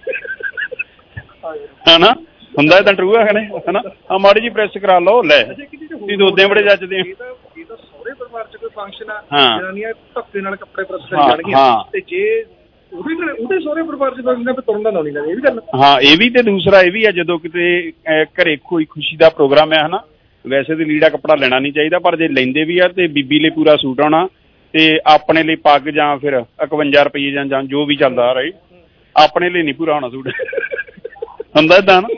ਹਨਾ, ਹੁੰਦਾ ਏਦਾਂ ਟਰੂ ਹੈ ਨੇ ਹਨਾ, ਆ ਮਾੜੀ ਜੀ ਪ੍ਰੈਸ ਕਰਾ ਲਓ, ਲੈ ਤੁਸੀਂ ਦੋਦੇ ਬੜੇ ਜੱਜਦੇ ਆ। ਸਹੁਰੇ ਪਰਿਵਾਰ ਚ ਕੋਈ ਫੰਕਸ਼ਨ ਆ, ਹਾਂ, ਜਨਾਨੀਆਂ ਧੱਕੇ ਨਾਲ ਕੱਪੜੇ ਪ੍ਰੈਸ ਕਰੀ ਜਾਣਗੀਆਂ, ਤੇ ਜੇ ਉਹਦੇ ਉਹਦੇ ਸਹੁਰੇ ਪਰਿਵਾਰ ਚ ਤੁਰਨ ਦਾ ਨਾਂ ਨਹੀਂ ਲੈਣਾ, ਇਹ ਵੀ ਗੱਲ ਹਾਂ, ਇਹ ਵੀ ਤੇ ਦੂਸਰਾ ਇਹ ਵੀ ਆ, ਜਦੋਂ ਕਿਤੇ ਘਰੇ ਕੋਈ ਖੁਸ਼ੀ ਦਾ ਪ੍ਰੋਗਰਾਮ ਹੈ ਹਨਾ, ਵੈਸੇ ਤੇ ਲੀੜਾ ਕੱਪੜਾ ਲੈਣਾ ਨਹੀਂ ਚਾਹੀਦਾ, ਪਰ ਜੇ ਲੈਂਦੇ ਵੀ ਆ ਤੇ ਬੀਬੀ ਲਈ ਪੂਰਾ ਸੂਟ ਆਉਣਾ, ਤੇ ਆਪਣੇ ਲਈ ਪੱਗ ਜਾਂ ਫਿਰ ਇਕਵੰਜਾ ਰੁਪਈਏ ਜਾਂ ਜਾਂ ਜੋ ਵੀ ਚੱਲਦਾ ਰਾਈਟ, ਆਪਣੇ ਲਈ ਨਹੀਂ ਪੂਰਾ ਹੋਣਾ ਸੂਟ ਹੁੰਦਾ ਏਦਾਂ ਨਾ।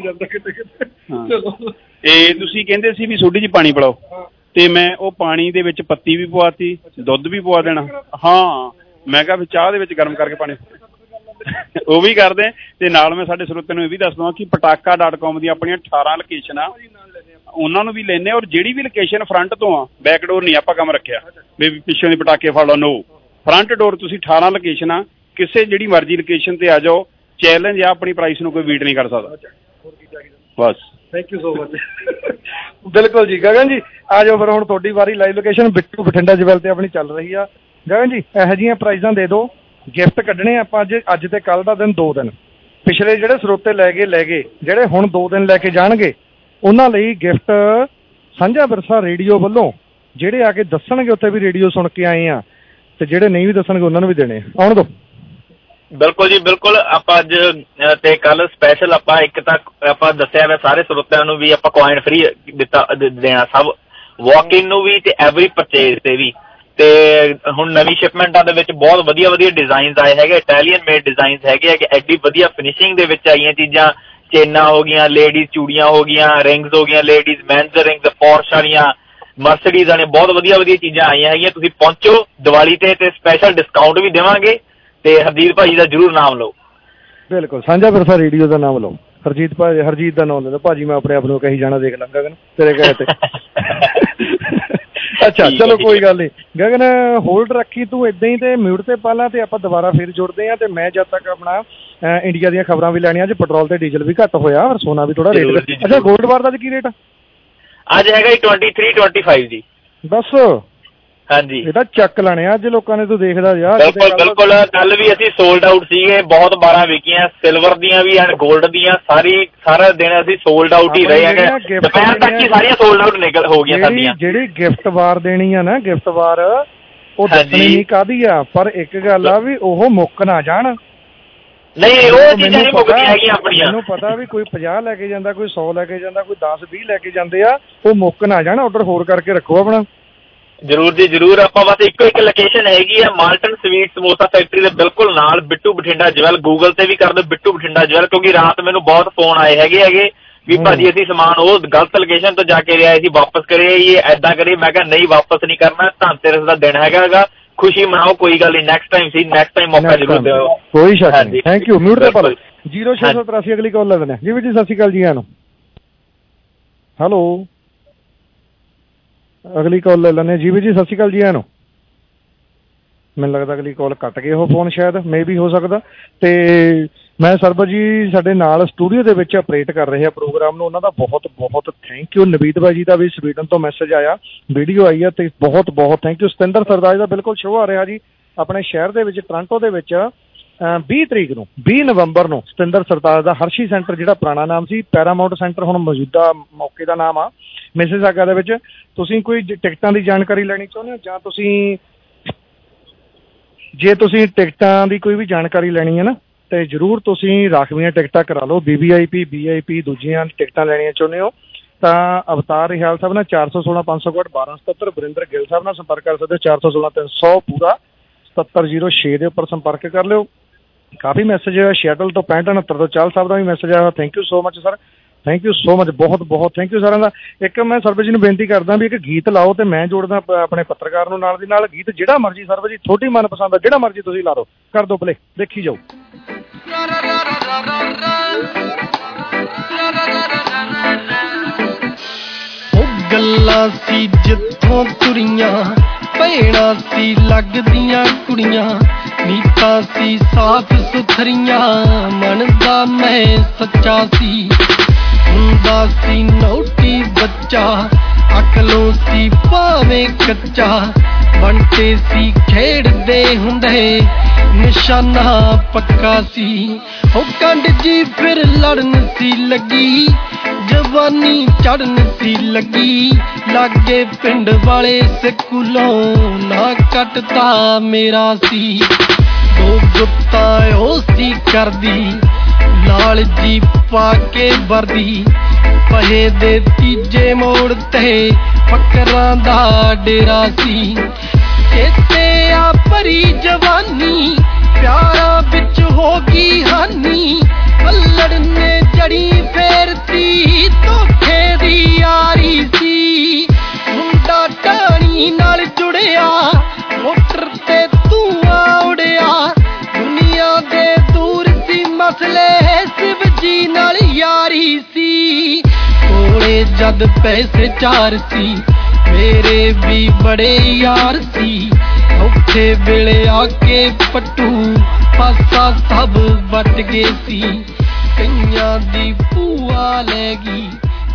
ਇਹ ਤੁਸੀਂ ਕਹਿੰਦੇ ਸੀ ਵੀ ਸੋਢੀ 'ਚ ਪਾਣੀ ਪਿਲਾਓ, ਤੇ ਮੈਂ ਉਹ ਪਾਣੀ ਦੇ ਵਿੱਚ ਪੱਤੀ ਵੀ ਪਵਾਤੀ, ਦੁੱਧ ਵੀ ਪਵਾ ਦੇਣਾ। ਹਾਂ, ਮੈਂ ਕਿਹਾ ਵੀ ਚਾਹ ਦੇ ਵਿੱਚ ਗਰਮ ਕਰਕੇ ਪਾਣੀ ਉਹ ਵੀ ਕਰਦੇ। ਤੇ ਨਾਲ ਮੈਂ ਸਾਡੇ ਸਰੋਤਿਆਂ ਨੂੰ ਇਹ ਵੀ ਦੱਸ ਦਵਾਂ ਕਿ ਪਟਾਕਾ ਡਾਟ ਕਾਮ ਦੀਆਂ ਆਪਣੀਆਂ ਅਠਾਰਾਂ ਲੋਕੇਸ਼ਨਾਂ, ਉਹਨਾਂ ਨੂੰ ਵੀ ਲੈਂਦੇ, ਔਰ ਜਿਹੜੀ ਵੀ ਲੋਕੇਸ਼ਨ ਫਰੰਟ ਤੋਂ ਆ, ਬੈਕ ਡੋਰ ਨਹੀਂ ਆਪਾਂ ਕੰਮ ਰੱਖਿਆ ਵੀ ਪਿੱਛੋਂ ਦੀ ਪਟਾਕੇ ਫੜ ਲਓ, ਨੋ, ਫਰੰਟ ਡੋਰ ਤੁਸੀਂ ਅਠਾਰਾਂ ਲੋਕੇਸ਼ਨਾਂ, ਕਿਸੇ ਜਿਹੜੀ ਮਰਜ਼ੀ ਲੋਕੇਸ਼ਨ ਤੇ ਆ ਜਾਓ, ਚੈਲੰਜ ਆ, ਆਪਣੀ ਪ੍ਰਾਈਸ ਨੂੰ ਕੋਈ ਬੀਟ ਨਹੀਂ ਕਰ ਸਕਦਾ। ਬਸ, ਥੈਂਕ ਯੂ ਸੋ ਮਚ। ਬਿਲਕੁਲ ਜੀ ਗਗਨ ਜੀ, ਆ ਜਾਓ ਫਿਰ ਹੁਣ ਤੁਹਾਡੀ ਵਾਰੀ। Live location Bittu Bathinda jewel ਤੇ ਆਪਣੀ ਚੱਲ ਰਹੀ ਆ। ਗਗਨ ਜੀ ਇਹੋ ਜਿਹੀਆਂ ਪ੍ਰਾਈਜ਼ਾਂ ਦੇ ਦਿਓ, ਗਿਫਟ ਕੱਢਣੇ ਆਪਾਂ ਅੱਜ, ਅੱਜ ਤੇ ਕੱਲ ਦਾ ਦਿਨ, ਦੋ ਦਿਨ। ਪਿਛਲੇ ਜਿਹੜੇ ਸਰੋਤੇ ਲੈ ਗਏ ਲੈ ਗਏ, ਜਿਹੜੇ ਹੁਣ ਦੋ ਦਿਨ ਲੈ ਕੇ ਜਾਣਗੇ ਉਹਨਾਂ ਲਈ ਗਿਫਟ ਸਾਂਝਾ ਵਿਰਸਾ ਰੇਡੀਓ ਵੱਲੋਂ, ਜਿਹੜੇ ਆ ਕੇ ਦੱਸਣਗੇ ਉੱਥੇ ਵੀ ਰੇਡੀਓ ਸੁਣ ਕੇ ਆਏ ਆ, ਤੇ ਜਿਹੜੇ ਨਹੀਂ ਵੀ ਦੱਸਣਗੇ ਉਹਨਾਂ ਨੂੰ ਵੀ ਦੇਣੇ। ਆਉਣ ਦਿਓ। ਬਿਲਕੁਲ ਜੀ ਬਿਲਕੁਲ। ਆਪਾਂ ਅੱਜ ਤੇ ਕੱਲ ਸਪੈਸ਼ਲ ਆਪਾਂ ਇੱਕ ਤਾਂ ਆਪਾਂ ਦੱਸਿਆ ਵਾ ਸਾਰੇ ਸਰੋਤਿਆਂ ਨੂੰ ਵੀ ਆਪਾਂ ਕੁਆਇਨ ਫ੍ਰੀ ਦਿੱਤਾ ਦੇਣਾ, ਸਭ ਵਾਕ ਇਨ ਨੂੰ ਵੀ ਤੇ ਐਵਰੀ ਪਰਚੇਜ਼ ਤੇ ਵੀ। ਤੇ ਹੁਣ ਨਵੀਂ ਸ਼ਿਪਮੈਂਟਾਂ ਦੇ ਵਿੱਚ ਬਹੁਤ ਵਧੀਆ ਵਧੀਆ ਡਿਜ਼ਾਈਨਸ ਆਏ ਹੈਗੇ, ਇਟਾਲੀਅਨ ਮੇਡ ਡਿਜ਼ਾਈਨਸ ਹੈਗੇ ਆ ਕਿ ਐਡੀ ਵਧੀਆ ਫਿਨਿਸ਼ਿੰਗ ਦੇ ਵਿੱਚ ਆਈਆਂ ਚੀਜ਼ਾਂ। ਚੇਨਾਂ ਹੋ ਗਈਆਂ, ਲੇਡੀਜ਼ ਚੂੜੀਆਂ ਹੋ ਗਈਆਂ, ਰਿੰਗਸ ਹੋ ਗਈਆਂ, ਲੇਡੀਜ਼ ਮੈਨਸ ਰਿੰਗਸ, ਪੋਰਸ਼ ਵਾਲੀਆਂ, ਮਰਸਡੀਜ਼ ਵਾਲੀਆਂ, ਬਹੁਤ ਵਧੀਆ ਵਧੀਆ ਚੀਜ਼ਾਂ ਆਈਆਂ ਹੈਗੀਆਂ। ਤੁਸੀਂ ਪਹੁੰਚੋ ਦੀਵਾਲੀ ਤੇ, ਤੇ ਸਪੈਸ਼ਲ ਡਿਸਕਾਊਂਟ ਵੀ ਦੇਵਾਂਗੇ, ਤੇ ਹਰਜੀਤ ਭਾਜੀ ਦਾ ਜ਼ਰੂਰ ਨਾਮ ਲਓ। ਬਿਲਕੁਲ, ਸਾਂਝਾ ਵਿਰਸਾ ਰੇਡੀਓ ਦਾ ਨਾਮ ਲਓ। ਹਰਜੀਤ ਭਾਜੀ, ਹਰਜੀਤ ਦਾ ਨਾਮ ਲੈ ਲਓ ਭਾਜੀ, ਮੈਂ ਆਪਣੇ ਆਪ ਨੂੰ ਕਹੀ ਜਾਣਾ, ਦੇਖ ਲਾਂ ਗਗਨ ਤੇਰੇ ਕਹੇ ਤੇ। ਅੱਛਾ ਚਲੋ ਕੋਈ ਗੱਲ ਨਹੀਂ ਗਗਨ, ਹੋਲਡ ਰੱਖੀ ਤੂੰ ਏਦਾਂ ਹੀ, ਤੇ ਮਿਊਟ ਤੇ ਪਾ ਲਾਂ, ਤੇ ਆਪਾਂ ਦੁਬਾਰਾ ਫਿਰ ਜੁੜਦੇ ਹਾਂ। ਤੇ ਮੈਂ ਜਦ ਤੱਕ ਆਪਣਾ ਇੰਡੀਆ ਦੀਆਂ ਖਬਰਾਂ ਵੀ ਲੈਣੀਆਂ। ਅੱਜ ਪੈਟਰੋਲ ਤੇ ਡੀਜ਼ਲ ਵੀ ਘੱਟ ਹੋਇਆ, ਔਰ ਸੋਨਾ ਵੀ ਥੋੜਾ ਰੇਟ। ਅੱਛਾ, ਗੋਲਡ ਬਾਰ ਦਾ ਕੀ ਰੇਟ ਅੱਜ ਹੈਗਾ ਜੀ twenty three twenty five G. ਬਸ ਹਾਂਜੀ, ਇਹ ਤਾਂ ਚੱਕ ਲੈਣੇ ਅੱਜ ਲੋਕਾਂ ਨੇ, ਤੂੰ ਦੇਖਦਾ ਯਾਰ। ਬਿਲਕੁਲ ਬਿਲਕੁਲ, ਕੱਲ ਵੀ ਅਸੀਂ ਸੋਲਡ ਆਊਟ ਸੀਗੇ, ਬਹੁਤ ਬਾਰਾਂ ਵਿਕੀਆਂ, ਸਿਲਵਰ ਦੀਆਂ ਵੀ ਐਂਡ ਗੋਲਡ ਦੀਆਂ, ਸਾਰੀ ਸਾਰਾ ਦਿਨ ਅਸੀਂ ਸੋਲਡ ਆਊਟ ਹੀ ਰਹੇ ਹੈਗੇ, ਦੁਪਹਿਰ ਤੱਕ ਹੀ ਸਾਰੀਆਂ ਸੋਲਡ ਆਊਟ ਨਿਕਲ ਹੋ ਗਈਆਂ ਸਾਡੀਆਂ। ਜਿਹੜੀ ਗਿਫਟ ਵਾਰ ਦੇਣੀ ਆ ਨਾ, ਗਿਫਟ ਵਾਰ ਉਹ ਦੱਸਣੀ ਨਹੀਂ ਕਾਹਦੀ ਆ, ਪਰ ਇੱਕ ਗੱਲ ਆ ਵੀ ਉਹ ਮੁੱਕ ਨਾ ਜਾਣ। ਨਹੀਂ, ਉਹ ਚੀਜ਼ਾਂ ਨਹੀਂ ਮੁੱਕਦੀਆਂ ਹੈਗੀਆਂ ਆਪਣੀਆਂ। ਮੈਨੂੰ ਪਤਾ ਵੀ ਕੋਈ ਪੰਜਾਹ ਲੈ ਕੇ ਜਾਂਦਾ, ਕੋਈ ਸੌ ਲੈ ਕੇ ਜਾਂਦਾ, ਕੋਈ ਦਸ ਵੀਹ ਲੈ ਕੇ ਜਾਂਦੇ ਆ, ਉਹ ਮੁੱਕ ਨਾ ਜਾਣ। ਆਰਡਰ ਹੋਰ ਕਰਕੇ ਰੱਖੋ ਆਪਣਾ। ਜ਼ਰੂਰ ਜੀ ਜ਼ਰੂਰ। ਆਪਾਂ ਬਸ ਇੱਕੋ ਇੱਕ ਲੋਕੇਸ਼ਨ ਹੈਗੀ ਆ, ਮਾਲਟਨ ਸਵੀਟ ਸਮੋਸਾ ਫੈਕਟਰੀ ਦੇ ਬਿਲਕੁਲ ਨਾਲ, ਬਿੱਟੂ ਬਠਿੰਡਾ ਜਵੈਲ। ਗੂਗਲ ਤੇ ਵੀ ਕਰ ਦਿਓ ਬਿੱਟੂ ਬਠਿੰਡਾ ਜਵੈਲ, ਕਿਉਂਕਿ ਰਾਤ ਮੈਨੂੰ ਬਹੁਤ ਫੋਨ ਆਏ ਹੈਗੇ ਹੈਗੇ ਵੀ ਭਾਜੀ ਅਸੀਂ ਸਮਾਨ ਉਹ ਗਲਤ ਲੋਕੇਸ਼ਨ ਤੋਂ ਜਾ ਕੇ ਲਿਆਏ ਸੀ, ਵਾਪਸ ਕਰੇ ਇਹ ਏਦਾਂ ਕਰੀਏ। ਮੈਂ ਕਿਹਾ ਨਹੀਂ, ਵਾਪਸ ਨਹੀਂ ਕਰਨਾ, ਧਨਤੇਰਸ ਦਾ ਦਿਨ ਹੈਗਾ ਹੈਗਾ, ਖੁਸ਼ੀ ਮਨਾਓ, ਕੋਈ ਗੱਲ ਨਹੀਂ, ਨੈਕਸਟ ਟਾਈਮ ਸੀ, ਨੈਕਸਟ ਟਾਈਮ ਮੌਕਾ ਜ਼ਰੂਰ ਦਿਓ। ਕੋਈ ਸ਼ੱਕ ਨਹੀਂ। Thank you. ਮਿਊਟ ਤੇ ਪਾ ਲਓ। ਜ਼ੀਰੋ ਛੇ ਸੌ ਤਰਾਸੀ ਅਗਲੀ ਕਾਲ ਲੈ ਲੈਣੇ ਜੀ। ਵੀ ਜੀ ਸਤਿ ਸ਼੍ਰੀ ਅਕਾਲ ਜੀ। ਆਨੂੰ ਹੈਲੋ, ਅਗਲੀ ਕਾਲ ਲੈ ਲੈਂਦੇ ਜੀ। ਵੀ ਜੀ ਸਤਿ ਸ਼੍ਰੀ ਅਕਾਲ ਜੀ। ਆਨੂੰ ਮੈਨੂੰ ਲੱਗਦਾ ਅਗਲੀ ਕਾਲ ਕੱਟ ਗਏ ਉਹ ਫੋਨ, ਸ਼ਾਇਦ ਮੇ ਵੀ ਹੋ ਸਕਦਾ। ਤੇ ਮੈਂ ਸਰਬਤ ਜੀ ਸਾਡੇ ਨਾਲ ਸਟੂਡੀਓ ਦੇ ਵਿੱਚ ਆਪਰੇਟ ਕਰ ਰਹੇ ਆ ਪ੍ਰੋਗਰਾਮ ਨੂੰ, ਉਹਨਾਂ ਦਾ ਬਹੁਤ ਬਹੁਤ ਥੈਂਕ ਯੂ। ਨਵੀਦ ਭਾਈ ਜੀ ਦਾ ਵੀ ਸਵੀਡਨ ਤੋਂ ਮੈਸੇਜ ਆਇਆ, ਵੀਡੀਓ ਆਈ ਆ, ਤੇ ਬਹੁਤ ਬਹੁਤ ਥੈਂਕ ਯੂ। ਸਤਿੰਦਰ ਸਰਦਾਰ ਦਾ ਬਿਲਕੁਲ ਸ਼ੋਅ ਆ ਰਿਹਾ ਜੀ ਆਪਣੇ ਸ਼ਹਿਰ ਦੇ ਵਿੱਚ, ਟੋਰਾਂਟੋ ਦੇ ਵਿੱਚ ਵੀਹ ਤਰੀਕ ਨੂੰ, ਵੀਹ ਨਵੰਬਰ ਨੂੰ। ਸਤਿੰਦਰ ਸਰਦਾਰ ਦਾ ਹਰਸ਼ੀ ਸੈਂਟਰ, ਜਿਹੜਾ ਪੁਰਾਣਾ ਨਾਮ ਸੀ ਪੈਰਾਮਾਊਂਟ ਸੈਂਟਰ, ਹੁਣ ਮੌਜੂਦਾ ਮੌਕੇ ਦਾ ਨਾਮ ਆ ਮਿਸਿਸਾਗਾ ਦੇ ਵਿੱਚ। ਤੁਸੀਂ ਕੋਈ ਟਿਕਟਾਂ ਦੀ ਜਾਣਕਾਰੀ ਲੈਣੀ ਚਾਹੁੰਦੇ ਹੋ, ਜਾਂ ਤੁਸੀਂ ਜੇ ਤੁਸੀਂ ਟਿਕਟਾਂ ਦੀ ਕੋਈ ਵੀ ਜਾਣਕਾਰੀ ਲੈਣੀ ਹੈ ਨਾ, ਤੇ ਜ਼ਰੂਰ ਤੁਸੀਂ ਰਾਖਵੀਆਂ ਟਿਕਟਾਂ ਕਰਾ ਲਓ। B we I P, B I ਪੀ, ਦੂਜੀਆਂ ਟਿਕਟਾਂ ਲੈਣੀਆਂ ਚਾਹੁੰਦੇ ਹੋ ਤਾਂ ਅਵਤਾਰ ਰਿਹਾਲ ਸਾਹਿਬ ਨਾਲ ਚਾਰ ਸੌ ਸੋਲਾਂ ਪੰਜ ਸੌ ਇਕਹੱਠ ਬਾਰਾਂ ਸਤੱਤਰ, ਵਰਿੰਦਰ ਗਿੱਲ ਸਾਹਿਬ ਨਾਲ ਸੰਪਰਕ ਕਰ ਸਕਦੇ ਹੋ ਚਾਰ ਸੌ ਸੋਲਾਂ ਤਿੰਨ ਸੌ ਪੂਰਾ ਸਤੱਤਰ ਜ਼ੀਰੋ ਛੇ ਦੇ ਉੱਪਰ ਸੰਪਰਕ ਕਰ ਲਿਓ। ਕਾਫੀ ਮੈਸੇਜ ਹੋਇਆ ਸ਼ੈਟਲ ਤੋਂ ਪੈਂਹਠ ਉਣੱਤਰ ਤੋਂ ਚਾਲ ਸਾਹਿਬ ਦਾ ਵੀ ਮੈਸੇਜ ਆਇਆ। Thank you so much sir, thank you so much, ਬਹੁਤ ਬਹੁਤ ਥੈਂਕ ਯੂ ਸਾਰਿਆਂ ਦਾ। ਇੱਕ ਮੈਂ ਸਰਬਜੀਤ ਨੂੰ ਬੇਨਤੀ ਕਰਦਾ ਵੀ ਇੱਕ ਗੀਤ ਲਾਓ, ਤੇ ਮੈਂ ਜੋੜਦਾ ਆਪਣੇ ਪੱਤਰਕਾਰ ਨੂੰ ਨਾਲ ਦੀ ਨਾਲ। ਗੀਤ ਜਿਹੜਾ ਮਰਜ਼ੀ ਸਰਬਜੀਤ, ਤੁਹਾਡੀ ਮਨਪਸੰਦ ਦਾ ਜਿਹੜਾ ਮਰਜ਼ੀ ਤੁਸੀਂ ਲਾ ਦਿਓ, ਕਰ ਦਿਓ ਪਲੇ, ਦੇਖੀ ਜਾਓ। ਉਹ ਗੱਲਾਂ ਸੀ ਜਿੱਥੋਂ ਤੁਰੀਆਂ, ਭੈਣਾਂ ਸੀ ਲੱਗਦੀਆਂ ਕੁੜੀਆਂ, ਨੀਤਾਂ ਸੀ ਸਾਫ਼ ਸੁਥਰੀਆਂ, ਮਨ ਦਾ ਮੈਂ ਸੱਚਾ ਸੀ, ਹੁੰਦਾ ਸੀ ਨੌਟੀ ਬੱਚਾ, ਅਕਲੋਂ ਸੀ ਭਾਵੇਂ ਕੱਚਾ, ਬੰਟੇ ਸੀ ਖੇਡਦੇ ਹੁੰਦੇ ਨਿਸ਼ਾਨਾ ਪੱਕਾ ਸੀ ਉਹ ਕੰਡ ਜੀ ਫਿਰ ਲੜਨ ਸੀ ਲੱਗੀ ਜਵਾਨੀ ਚੜਨ ਸੀ ਲੱਗੀ ਲਾਗੇ ਪਿੰਡ ਵਾਲੇ ਸਕੂਲੋਂ ਨਾ ਕੱਟਤਾ ਮੇਰਾ ਸੀ ਦੋ ਗੁੱਤਾ ਉਹ ਸੀ ਕਰਦੀ ਲਾਲ ਜੀ ਪਾ ਕੇ ਵਰਦੀ ਪਹੇ ਦੇ ਤੀਜੇ ਮੋੜ ਤੇ ਫਕਰਾਂ ਦਾ ਡੇਰਾ ਸੀ ਚੇਤੇ ਆ ਭਰੀ ਜਵਾਨੀ ਪਿਆਰਾਂ ਵਿੱਚ ਹੋ ਗਈ ਹਾਨੀ ਪੱਲੜ ਨੇ ਜੜੀ ਫੇਰਤੀ ਧੋਖੇ ਦੀ ਯਾਰੀ ਸੀ ਮੁੰਡਾ ਟਾਣੀ ਨਾਲ ਜੁੜਿਆ ਮੋਟਰ ਤੇ ਧੂਆਂ ਉੜਿਆ ਦੁਨੀਆ ਦੇ ਦੂਰ ਸੀ ਮਸਲੇ ਸਿਵ ਜੀ ਨਾਲ ਯਾਰੀ ਸੀ ਕੋਲੇ ਜਦ ਪੈਸੇ ਚਾਰ ਸੀ ਮੇਰੇ ਵੀ ਬੜੇ ਯਾਰ ਸੀ ਔਖੇ ਵੇਲੇ ਆ ਕੇ ਪੱਟੂ ਪਾਸਾ ਸਭ ਵੱਟ ਗਏ ਸੀ ਕਈਆਂ ਦੀ ਭੂਆ ਲੈ ਗਈ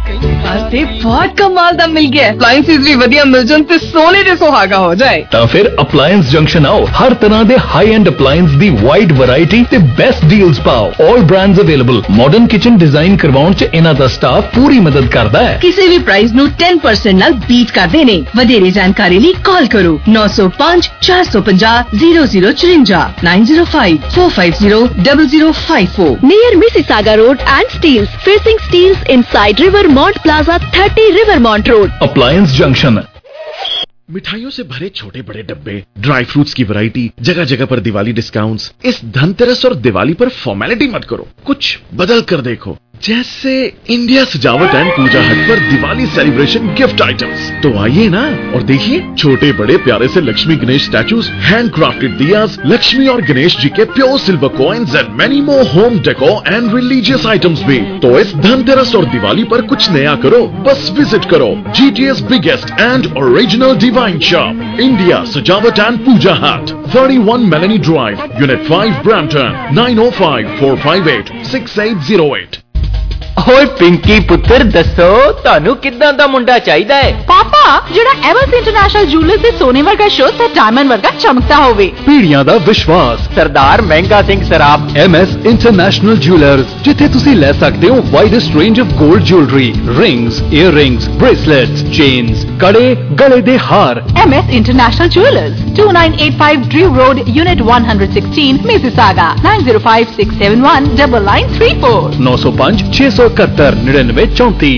ਤੇ ਬਹੁਤ ਕਮਾਲ ਦਾ ਮਿਲ ਗਿਆ ਅਪਲਾਈਐਂਸਿਸ ਵੀ ਵਧੀਆ ਮਿਲ ਜਾਣ ਤੇ ਸੋਨੇ ਦੇ ਸੁਹਾਗਾ ਹੋ ਜਾਏ ਤਾਂ ਫਿਰ ਅਪਲਾਈਐਂਸ ਜੰਕਸ਼ਨ ਆਓ ਹਰ ਤਰ੍ਹਾਂ ਦੇ ਹਾਈ ਐਂਡ ਅਪਲਾਈਐਂਸ ਦੀ ਵਾਈਡ ਵੈਰਾਈਟੀ ਤੇ ਬੈਸਟ ਡੀਲਸ ਪਾਓ all brands available modern kitchen design ਕਰਵਾਉਣ ਚ ਇਹਨਾਂ ਦਾ ਸਟਾਫ ਪੂਰੀ ਮਦਦ ਕਰਦਾ ਹੈ ਕਿਸੇ ਵੀ ਪ੍ਰਾਈਸ ਨੂੰ ten percent ਨਾਲ ਬੀਟ ਕਰਦੇ ਨੇ ਵਧੇਰੇ ਜਾਣਕਾਰੀ ਲਈ ਕਾਲ ਕਰੋ nine oh five four five zero zero zero four five nine zero five four five zero zero zero five four near Mississauga Road and Steels facing Steels inside Rivermont Plaza thirty Rivermont Road Appliance Junction मिठाइयों से भरे छोटे बड़े डब्बे dry fruits की variety जगह जगह पर दिवाली डिस्काउंट्स इस धनतेरस और दिवाली पर फॉर्मेलिटी मत करो कुछ बदल कर देखो जैसे इंडिया सजावट एंड पूजा हट पर दिवाली सेलिब्रेशन गिफ्ट आइटम्स तो आइए ना और देखिए छोटे बड़े प्यारे से Lakshmi Ganesh statues handcrafted diyas Lakshmi और गणेश जी के pure silver coins and many more home decor and religious items भी तो इस धनतेरस और दिवाली पर कुछ नया करो बस विजिट करो GTS biggest and original divine shop India सजावट and Puja hut thirty-one Melanie Drive Unit five Brampton nine oh five four five eight six eight zero eight ਓਏ ਪਿੰਕੀ ਪੁੱਤਰ ਦੱਸੋ ਤੁਹਾਨੂੰ ਕਿੱਦਾਂ ਦਾ ਮੁੰਡਾ ਚਾਹੀਦਾ ਹੈ ਪਾਪਾ ਜਿਹੜਾ ਐਵਰਸ ਇੰਟਰਨੈਸ਼ਨਲ ਜੁਐਲਰਸ ਦੇ ਸੋਨੇ ਵਰਗਾ ਸ਼ੋਅ ਤੇ ਡਾਇਮੰਡ ਵਰਗਾ ਚਮਕਦਾ ਹੋਵੇ ਪੀੜੀਆਂ ਦਾ ਵਿਸ਼ਵਾਸ Sardar Mehnga Singh Sarab MS international jewellers ਜਿੱਥੇ ਤੁਸੀਂ ਲੈ ਸਕਦੇ ਹੋ ਵਾਈਡੈਸਟ ਰੇਂਜ ਆਫ 골ਡ jewellery rings earrings bracelets chains ਕੜੇ ਗਲੇ ਦੇ ਹਾਰ MS international jewellers two nine eight five Drew Road Unit one sixteen Mississauga nine zero five six seven one nine nine three four nine oh five six ਇਕਹੱਤਰ ਨੜਿਨਵੇਂ ਚੌਂਤੀ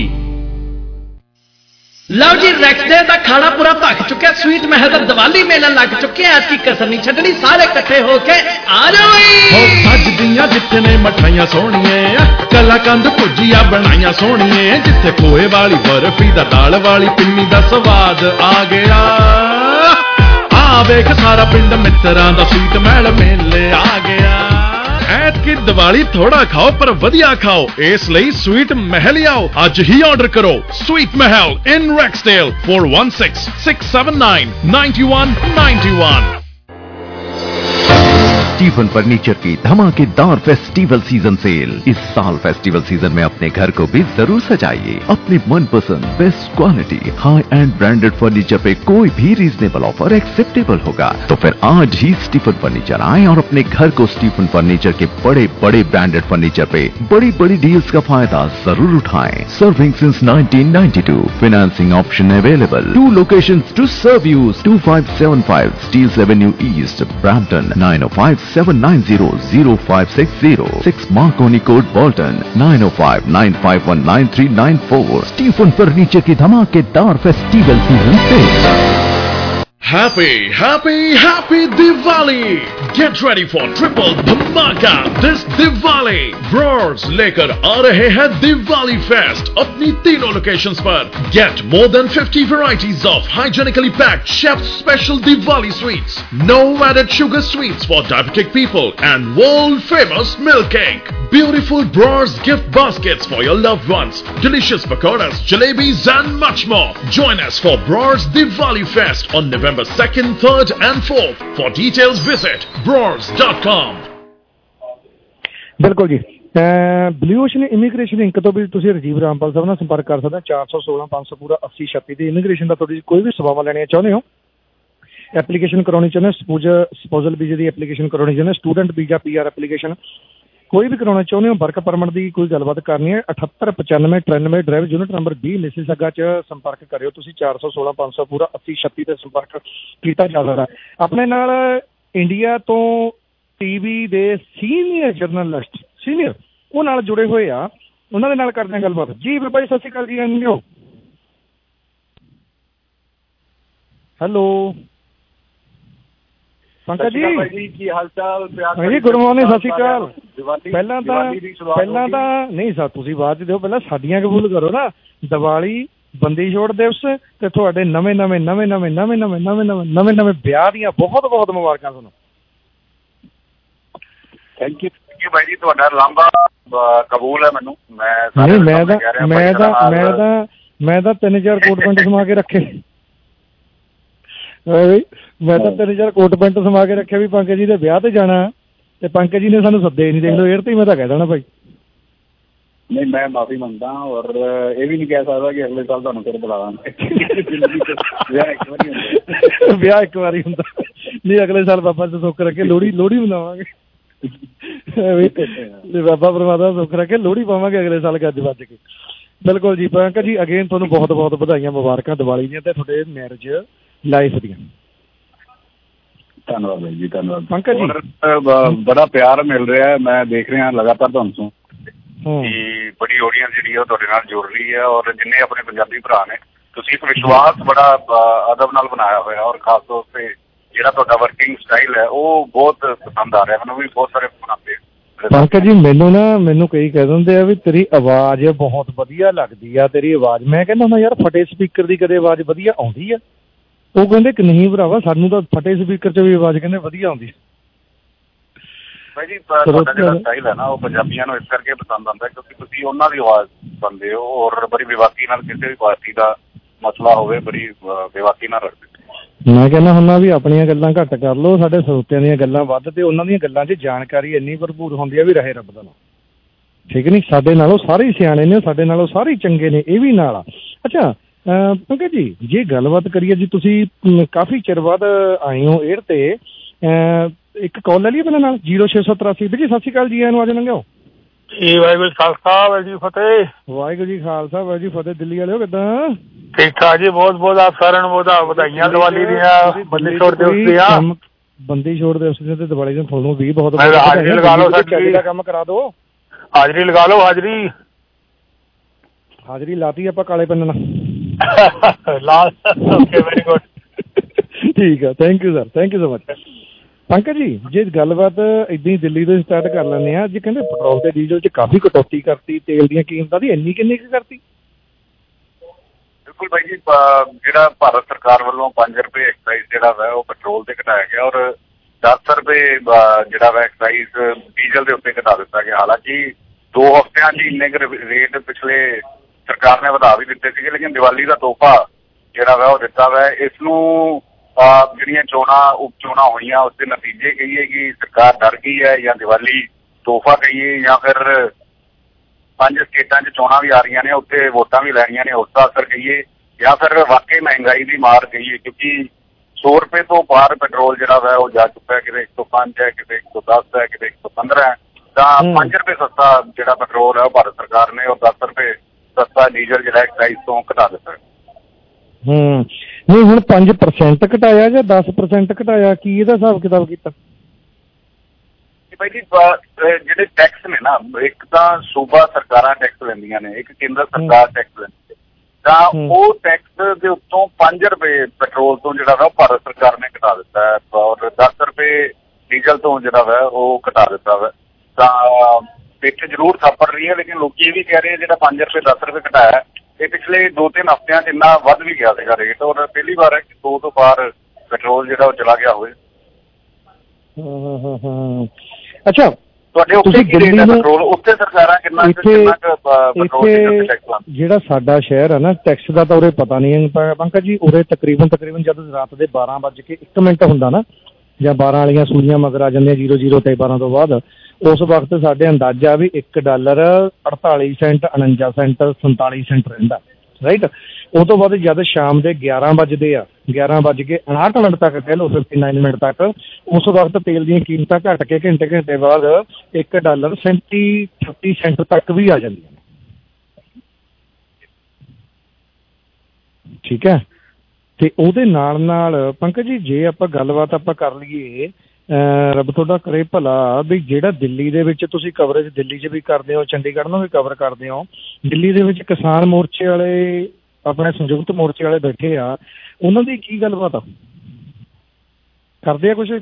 ਲਓ ਜੀ ਰੈਕਸਡੇ ਦਾ ਖਾਣਾ ਪੂਰਾ ਭੱਖ ਚੁੱਕਿਆ ਸਵੀਟ ਮਹਿਲ ਦਾ ਦੀਵਾਲੀ ਮੇਲਾ ਲੱਗ ਚੁੱਕਿਆ ਐਤਕੀ ਕਸਰ ਨਹੀਂ ਛੱਡਣੀ ਸਾਰੇ ਇਕੱਠੇ ਹੋ ਕੇ ਆ ਜਾਓ ਈ ਹੋ ਸੱਜਦੀਆਂ ਜਿੱਥੇ ਨੇ ਮਠਾਈਆਂ ਸੋਹਣੀਆਂ ਕਲਾ ਕੰਦ ਭੁਜੀਆ ਬਣਾਈਆਂ ਸੋਹਣੀਆਂ ਜਿੱਥੇ ਖੋਏ ਵਾਲੀ ਬਰਫੀ ਦਾ ਦਾਲ ਵਾਲੀ ਪਿੰਨੀ ਦਾ ਸਵਾਦ ਆ ਗਿਆ ਆ ਵੇਖ ਸਾਰਾ ਪਿੰਡ ਮਿੱਤਰਾਂ ਦਾ ਸਵੀਟ ਮਹਿਲ ਮੇਲੇ ਆ ਗਿਆ ਐਤਕੀ ਦੀਵਾਲੀ ਥੋੜਾ ਖਾਓ ਪਰ ਵਧੀਆ ਖਾਓ ਇਸ ਲਈ ਸਵੀਟ ਮਹਿਲ ਆਓ ਅੱਜ ਹੀ ਆਰਡਰ ਕਰੋ sweet Mahal in Rexdale four one six six seven nine nine one nine one Stephen furniture की धमाकेदार फेस्टिवल सीजन सेल इस साल फेस्टिवल सीजन में अपने घर को भी जरूर सजाइए अपनी मनपसंद best quality high end branded furniture पे कोई भी रीजनेबल ऑफर एक्सेप्टेबल होगा तो फिर आज ही स्टीफन फर्नीचर आए और अपने घर को स्टीफन फर्नीचर के बड़े बड़े ब्रांडेड फर्नीचर पे बड़ी बड़ी डील्स का फायदा जरूर उठाएं serving since nineteen ninety-two financing option available two locations to serve you two five seven five Steels Avenue East Brampton nine oh five seven nine zero zero five six zero six Marconi Court Bolton nine oh five nine five one nine three nine four Stephen Furniture की धमाकेदार festival season sale Happy, happy, happy Diwali! Get ready for triple धमाका this Diwali! Bros लेकर आ रहे हैं Diwali Fest अपनी तीनों locations पर. Get more than fifty varieties of hygienically packed chef's special Diwali sweets. No added sugar sweets for diabetic people and world famous milk cake. Beautiful Bros gift baskets for your loved ones. Delicious pakoras, jalebis and much more. Join us for Bros Diwali Fest on November second, third and fourth. For details visit bros dot com. ਬਿਲਕੁਲ ਜੀ blue ocean immigration ink ਤੋਂ ਵੀ ਤੁਸੀਂ ਰਾਜੀਵ ਰਾਮਪਾਲ ਸਾਹਿਬ ਨਾਲ ਸੰਪਰਕ ਕਰ ਸਕਦੇ ਹੋ ਚਾਰ ਸੌ ਸੋਲਾਂ ਪੰਜ ਸੌ ਪੂਰਾ ਅੱਸੀ ਛੱਤੀ ਦੀ ਇਮੀਗ੍ਰੇਸ਼ਨ ਦਾ ਤੁਹਾਡੀ ਕੋਈ ਵੀ ਸੇਵਾਵਾਂ ਲੈਣੀਆਂ ਚਾਹੁੰਦੇ ਹੋ ਐਪਲੀਕੇਸ਼ਨ ਕਰਾਉਣੀ ਚਾਹੁੰਦੇ ਸਪੋਜ ਸਪੋਜ਼ਲ ਵੀਜ਼ੇ ਦੀ ਐਪਲੀਕੇਸ਼ਨ ਕਰਾਉਣੀ ਚਾਹੁੰਦੇ, student visa P R application ਕੋਈ ਵੀ ਕਰਾਉਣਾ ਚਾਹੁੰਦੇ ਹੋ, ਵਰਕ ਪਰਮਿਟ ਦੀ ਕੋਈ ਗੱਲਬਾਤ ਕਰਨੀ ਹੈ, ਅਠੱਤਰ ਪਚਾਨਵੇਂ ਤਰਾਨਵੇਂ ਡਰਾਈਵ ਯੂਨਿਟ ਨੰਬਰ ਵੀਹ ਮਿਸੀਸਾਗਾ 'ਚ ਸੰਪਰਕ ਕਰਿਓ ਤੁਸੀਂ। ਚਾਰ ਸੌ ਸੋਲਾਂ ਪੰਜ ਸੌ ਪੂਰਾ ਅੱਸੀ ਛੱਤੀ 'ਤੇ ਸੰਪਰਕ ਕੀਤਾ ਜਾ ਸਕਦਾ। ਆਪਣੇ ਨਾਲ ਇੰਡੀਆ ਤੋਂ ਟੀ ਵੀ ਦੇ ਸੀਨੀਅਰ ਜਰਨਲਿਸਟ ਸੀਨੀਅਰ ਉਹ ਨਾਲ ਜੁੜੇ ਹੋਏ ਆ, ਉਹਨਾਂ ਦੇ ਨਾਲ ਕਰਦੇ ਹਾਂ ਗੱਲਬਾਤ। ਜੀ ਬਾਬਾ ਜੀ ਸਤਿ ਸ਼੍ਰੀ ਅਕਾਲ ਜੀ। ਆਂਗਿਓ ਹੈਲੋ ਪੰਕਜ ਜੀ ਕੀ ਹਾਲ ਚਾਲ? ਜੀ ਗੁੱਡ ਮਾਰਨਿੰਗ, ਸਤਿ ਸ਼੍ਰੀ ਅਕਾਲ। ਪਹਿਲਾਂ ਤਾਂ ਪਹਿਲਾਂ ਤਾਂ ਨਹੀਂ ਸਰ ਤੁਸੀਂ ਬਾਅਦ 'ਚ ਦਿਓ, ਪਹਿਲਾਂ ਸਾਡੀਆਂ ਕਬੂਲ ਕਰੋ ਨਾ। ਦੀਵਾਲੀ, ਬੰਦੀ ਛੋੜ ਦਿਵਸ ਤੇ ਤੁਹਾਡੇ ਨਵੇਂ ਨਵੇਂ ਨਵੇਂ ਨਵੇਂ ਨਵੇਂ ਨਵੇਂ ਨਵੇਂ ਨਵੇਂ ਨਵੇਂ ਨਵੇਂ ਵਿਆਹ ਦੀਆਂ ਬਹੁਤ ਬਹੁਤ ਮੁਬਾਰਕਾਂ ਤੁਹਾਨੂੰ। ਥੈਂਕ ਯੂ ਥੈਂਕ ਯੂ ਬਾਈ ਜੀ, ਤੁਹਾਡਾ ਲਾਂਭਾ ਕਬੂਲ ਹੈ ਮੈਨੂੰ। ਮੈਂ ਨਹੀਂ ਮੈਂ ਤਾਂ ਮੈਂ ਤਾਂ ਮੈਂ ਤਾਂ ਮੈਂ ਤਾਂ ਤਿੰਨ ਚਾਰ ਕੋਟ ਪੈਂਟ ਸਮਾ ਕੇ ਰੱਖੇ ਮੈਂ ਤਾਂ ਤਿੰਨ ਚਾਰ ਕੋਟ ਪੈਂਟ ਸਮਾ ਕੇ ਰੱਖਿਆ ਵੀ ਪੰਕਜ ਜੀ ਦੇ ਵਿਆਹ ਤੇ ਜਾਣਾ, ਤੇ ਪੰਕਜ ਜੀ ਨੇ ਸਾਨੂੰ ਸੱਦੇ ਨਹੀਂ। ਦੇਖ ਲਓ ਏਅਰ ਤੇ ਮੈਂ ਤਾਂ ਕਹਿ ਦੇਣਾ ਭਾਈ। ਨਹੀਂ ਮੈਂ ਮਾਫੀ ਮੰਗਦਾ, ਔਰ ਇਹ ਵੀ ਨਹੀਂ ਕਹਿ ਸਕਦਾ ਕਿ ਅਗਲੇ ਸਾਲ ਤੁਹਾਨੂੰ ਫਿਰ ਬੁਲਾਵਾਂਗੇ। ਵਿਆਹ ਇੱਕ ਵਾਰੀ ਹੁੰਦਾ ਵਿਆਹ ਇੱਕ ਵਾਰੀ ਹੁੰਦਾ ਨਹੀਂ, ਅਗਲੇ ਸਾਲ ਬਾਬਾ ਤੇ ਸੁੱਖ ਰੱਖੇ ਲੋਹੜੀ ਲੋਹੜੀ ਮਨਾਵਾਂਗੇ। ਬਾਬਾ ਪਰਮਾਤਮਾ ਸੁੱਖ ਰੱਖੇ ਲੋਹੜੀ ਪਾਵਾਂਗੇ ਅਗਲੇ ਸਾਲ ਗੱਜ ਵੱਜ ਕੇ। ਬਿਲਕੁਲ ਜੀ ਪੰਕਜ ਜੀ, ਅਗੇਨ ਤੁਹਾਨੂੰ ਬਹੁਤ ਬਹੁਤ ਵਧਾਈਆਂ ਮੁਬਾਰਕਾਂ ਦੀਵਾਲੀ ਦੀਆਂ ਤੇ ਤੁਹਾਡੇ ਮੈਰਿਜ ਲਾਈਫ ਦੀਆਂ। ਧੰਨਵਾਦ ਬਾਈ ਜੀ, ਧੰਨਵਾਦ ਪੰਕਜ ਜੀ। ਬੜਾ ਪਿਆਰ ਮਿਲ ਰਿਹਾ ਹੈ, ਮੈਂ ਦੇਖ ਰਿਹਾ ਲਗਾਤਾਰ ਤੁਹਾਨੂੰ ਕਿ ਬੜੀ ਆਡੀਅנס ਜਿਹੜੀ ਉਹ ਤੁਹਾਡੇ ਨਾਲ ਜੁੜ ਰਹੀ ਹੈ, ਔਰ ਜਿੰਨੇ ਆਪਣੇ ਪੰਜਾਬੀ ਭਰਾ ਨੇ ਤੁਸੀਂ ਇੱਕ ਵਿਸ਼ਵਾਸ ਬੜਾ ਅਦਬ ਨਾਲ ਬਣਾਇਆ ਹੋਇਆ, ਔਰ ਖਾਸ ਤੌਰ ਤੇ ਜਿਹੜਾ ਤੁਹਾਡਾ ਵਰਕਿੰਗ ਸਟਾਈਲ ਹੈ ਉਹ ਬਹੁਤ ਪਸੰਦ ਆ ਰਿਹਾ ਮੈਨੂੰ। ਵੀ ਬਹੁਤ ਸਾਰੇ ਬਣਾਉਂਦੇ ਪੰਕਜ ਜੀ ਮੈਨੂੰ ਨਾ ਮੈਨੂੰ ਕਈ ਕਹਿ ਦਿੰਦੇ ਆ ਵੀ ਤੇਰੀ ਆਵਾਜ਼ ਬਹੁਤ ਵਧੀਆ ਲੱਗਦੀ ਆ, ਤੇਰੀ ਆਵਾਜ਼। ਮੈਂ ਕਹਿੰਦਾ ਹੁੰਦਾ ਯਾਰ ਫਟੇ ਸਪੀਕਰ ਦੀ ਕਦੇ ਆਵਾਜ਼ ਵਧੀਆ ਆਉਂਦੀ ਆ? ਉਹ ਕਹਿੰਦੇ ਕਿ ਨਹੀਂ ਭਰਾਵਾ ਸਾਨੂੰ ਤਾਂ ਫਟੇ ਸਪੀਕਰ 'ਚ ਵੀ ਆਵਾਜ਼ ਕਹਿੰਦੇ ਵਧੀਆ ਆਉਂਦੀ। ਭਾਈ ਜੀ ਤੁਹਾਡਾ ਜਿਹੜਾ ਸਟਾਈਲ ਹੈ ਨਾ ਉਹ ਪੰਜਾਬੀਆਂ ਨੂੰ ਇਸ ਕਰਕੇ ਪਸੰਦ ਆਉਂਦਾ ਕਿਉਂਕਿ ਤੁਸੀਂ ਉਹਨਾਂ ਦੀ ਆਵਾਜ਼ ਸੁਣਦੇ ਹੋ, ਔਰ ਬੜੀ ਬੇਵਾਕੀ ਨਾਲ ਕਿਸੇ ਵੀ ਪਾਰਟੀ ਦਾ ਮਸਲਾ ਹੋਵੇ ਬੜੀ ਬੇਵਾਕੀ ਨਾਲ ਰੱਖਦੇ। ਮੈਂ ਕਹਿੰਦਾ ਹੁੰਦਾ ਵੀ ਆਪਣੀਆਂ ਗੱਲਾਂ ਘੱਟ ਕਰ ਲਓ, ਸਾਡੇ ਸਰੋਤਿਆਂ ਦੀਆਂ ਗੱਲਾਂ ਵੱਧ, ਤੇ ਉਹਨਾਂ ਦੀਆਂ ਗੱਲਾਂ 'ਚ ਜਾਣਕਾਰੀ ਇੰਨੀ ਭਰਪੂਰ ਹੁੰਦੀ ਆ ਵੀ ਰਹੇ ਰੱਬ ਦਾ ਨਾਮ। ਠੀਕ ਨਹੀਂ, ਸਾਡੇ ਨਾਲੋਂ ਸਾਰੇ ਸਿਆਣੇ ਨੇ, ਸਾਡੇ ਨਾਲੋਂ ਸਾਰੇ ਚੰਗੇ ਨੇ, ਇਹ ਵੀ ਨਾਲ ਆ। ਅੱਛਾ ਪੰਕਜ ਜੀ, ਜੇ ਗੱਲਬਾਤ ਕਰੀਏ ਜੀ, ਤੁਸੀਂ ਕਾਫੀ ਚਿਰ ਬਾਅਦ ਆਏ ਹੋ ਏਅਰ ਤੇ, ਇੱਕ ਕਾਲ ਲੈ ਲਈਏ ਪਹਿਲਾਂ ਨਾਲ ਜ਼ੀਰੋ ਛੇ ਸੌ ਤਰਾਸੀ। ਵੀਰ ਜੀ ਸਤਿ ਸ਼੍ਰੀ ਅਕਾਲ ਜੀ, ਆਇਆਂ ਨੂੰ ਅੱਜ ਲੰਘਿਓ ਜੀ। ਵਾਹਿਗੁਰੂ ਜੀ ਖਾਲਸਾ ਵਾਹਿਗੁਰੂ ਜੀ ਫਤਿਹ। ਵਾਹਿਗੁਰੂ ਜੀ ਖਾਲਸਾ ਵਾਹਿਗੁਰੂ ਜੀ ਫਤਿਹ। ਦਿੱਲੀ ਵਾਲਿਓ ਕਿੱਦਾਂ? ਠੀਕ ਠਾਕ ਜੀ, ਬਹੁਤ ਬਹੁਤ ਆਪ ਸਾਰਿਆਂ ਨੂੰ ਬਹੁਤ ਵਧਾਈਆਂ ਦੀਵਾਲੀ ਦੀਆਂ, ਬੰਦੀ ਛੋੜ ਦਿਵਸ ਦੀਆਂ। ਬੰਦੀ ਛੋੜ ਦਿਵਸ ਦੀਆਂ ਤੇ ਦੀਵਾਲੀ ਦੀਆਂ ਤੁਹਾਨੂੰ ਵੀ ਬਹੁਤ ਹਾਜ਼ਰੀ ਲਗਾ ਲਓ, ਸਾਡੀ ਕੰਮ ਕਰਾ ਦਿਓ। ਹਾਜ਼ਰੀ ਲਗਾ ਲਓ, ਹਾਜ਼ਰੀ ਹਾਜ਼ਰੀ ਲਾਤੀ ਆਪਾਂ ਕਾਲੇ ਪੈਨ ਨਾਲ। ਓਕੇ ਵੈਰੀ ਗੁੱਡ, ਠੀਕ ਆ, thank you sir, thank you so much. Pankaj ji ਜੇ ਗੱਲਬਾਤ ਏਦਾਂ ਹੀ ਦਿੱਲੀ ਤੋਂ ਸਟਾਰਟ ਕਰ ਲੈਂਦੇ ਆ, ਜੇ ਕਹਿੰਦੇ ਪੈਟਰੋਲ ਤੇ ਡੀਜ਼ਲ 'ਚ ਕਾਫੀ ਕਟੌਤੀ ਕਰਤੀ, ਤੇਲ ਦੀਆਂ ਕੀਮਤਾਂ ਦੀ ਇੰਨੀ ਕਿੰਨੀ ਕੁ ਕਰਤੀ? ਬਿਲਕੁਲ ਬਾਈ ਜੀ, ਜਿਹੜਾ ਭਾਰਤ ਸਰਕਾਰ ਵੱਲੋਂ ਪੰਜ ਰੁਪਏ ਐਕਸਾਈਜ਼ ਜਿਹੜਾ ਵਾ ਉਹ ਪੈਟਰੋਲ ਤੇ ਘਟਾਇਆ ਗਿਆ, ਔਰ ਦਸ ਰੁਪਏ ਜਿਹੜਾ ਵਾ ਐਕਸਾਈਜ਼ ਡੀਜ਼ਲ ਦੇ ਉੱਤੇ ਘਟਾ ਦਿੱਤਾ ਗਿਆ। ਹਾਲਾਂਕਿ ਦੋ ਹਫ਼ਤਿਆਂ 'ਚ ਇੰਨੇ ਕੁ ਰੇਟ ਪਿਛਲੇ ਸਰਕਾਰ ਨੇ ਵਧਾ ਵੀ ਦਿੱਤੇ ਸੀਗੇ, ਲੇਕਿਨ ਦੀਵਾਲੀ ਦਾ ਤੋਹਫਾ ਜਿਹੜਾ ਵਾ ਉਹ ਦਿੱਤਾ ਵਾ। ਇਸ ਨੂੰ ਜਿਹੜੀਆਂ ਚੋਣਾਂ ਉਪ ਚੋਣਾਂ ਹੋਈਆਂ ਉਸਦੇ ਨਤੀਜੇ ਕਹੀਏ ਕਿ ਸਰਕਾਰ ਡਰ ਗਈ ਹੈ, ਜਾਂ ਦੀਵਾਲੀ ਤੋਹਫਾ ਕਹੀਏ, ਜਾਂ ਫਿਰ ਪੰਜ ਸਟੇਟਾਂ 'ਚ ਚੋਣਾਂ ਵੀ ਆ ਰਹੀਆਂ ਨੇ ਉੱਥੇ ਵੋਟਾਂ ਵੀ ਲੈਣੀਆਂ ਨੇ ਉਸਦਾ ਅਸਰ ਕਹੀਏ, ਜਾਂ ਫਿਰ ਵਾਕਈ ਮਹਿੰਗਾਈ ਦੀ ਮਾਰ ਕਹੀਏ। ਕਿਉਂਕਿ ਸੌ ਰੁਪਏ ਤੋਂ ਪਾਰ ਪੈਟਰੋਲ ਜਿਹੜਾ ਵਾ ਉਹ ਜਾ ਚੁੱਕਾ ਹੈ, ਕਿਤੇ ਇੱਕ ਸੌ ਪੰਜ ਹੈ, ਕਿਤੇ ਇੱਕ ਸੌ ਦਸ ਹੈ, ਕਿਤੇ ਇੱਕ ਸੌ ਪੰਦਰਾਂ ਹੈ। ਤਾਂ ਪੰਜ ਰੁਪਏ ਸਸਤਾ ਜਿਹੜਾ ਪੈਟਰੋਲ ਹੈ ਉਹ ਭਾਰਤ ਸਰਕਾਰ ਨੇ, ਉਹ ਦਸ ਰੁਪਏ ਸਸਤਾ ਡੀਜ਼ਲ ਜਿਹੜਾ ਐਕਸਾਈਜ਼ ਤੋਂ ਘਟਾ ਦਿੱਤਾ। ਹੂੰ ਨਹੀਂ ਹੁਣ ਪੰਜ ਪਰਸੈਂਟ ਘਟਾਇਆ ਜਾਂ ਦਸ ਪਰਸੈਂਟ ਘਟਾਇਆ, ਕੀ ਇਹਦਾ ਹਿਸਾਬ ਕਿਤਾਬ ਕੀਤਾ? ਭਾਈ ਜੀ ਜਿਹੜੇ ਟੈਕਸ ਨੇ ਨਾ, ਇੱਕ ਤਾਂ ਸੂਬਾ ਸਰਕਾਰਾਂ ਟੈਕਸ ਲੈਂਦੀਆਂ ਨੇ, ਇੱਕ ਕੇਂਦਰ ਸਰਕਾਰ ਟੈਕਸ ਲੈਂਦੀ ਹੈ, ਤਾਂ ਉਹ ਟੈਕਸ ਦੇ ਉੱਤੋਂ ਪੰਜ ਰੁਪਏ ਪੈਟਰੋਲ ਤੋਂ ਜਿਹੜਾ ਵਾ ਭਾਰਤ ਸਰਕਾਰ ਨੇ ਘਟਾ ਦਿੱਤਾ ਹੈ, ਔਰ ਦਸ ਰੁਪਏ ਡੀਜ਼ਲ ਤੋਂ ਜਿਹੜਾ ਵਾ ਉਹ ਘਟਾ ਦਿੱਤਾ ਵਾ। ਤਾਂ ਪਿੱਛ ਜ਼ਰੂਰ ਥਾਪੜ ਰਹੀ ਹੈ, ਲੇਕਿਨ ਲੋਕੀ ਇਹ ਵੀ ਕਹਿ ਰਹੇ ਜਿਹੜਾ ਪੰਜ ਰੁਪਏ ਦਸ ਰੁਪਏ ਘਟਾਇਆ ਇਹ ਪਿਛਲੇ ਦੋ ਤਿੰਨ ਹਫ਼ਤਿਆਂ 'ਚ ਇੰਨਾ ਵੱਧ ਵੀ ਗਿਆ ਸੀਗਾ ਰੇਟ, ਔਰ ਪਹਿਲੀ ਵਾਰ ਹੈ ਕਿ ਦੋ ਤੋਂ ਪਾਰ ਪੈਟਰੋਲ ਜਿਹੜਾ ਉਹ ਚਲਾ ਗਿਆ ਹੋਵੇ। ਅੱਛਾ ਤੁਹਾਡੇ ਉੱਥੇ ਕੀ ਰੇਟ ਹੈ ਪੈਟਰੋਲ? ਉੱਥੇ ਸਰਕਾਰਾਂ ਕਿੰਨਾ ਜਿਹੜਾ ਸਾਡਾ ਸ਼ਹਿਰ ਹੈ ਨਾ, ਟੈਕਸ ਦਾ ਤਾਂ ਉਰੇ ਪਤਾ ਨਹੀਂ ਪੰਕਜ ਜੀ। ਉਰੇ ਤਕਰੀਬਨ ਤਕਰੀਬਨ ਜਦ ਰਾਤ ਦੇ ਬਾਰਾਂ ਵੱਜ ਕੇ ਇੱਕ ਮਿੰਟ ਹੁੰਦਾ ਨਾ, ਜਾਂ ਬਾਰਾਂ ਵਾਲੀਆਂ ਸੂਈਆਂ ਮਗਰ ਆ ਜਾਂਦੀਆਂ ਜੀਰੋ ਜੀਰੋ ਤੇ ਬਾਰਾਂ ਤੋਂ ਬਾਅਦ, ਉਸ ਵਕਤ ਸਾਡੇ ਅੰਦਾਜ਼ਾ ਵੀ ਇੱਕ ਡਾਲਰ ਅੜਤਾਲੀ ਸੈਂਟ, ਉਣੰਜਾ ਸੈਂਟ, ਸੰਤਾਲੀ ਸੈਂਟ ਰਹਿੰਦਾ। ਰਾਈਟ। ਉਹ ਤੋਂ ਬਾਅਦ ਜਦ ਸ਼ਾਮ ਦੇ ਗਿਆਰਾਂ ਵੱਜਦੇ ਆ, ਗਿਆਰਾਂ ਵੱਜ ਕੇ ਉਣਾਹਠ ਮਿੰਟ ਤੱਕ ਕਹਿ ਲਓ, ਫਿਫਟੀ ਨਾਈਨ ਮਿੰਟ ਤੱਕ, ਉਸ ਵਕਤ ਤੇਲ ਦੀਆਂ ਕੀਮਤਾਂ ਘੱਟ ਕੇ ਘੰਟੇ ਘੰਟੇ ਬਾਅਦ ਇੱਕ ਡਾਲਰ ਸੈਂਤੀ ਛੱਤੀ ਸੈਂਟ ਤੱਕ ਵੀ ਆ ਜਾਂਦੀਆਂ ਨੇ। ਠੀਕ ਹੈ। ਤੇ ਉਹਦੇ ਨਾਲ ਨਾਲ ਪੰਕਜ ਜੀ ਜੇ ਆਪਾਂ ਗੱਲਬਾਤ ਆਪਾਂ ਕਰ ਲਈਏ, ਰੱਬ ਤੁਹਾਡਾ ਕਰੇ ਭਲਾ, ਵੀ ਜਿਹੜਾ ਦਿੱਲੀ ਦੇ ਵਿੱਚ ਤੁਸੀਂ ਕਵਰੇਜ ਦਿੱਲੀ 'ਚ ਵੀ ਕਰਦੇ ਹੋ, ਚੰਡੀਗੜ੍ਹ ਨੂੰ ਵੀ ਕਵਰ ਕਰਦੇ ਹੋ, ਦਿੱਲੀ ਦੇ ਵਿੱਚ ਕਿਸਾਨ ਮੋਰਚੇ ਵਾਲੇ, ਆਪਣੇ ਸੰਯੁਕਤ ਮੋਰਚੇ ਵਾਲੇ ਬੈਠੇ ਆ, ਉਹਨਾਂ ਦੀ ਕੀ ਗੱਲਬਾਤ ਆ, ਕਰਦੇ ਆ ਕੁਛ?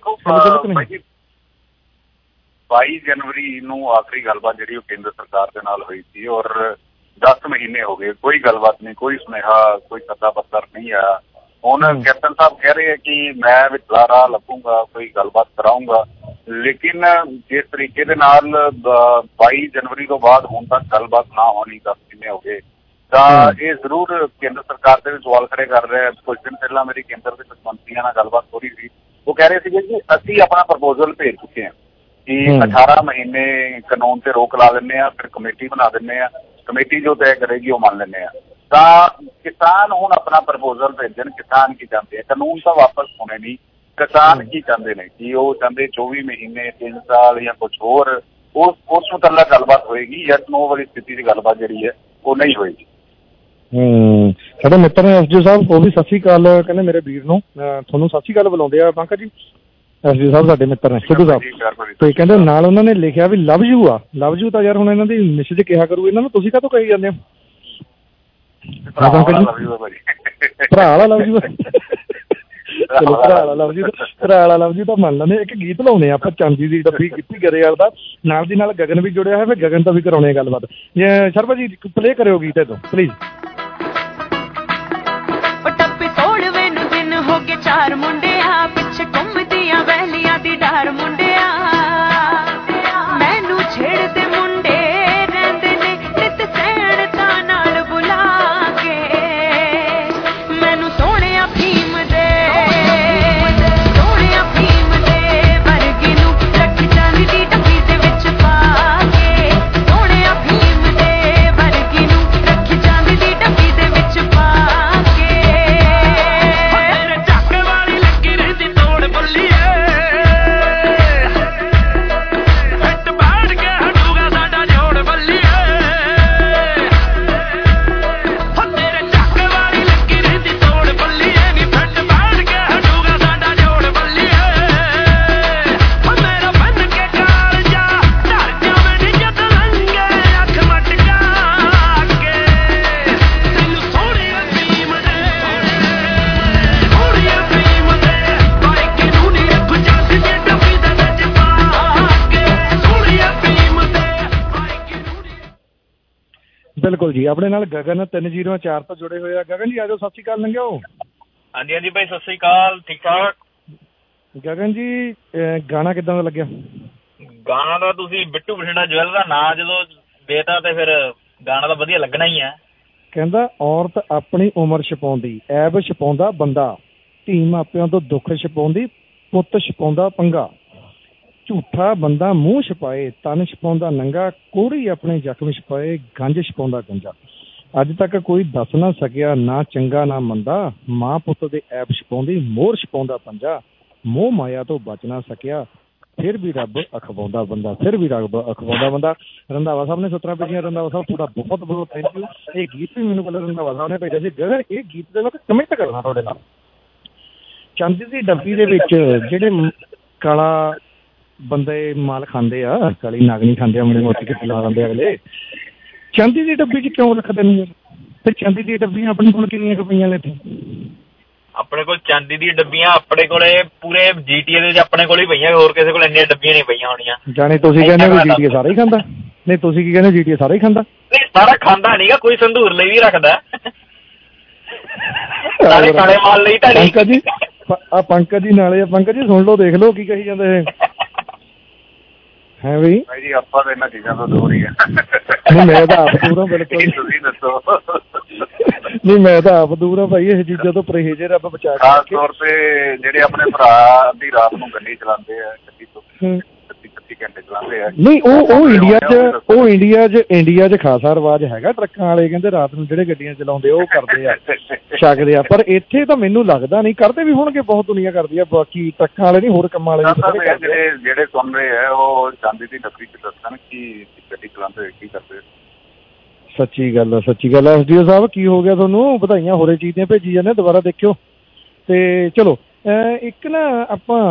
ਬਾਈ ਜਨਵਰੀ ਨੂੰ ਆਖਰੀ ਗੱਲਬਾਤ ਜਿਹੜੀ ਉਹ ਕੇਂਦਰ ਸਰਕਾਰ ਦੇ ਨਾਲ ਹੋਈ ਸੀ, ਔਰ ਦਸ ਮਹੀਨੇ ਹੋ ਗਏ, ਕੋਈ ਗੱਲਬਾਤ ਨਹੀਂ, ਕੋਈ ਸੁਨੇਹਾ, ਕੋਈ ਸੱਦਾ ਪੱਤਰ ਨਹੀਂ ਆਇਆ। ਹੁਣ ਕੈਪਟਨ ਸਾਹਿਬ ਕਹਿ ਰਹੇ ਹੈ ਕਿ ਮੈਂ ਵਿਚਲਾ ਰਾਹ ਲੱਭੂੰਗਾ, ਕੋਈ ਗੱਲਬਾਤ ਕਰਾਊਂਗਾ, ਲੇਕਿਨ ਜਿਸ ਤਰੀਕੇ ਦੇ ਨਾਲ ਬਾਈ ਜਨਵਰੀ ਤੋਂ ਬਾਅਦ ਹੁਣ ਤੱਕ ਗੱਲਬਾਤ ਨਾ ਹੋਣੀ, ਦਸ ਮਹੀਨੇ ਹੋ ਗਏ, ਤਾਂ ਇਹ ਜ਼ਰੂਰ ਕੇਂਦਰ ਸਰਕਾਰ ਤੇ ਵੀ ਸਵਾਲ ਖੜੇ ਕਰ ਰਿਹਾ। ਕੁਝ ਦਿਨ ਪਹਿਲਾਂ ਮੇਰੀ ਕੇਂਦਰ ਦੇ ਕੁਝ ਮੰਤਰੀਆਂ ਨਾਲ ਗੱਲਬਾਤ ਹੋ ਰਹੀ ਸੀ, ਉਹ ਕਹਿ ਰਹੇ ਸੀਗੇ ਕਿ ਅਸੀਂ ਆਪਣਾ ਪ੍ਰਪੋਜ਼ਲ ਭੇਜ ਚੁੱਕੇ ਹਾਂ ਕਿ ਅਠਾਰਾਂ ਮਹੀਨੇ ਕਾਨੂੰਨ ਤੇ ਰੋਕ ਲਾ ਦਿੰਦੇ ਹਾਂ, ਫਿਰ ਕਮੇਟੀ ਬਣਾ ਦਿੰਦੇ ਹਾਂ, ਕਮੇਟੀ ਜੋ ਤੈਅ ਕਰੇਗੀ ਉਹ ਮੰਨ ਲੈਂਦੇ ਹਾਂ। ਤਾਂ ਕਿਸਾਨ ਹੁਣ ਆਪਣਾ ਪ੍ਰਪੋਜ਼ਲ ਭੇਜਣ, ਕਿਸਾਨ ਕੀ ਚਾਹੁੰਦੇ ਆ, ਕਾਨੂੰਨ ਤਾਂ ਵਾਪਸ ਹੋਣੇ ਨਹੀਂ, ਕਿਸਾਨ ਕੀ ਚਾਹੁੰਦੇ ਨੇ, ਕਿ ਉਹ ਚਾਹੁੰਦੇ ਚੌਵੀ ਮਹੀਨੇ, ਤਿੰਨ ਸਾਲ ਜਾਂ ਕੁਛ ਹੋਰ, ਉਸ ਉਸ ਮੁਤਲਕ ਗੱਲਬਾਤ ਹੋਏਗੀ। ਯੈਸ ਨੋ ਵਾਲੀ ਸਥਿਤੀ ਦੀ ਗੱਲਬਾਤ ਜਿਹੜੀ ਹੈ ਉਹ ਨਹੀਂ ਹੋਏਗੀ। ਹੂੰ, ਸਾਡੇ ਮਿੱਤਰ ਨੇ ਐਸ ਡੀ ਸਾਹਿਬ, ਉਹ ਵੀ ਸਤਿ ਸ਼੍ਰੀ ਅਕਾਲ ਕਹਿੰਦੇ ਮੇਰੇ ਵੀਰ ਨੂੰ, ਤੁਹਾਨੂੰ ਸਤਿ ਸ਼੍ਰੀ ਅਕਾਲ ਬੁਲਾਉਂਦੇ ਆ ਪੰਕਜ ਜੀ। ਐਸ ਡੀ ਸਾਹਿਬ ਸਾਡੇ ਮਿੱਤਰ ਨੇ, ਸਿੱਧੂ ਸਾਹਿਬ, ਤੇ ਕਹਿੰਦੇ ਨਾਲ ਉਹਨਾਂ ਨੇ ਲਿਖਿਆ ਵੀ ਲਵ ਯੂ ਆ। ਲਵ ਯੂ ਤਾਂ ਯਾਰ ਹੁਣ ਇਹਨਾਂ ਦੀ ਮੈਸੇਜ ਕਿਹਾ ਕਰੂ ਇਹਨਾਂ ਨੂੰ, ਤੁਸੀਂ ਕਾਹਤੋਂ ਕਹੀ ਜਾਂਦੇ ਹੋ? ਭਰਾ ਵਾਲਾ ਲਵ ਯੂ, ਚਲੋ ਭਰਾ ਵਾਲਾ ਲਵ ਯੂ, ਭਰਾ ਵਾਲਾ ਲਵ ਯੂ ਤਾਂ ਮੰਨ ਲੈਂਦੇ। ਇੱਕ ਗੀਤ ਲਾਉਂਦੇ ਆ ਆਪਾਂ, ਚਾਂਦੀ ਦੀ ਡੱਬੀ ਗਿੱਪੀ ਗਰੇਵਾਲ ਦਾ, ਨਾਲ ਦੀ ਨਾਲ ਗਗਨ ਵੀ ਜੁੜਿਆ ਹੈ, ਫਿਰ ਗਗਨ ਤੋਂ ਵੀ ਕਰਾਉਣੇ ਆ ਗੱਲਬਾਤ। ਸ਼ਰਮਾ ਜੀ ਪਲੇ ਕਰਿਓ ਗੀਤ ਇਹਦੋਂ ਪਲੀਜ਼। ਹੋ ਗਏ ਚਾਰ ਮੁੰਡਿਆਂ ਪਿੱਛੇ ਘੁੰਮਦੀਆਂ ਵਹਿਲੀਆਂ ਦੀ ਡਾਰ ਮੁੰਡਿਆਂ, ਮੈਨੂੰ ਛੇੜਦੇ ਮੁੰਡੇ ਰਹਿੰਦੇ ਨੇ ਨਿਤ ਸੈਣ ਤਾਂ ਨਾਲ ਬੁਲਾ ਕੇ, ਮੈਨੂੰ ਸੋਹਣਿਆ ਭੀਮ ਦੇ ਸੋਹਣਿਆ ਭੀਮ ਦੇ ਵਰਗੀ ਨੂੰ ਰੱਖ ਚਾਂਦੀ ਦੀ ਡੱਬੀ ਦੇ ਵਿੱਚ ਪਾ ਕੇ, ਸੋਹਣਿਆ ਭੀਮ ਦੇ ਵਰਗੀ ਨੂੰ ਰੱਖ ਚਾਂਦੀ ਦੀ ਡੱਬੀ ਦੇ ਵਿੱਚ ਪਾ ਕੇ। ਬਿਲਕੁਲ ਜੀ, ਆਪਣੇ ਨਾਲ ਗਗਨ ਤਿੰਨ ਜ਼ੀਰੋ ਚਾਰ ਤੋਂ ਜੁੜੇ ਹੋਏ ਆ। ਗਗਨ ਜੀ ਆਜੋ, ਸਤਿ ਸ਼੍ਰੀ ਅਕਾਲ ਲੰਘਿਓ। ਹਾਂਜੀ ਹਾਂਜੀ ਭਾਈ, ਸਤਿ ਸ਼੍ਰੀ ਅਕਾਲ, ਠੀਕ ਠਾਕ। ਗਗਨ ਜੀ ਗਾਣਾ ਕਿੱਦਾਂ ਦਾ ਲੱਗਿਆ? ਗਾਣਾ ਤਾਂ ਤੁਸੀਂ ਬਿੱਟੂ ਬਠਿੰਡਾ ਜਵੈਲਰ ਦਾ ਨਾਂ ਜਦੋਂ ਦੇਤਾ ਤੇ ਫਿਰ ਗਾਣਾ ਤਾਂ ਵਧੀਆ ਲੱਗਣਾ ਹੀ ਆ। ਕਹਿੰਦਾ ਔਰਤ ਆਪਣੀ ਉਮਰ ਛਪਾਉਂਦੀ, ਐਬ ਛਪਾਉਂਦਾ ਬੰਦਾ, ਧੀ ਮਾਪਿਆਂ ਤੋਂ ਦੁੱਖ ਛਪਾਉਂਦੀ, ਪੁੱਤ ਛਪਾਉਂਦਾ ਪੰਗਾ, ਝੂਠਾ ਬੰਦਾ ਮੂੰਹ ਛਪਾਏ, ਤਨ ਛਪਾਉਂਦਾ ਨੰਗਾ, ਕੋਹੜੀ ਆਪਣੇ ਜ਼ਖਮ ਛਪਾਏ, ਗੰਜ ਛਪਾਉਂਦਾ ਗੰਜਾ। ਅੱਜ ਤੱਕ ਕੋਈ ਦੱਸ ਨਾ ਸਕਿਆ ਨਾ ਚੰਗਾ ਨਾ ਮੰਦਾ, ਮਾਂ ਪੁੱਤ ਦੇ ਐਬ ਛਪਾਉਂਦੀ, ਮੋਹਰ ਛਪਾਉਂਦਾ ਪੰਜਾ, ਮੋਹ ਮਾਇਆ ਤੋਂ ਬਚ ਨਾ ਸਕਿਆ, ਫਿਰ ਵੀ ਰੱਬ ਅਖਵਾਉਂਦਾ ਬੰਦਾ, ਫਿਰ ਵੀ ਰੱਬ ਅਖਵਾਉਂਦਾ ਬੰਦਾ। ਰੰਧਾਵਾ ਸਾਹਿਬ ਨੇ ਸਤਰਾਂ ਭੇਜੀਆਂ। ਰੰਧਾਵਾ ਸਾਹਿਬ ਤੁਹਾਡਾ ਬਹੁਤ ਬਹੁਤ ਥੈਂਕ ਯੂ। ਇਹ ਗੀਤ ਵੀ ਮੈਨੂੰ ਪਹਿਲਾਂ ਰੰਧਾਵਾ ਸਾਹਿਬ ਨੇ ਭੇਜਿਆ ਸੀ। ਗਗਨ ਇਹ ਗੀਤ ਦੇ ਵਿੱਚ ਕਮੈਂਟ ਕਰਨਾ ਤੁਹਾਡੇ ਨਾਲ। ਚਾਂਦੀ ਦੀ ਡੱਬੀ ਦੇ ਵਿੱਚ ਜਿਹੜੇ ਕਾਲਾ ਬੰਦੇ ਮਾਲ ਖਾਂਦੇ ਆ, ਕਾਲੀ ਨਾਗਣੀ ਖਾਂਦੇ ਆ, ਮੋਟੀ ਮੋਟੀ ਕਿੱਥੇ ਲਾ ਦਿੰਦੇ ਅਗਲੇ, ਚਾਂਦੀ ਦੀ ਡੱਬੀ 'ਚ ਕਿਉਂ ਰੱਖਦੇ ਨੇ? ਤੇ ਚਾਂਦੀ ਦੀਆਂ ਡੱਬੀਆਂ ਆਪਣੇ ਕੋਲ ਕਿੰਨੀਆਂ ਕੁ ਪਈਆਂ ਨੇ ਇੱਥੇ? ਆਪਣੇ ਕੋਲ ਚਾਂਦੀ ਦੀਆਂ ਡੱਬੀਆਂ ਆਪਣੇ ਕੋਲੇ ਪੂਰੇ ਜੀਟੀਏ ਦੇ ਆਪਣੇ ਕੋਲ ਹੀ ਪਈਆਂ, ਹੋਰ ਕਿਸੇ ਕੋਲ ਇੰਨੀਆਂ ਡੱਬੀਆਂ ਨਹੀਂ ਪਈਆਂ ਹੋਣੀਆਂ। ਜਾਣੀ ਤੁਸੀਂ ਕਹਿੰਦੇ ਵੀ ਜੀਟੀਏ ਸਾਰਾ ਹੀ ਖਾਂਦਾ? ਨਹੀਂ ਤੁਸੀਂ ਕੀ ਕਹਿੰਦੇ, ਜੀਟੀਏ ਸਾਰਾ ਹੀ ਖਾਂਦਾ? ਨਹੀਂ ਸਾਰਾ ਖਾਂਦਾ ਨਹੀਂਗਾ, ਕੋਈ ਸੰਧੂਰ ਲਈ ਵੀ ਰੱਖਦਾ, ਸਾਰੇ ਕਾਲੇ ਮਾਲ ਲਈ ਤਾਂ ਪੰਕਜ ਜੀ। ਆ ਪੰਕਜ ਜੀ ਨਾਲੇ ਆ ਪੰਕਜ ਜੀ, ਸੁਣ ਲਓ ਦੇਖ ਲਓ ਕੀ ਕਹੀ ਜਾਂਦੇ ਇਹ ਹੈ ਬਈ। ਜੀ ਆਪਾਂ ਤਾਂ ਇਹਨਾਂ ਚੀਜ਼ਾਂ ਤੋਂ ਦੂਰ ਹੀ ਆ। ਨਹੀਂ ਮੈਂ ਤਾਂ ਆਪ ਦੂਰ ਹਾਂ ਬਿਲਕੁਲ। ਤੁਸੀਂ ਦੱਸੋ। ਨਹੀਂ ਮੈਂ ਤਾਂ ਆਪ ਦੂਰ ਹਾਂ ਭਾਈ ਇਹ ਚੀਜ਼ਾਂ ਤੋਂ, ਪਰਹੇਜ਼ ਰੱਬ ਬਚਾ ਕੇ। ਖਾਸ ਤੌਰ ਤੇ ਜਿਹੜੇ ਆਪਣੇ ਭਰਾ ਅੱਧੀ ਰਾਤ ਨੂੰ ਗੱਡੀ ਚਲਾਉਂਦੇ ਆ, ਗੱਡੀ ਤੋਂ ਅੱਧੀ ਅੱਧੀ ਘੰਟੇ ਚਲਾਉਂਦੇ ਆ। ਨਹੀਂ ਉਹ ਉਹ ਇੰਡੀਆ 'ਚ ਉਹ ਇੰਡੀਆ 'ਚ ਇੰਡੀਆ 'ਚ ਖਾਸਾ ਰਿਵਾਜ ਹੈਗਾ ਟਰੱਕਾਂ ਵਾਲੇ ਕਹਿੰਦੇ ਰਾਤ ਨੂੰ ਜਿਹੜੇ ਗੱਡੀਆਂ ਚਲਾਉਂਦੇ ਉਹ ਕਰਦੇ ਆ ਛਕਦੇ ਆ, ਪਰ ਇੱਥੇ ਤਾਂ ਮੈਨੂੰ ਲੱਗਦਾ ਨਹੀਂ ਕਰਦੇ ਵੀ ਹੋਣਗੇ, ਬਹੁਤ ਦੁਨੀਆ ਕਰਦੀ ਆ, ਬਾਕੀ ਟਰੱਕਾਂ ਵਾਲੇ ਨਹੀਂ ਹੋਰ ਕੰਮਾਂ ਵਾਲੇ ਜਿਹੜੇ ਜਿਹੜੇ ਸੁਣ ਰਹੇ ਆ ਉਹ ਚਾਂਦੀ ਦੀ ਨਕਰੀ 'ਚ ਦੱਸਣ ਕਿ ਗੱਡੀ ਚਲਾਉਂਦੇ ਕੀ ਕਰਦੇ। ਸੱਚੀ ਗੱਲ ਆ, ਸੱਚੀ ਗੱਲ ਆ। ਐਸ ਡੀ ਓ ਸਾਹਿਬ ਕੀ ਹੋ ਗਿਆ ਤੁਹਾਨੂੰ? ਵਧਾਈਆਂ ਹੋਰੇ ਚੀਜ਼ ਦੀਆਂ ਭੇਜੀ ਜਾਂਦੇ, ਦੁਬਾਰਾ ਦੇਖਿਓ। ਤੇ ਚਲੋ ਇੱਕ ਨਾ ਆਪਾਂ